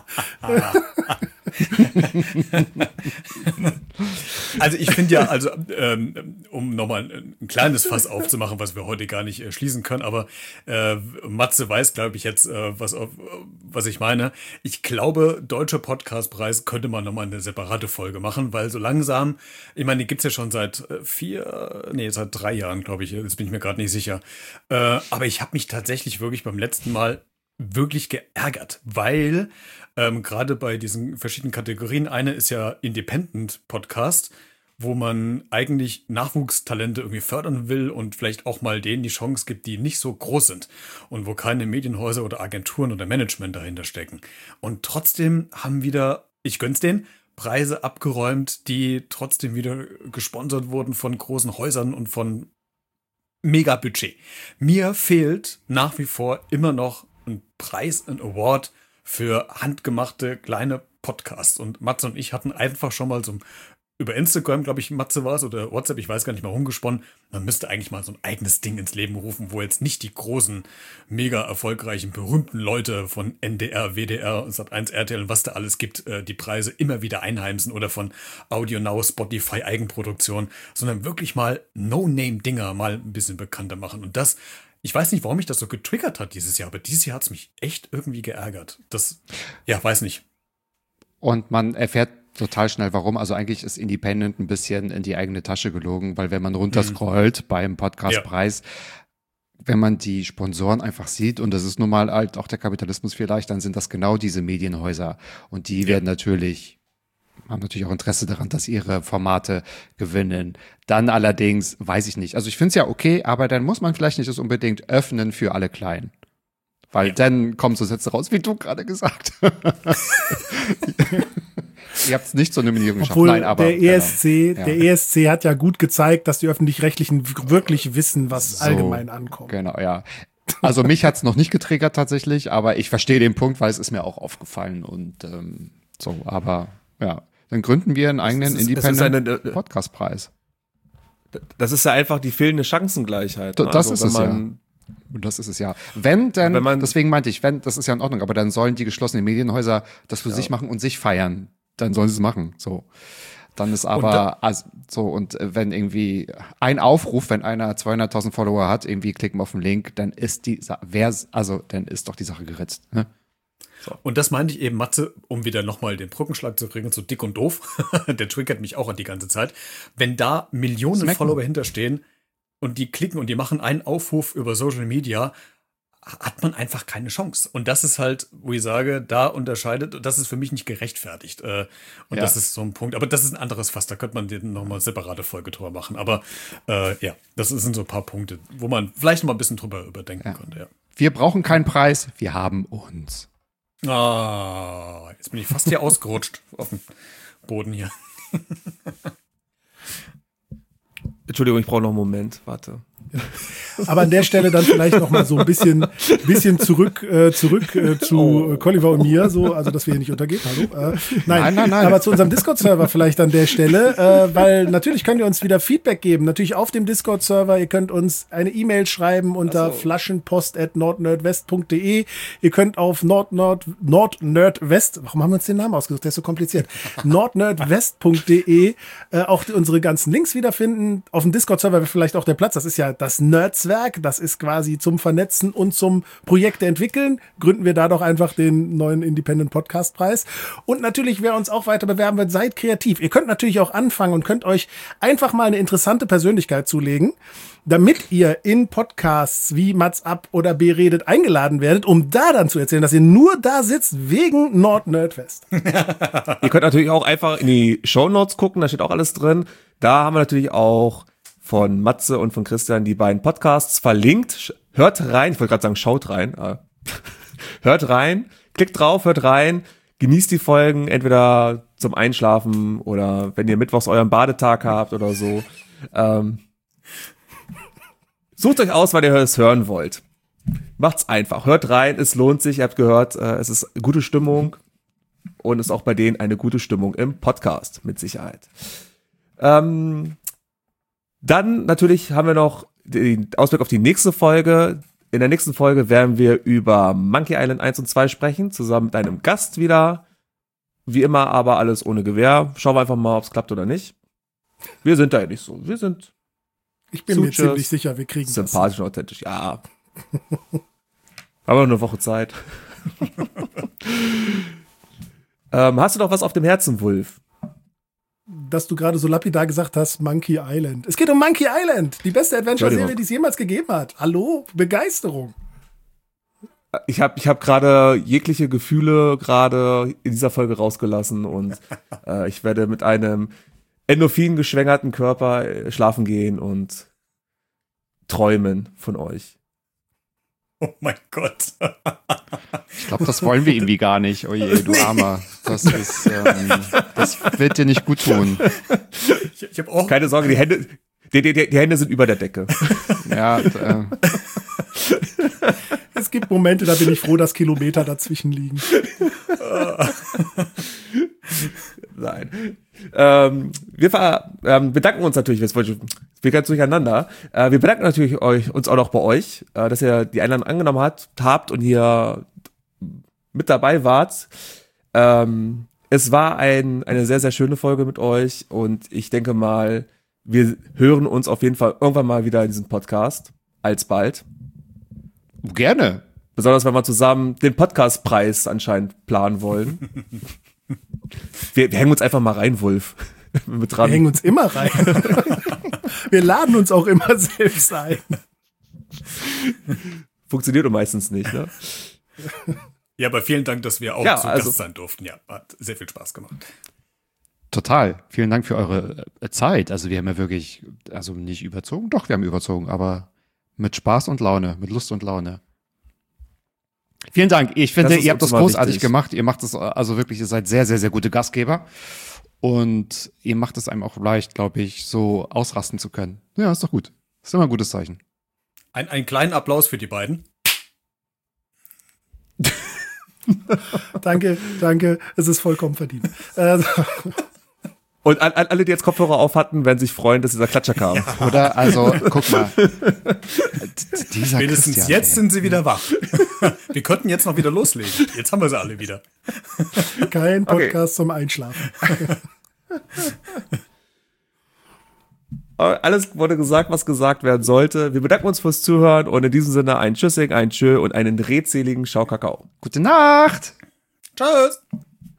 Also ich finde ja, also ähm, um nochmal ein kleines Fass aufzumachen, was wir heute gar nicht äh, schließen können, aber äh, Matze weiß, glaube ich, jetzt, äh, was, auf, was ich meine. Ich glaube, Deutscher Podcastpreis könnte man nochmal eine separate Folge machen, weil so langsam, ich meine, die gibt's ja schon seit vier, nee, seit drei Jahren, glaube ich, jetzt bin ich mir gerade nicht sicher. Äh, aber ich habe mich tatsächlich wirklich beim letzten Mal wirklich geärgert, weil ähm, gerade bei diesen verschiedenen Kategorien, eine ist ja Independent Podcast, wo man eigentlich Nachwuchstalente irgendwie fördern will und vielleicht auch mal denen die Chance gibt, die nicht so groß sind und wo keine Medienhäuser oder Agenturen oder Management dahinter stecken. Und trotzdem haben wieder, ich gönn's denen, Preise abgeräumt, die trotzdem wieder gesponsert wurden von großen Häusern und von Mega-Budget. Mir fehlt nach wie vor immer noch ein Preis, ein Award für handgemachte kleine Podcasts. Und Matze und ich hatten einfach schon mal so über Instagram, glaube ich, Matze war es, oder WhatsApp, ich weiß gar nicht mal, rumgesponnen. Man müsste eigentlich mal so ein eigenes Ding ins Leben rufen, wo jetzt nicht die großen, mega erfolgreichen, berühmten Leute von N D R, W D R, Sat eins, R T L und was da alles gibt, die Preise immer wieder einheimsen oder von Audio Now, Spotify, Eigenproduktion, sondern wirklich mal No-Name-Dinger mal ein bisschen bekannter machen. Und das, ich weiß nicht, warum mich das so getriggert hat dieses Jahr, aber dieses Jahr hat es mich echt irgendwie geärgert. Das, ja, weiß nicht. Und man erfährt total schnell, warum. Also eigentlich ist Independent ein bisschen in die eigene Tasche gelogen, weil wenn man runterscrollt mhm. beim Podcastpreis, ja. wenn man die Sponsoren einfach sieht, und das ist nun mal halt auch der Kapitalismus vielleicht, dann sind das genau diese Medienhäuser. Und die ja. werden natürlich, haben natürlich auch Interesse daran, dass ihre Formate gewinnen. Dann allerdings, weiß ich nicht. Also ich finde es ja okay, aber dann muss man vielleicht nicht das unbedingt öffnen für alle Kleinen. Weil ja. dann kommen so Sätze raus, wie du gerade gesagt hast. Ihr habt es nicht zur Nominierung geschafft. Obwohl Nein, aber der E S C, genau. der ja. E S C hat ja gut gezeigt, dass die Öffentlich-Rechtlichen wirklich wissen, was so, allgemein ankommt. Genau, ja. Also mich hat es noch nicht getriggert tatsächlich, aber ich verstehe den Punkt, weil es ist mir auch aufgefallen und ähm, so, aber ja, dann gründen wir einen eigenen ist, Independent-Podcastpreis. Das ist ja einfach die fehlende Chancengleichheit. Ne? Das also, ist es ja. Und das ist es ja. Wenn, dann, wenn man, deswegen meinte ich, wenn, das ist ja in Ordnung, aber dann sollen die geschlossenen Medienhäuser das für ja. sich machen und sich feiern. Dann sollen sie es machen. So. Dann ist aber, da, also, so, und wenn irgendwie ein Aufruf, wenn einer zweihunderttausend Follower hat, irgendwie klicken wir auf den Link, dann ist die, wer, also, dann ist doch die Sache geritzt. Ne? So. Und das meinte ich eben, Matze, um wieder nochmal den Brückenschlag zu kriegen zu dick und doof. Der triggert mich auch an die ganze Zeit. Wenn da Millionen Smacken. Follower hinterstehen, und die klicken und die machen einen Aufruf über Social Media, hat man einfach keine Chance. Und das ist halt, wo ich sage, da unterscheidet, das ist für mich nicht gerechtfertigt. Und ja. das ist so ein Punkt. Aber das ist ein anderes Fass, da könnte man nochmal separate Folge drüber machen. Aber äh, ja, das sind so ein paar Punkte, wo man vielleicht noch mal ein bisschen drüber überdenken ja. könnte. Ja. Wir brauchen keinen Preis, wir haben uns. Ah, jetzt bin ich fast hier ausgerutscht auf dem Boden hier. Entschuldigung, ich brauche noch einen Moment. Warte. Aber an der Stelle dann vielleicht noch mal so ein bisschen, bisschen zurück, äh, zurück äh, zu oh. Colliver und mir, so, also dass wir hier nicht untergehen. Hallo. Äh, nein, nein, nein, nein. Aber zu unserem Discord-Server vielleicht an der Stelle, äh, weil natürlich könnt ihr uns wieder Feedback geben. Natürlich auf dem Discord-Server. Ihr könnt uns eine E-Mail schreiben unter so. flaschenpost at nordnerdwest punkt de. Ihr könnt auf nordnord nordnerdwest, warum haben wir uns den Namen ausgesucht? Der ist so kompliziert. nordnerdwest punkt de äh, auch die, unsere ganzen Links wiederfinden. Auf dem Discord-Server vielleicht auch der Platz. Das ist ja das Nerds Netzwerk. Das ist quasi zum Vernetzen und zum Projekte entwickeln. Gründen wir da doch einfach den neuen Independent Podcast Preis. Und natürlich, wer uns auch weiter bewerben wird, seid kreativ. Ihr könnt natürlich auch anfangen und könnt euch einfach mal eine interessante Persönlichkeit zulegen, damit ihr in Podcasts wie Mats ab oder B redet eingeladen werdet, um da dann zu erzählen, dass ihr nur da sitzt wegen Nord-Nerdfest. Ihr könnt natürlich auch einfach in die Shownotes gucken, da steht auch alles drin. Da haben wir natürlich auch von Matze und von Christian die beiden Podcasts verlinkt. Hört rein, ich wollte gerade sagen, schaut rein. Hört rein, klickt drauf, hört rein, genießt die Folgen, entweder zum Einschlafen oder wenn ihr mittwochs euren Badetag habt oder so. Ähm, Sucht euch aus, wann ihr es hören wollt. Macht's einfach. Hört rein, es lohnt sich. Ihr habt gehört, äh, es ist gute Stimmung und es ist auch bei denen eine gute Stimmung im Podcast, mit Sicherheit. Ähm, dann natürlich haben wir noch den Ausblick auf die nächste Folge. In der nächsten Folge werden wir über Monkey Island eins und zwei sprechen, zusammen mit einem Gast wieder. Wie immer aber alles ohne Gewehr. Schauen wir einfach mal, ob es klappt oder nicht. Wir sind da ja nicht so. Wir sind Ich bin Suches, mir ziemlich sicher, wir kriegen das. sympathisch und authentisch, ja. Aber nur eine Woche Zeit. ähm, hast du noch was auf dem Herzen, Wulf? Dass du gerade so lapidar gesagt hast, Monkey Island. Es geht um Monkey Island, die beste Adventure-Serie, die es jemals gegeben hat. Hallo? Begeisterung. Ich habe ich hab gerade jegliche Gefühle gerade in dieser Folge rausgelassen und äh, ich werde mit einem Endorphin geschwängerten Körper äh, schlafen gehen und träumen von euch. Oh mein Gott. Ich glaube, das wollen wir irgendwie gar nicht. Oh je, du Armer. Das ist, ähm, das wird dir nicht gut tun. Ich, ich habe auch Keine Sorge, die Hände, die, die, die Hände sind über der Decke. Ja, äh, Es gibt Momente, da bin ich froh, dass Kilometer dazwischen liegen. Nein. Ähm, wir ver ähm, bedanken uns natürlich, jetzt wollte ich, wir ganz durcheinander. Äh, wir bedanken natürlich euch, uns auch noch bei euch, äh, dass ihr die Einladung angenommen hat, habt und hier mit dabei wart. Ähm, es war ein, eine sehr, sehr schöne Folge mit euch und ich denke mal, wir hören uns auf jeden Fall irgendwann mal wieder in diesem Podcast. Alsbald. gerne. Besonders, wenn wir zusammen den Podcastpreis anscheinend planen wollen. Wir, wir hängen uns einfach mal rein, Wulf. Mit dran. Wir hängen uns immer rein. Wir laden uns auch immer selbst ein. Funktioniert doch meistens nicht, ne? Ja, aber vielen Dank, dass wir auch Ja, zu also- Gast sein durften. Ja, hat sehr viel Spaß gemacht. Total. Vielen Dank für eure äh, Zeit. Also wir haben ja wirklich, also nicht überzogen, doch, wir haben überzogen, aber mit Spaß und Laune, mit Lust und Laune. Vielen Dank. Ich finde, Das ist ihr habt uns das immer großartig wichtig. gemacht. Ihr macht das, also wirklich, ihr seid sehr, sehr, sehr gute Gastgeber. Und ihr macht es einem auch leicht, glaube ich, so ausrasten zu können. Ja, ist doch gut. Ist immer ein gutes Zeichen. Ein, einen kleinen Applaus für die beiden. Danke, danke. Es ist vollkommen verdient. Äh, Und an, an alle, die jetzt Kopfhörer auf hatten, werden sich freuen, dass dieser Klatscher kam. Oder? Also, guck mal. D- Dieser Spätestens Christian, jetzt ey. sind sie wieder wach. Wir könnten jetzt noch wieder loslegen. Jetzt haben wir sie alle wieder. kein Podcast zum Einschlafen. Aber alles wurde gesagt, was gesagt werden sollte. Wir bedanken uns fürs Zuhören und in diesem Sinne ein Tschüssing, ein Tschö und einen redseligen Schau Kakao. Gute Nacht. Tschüss.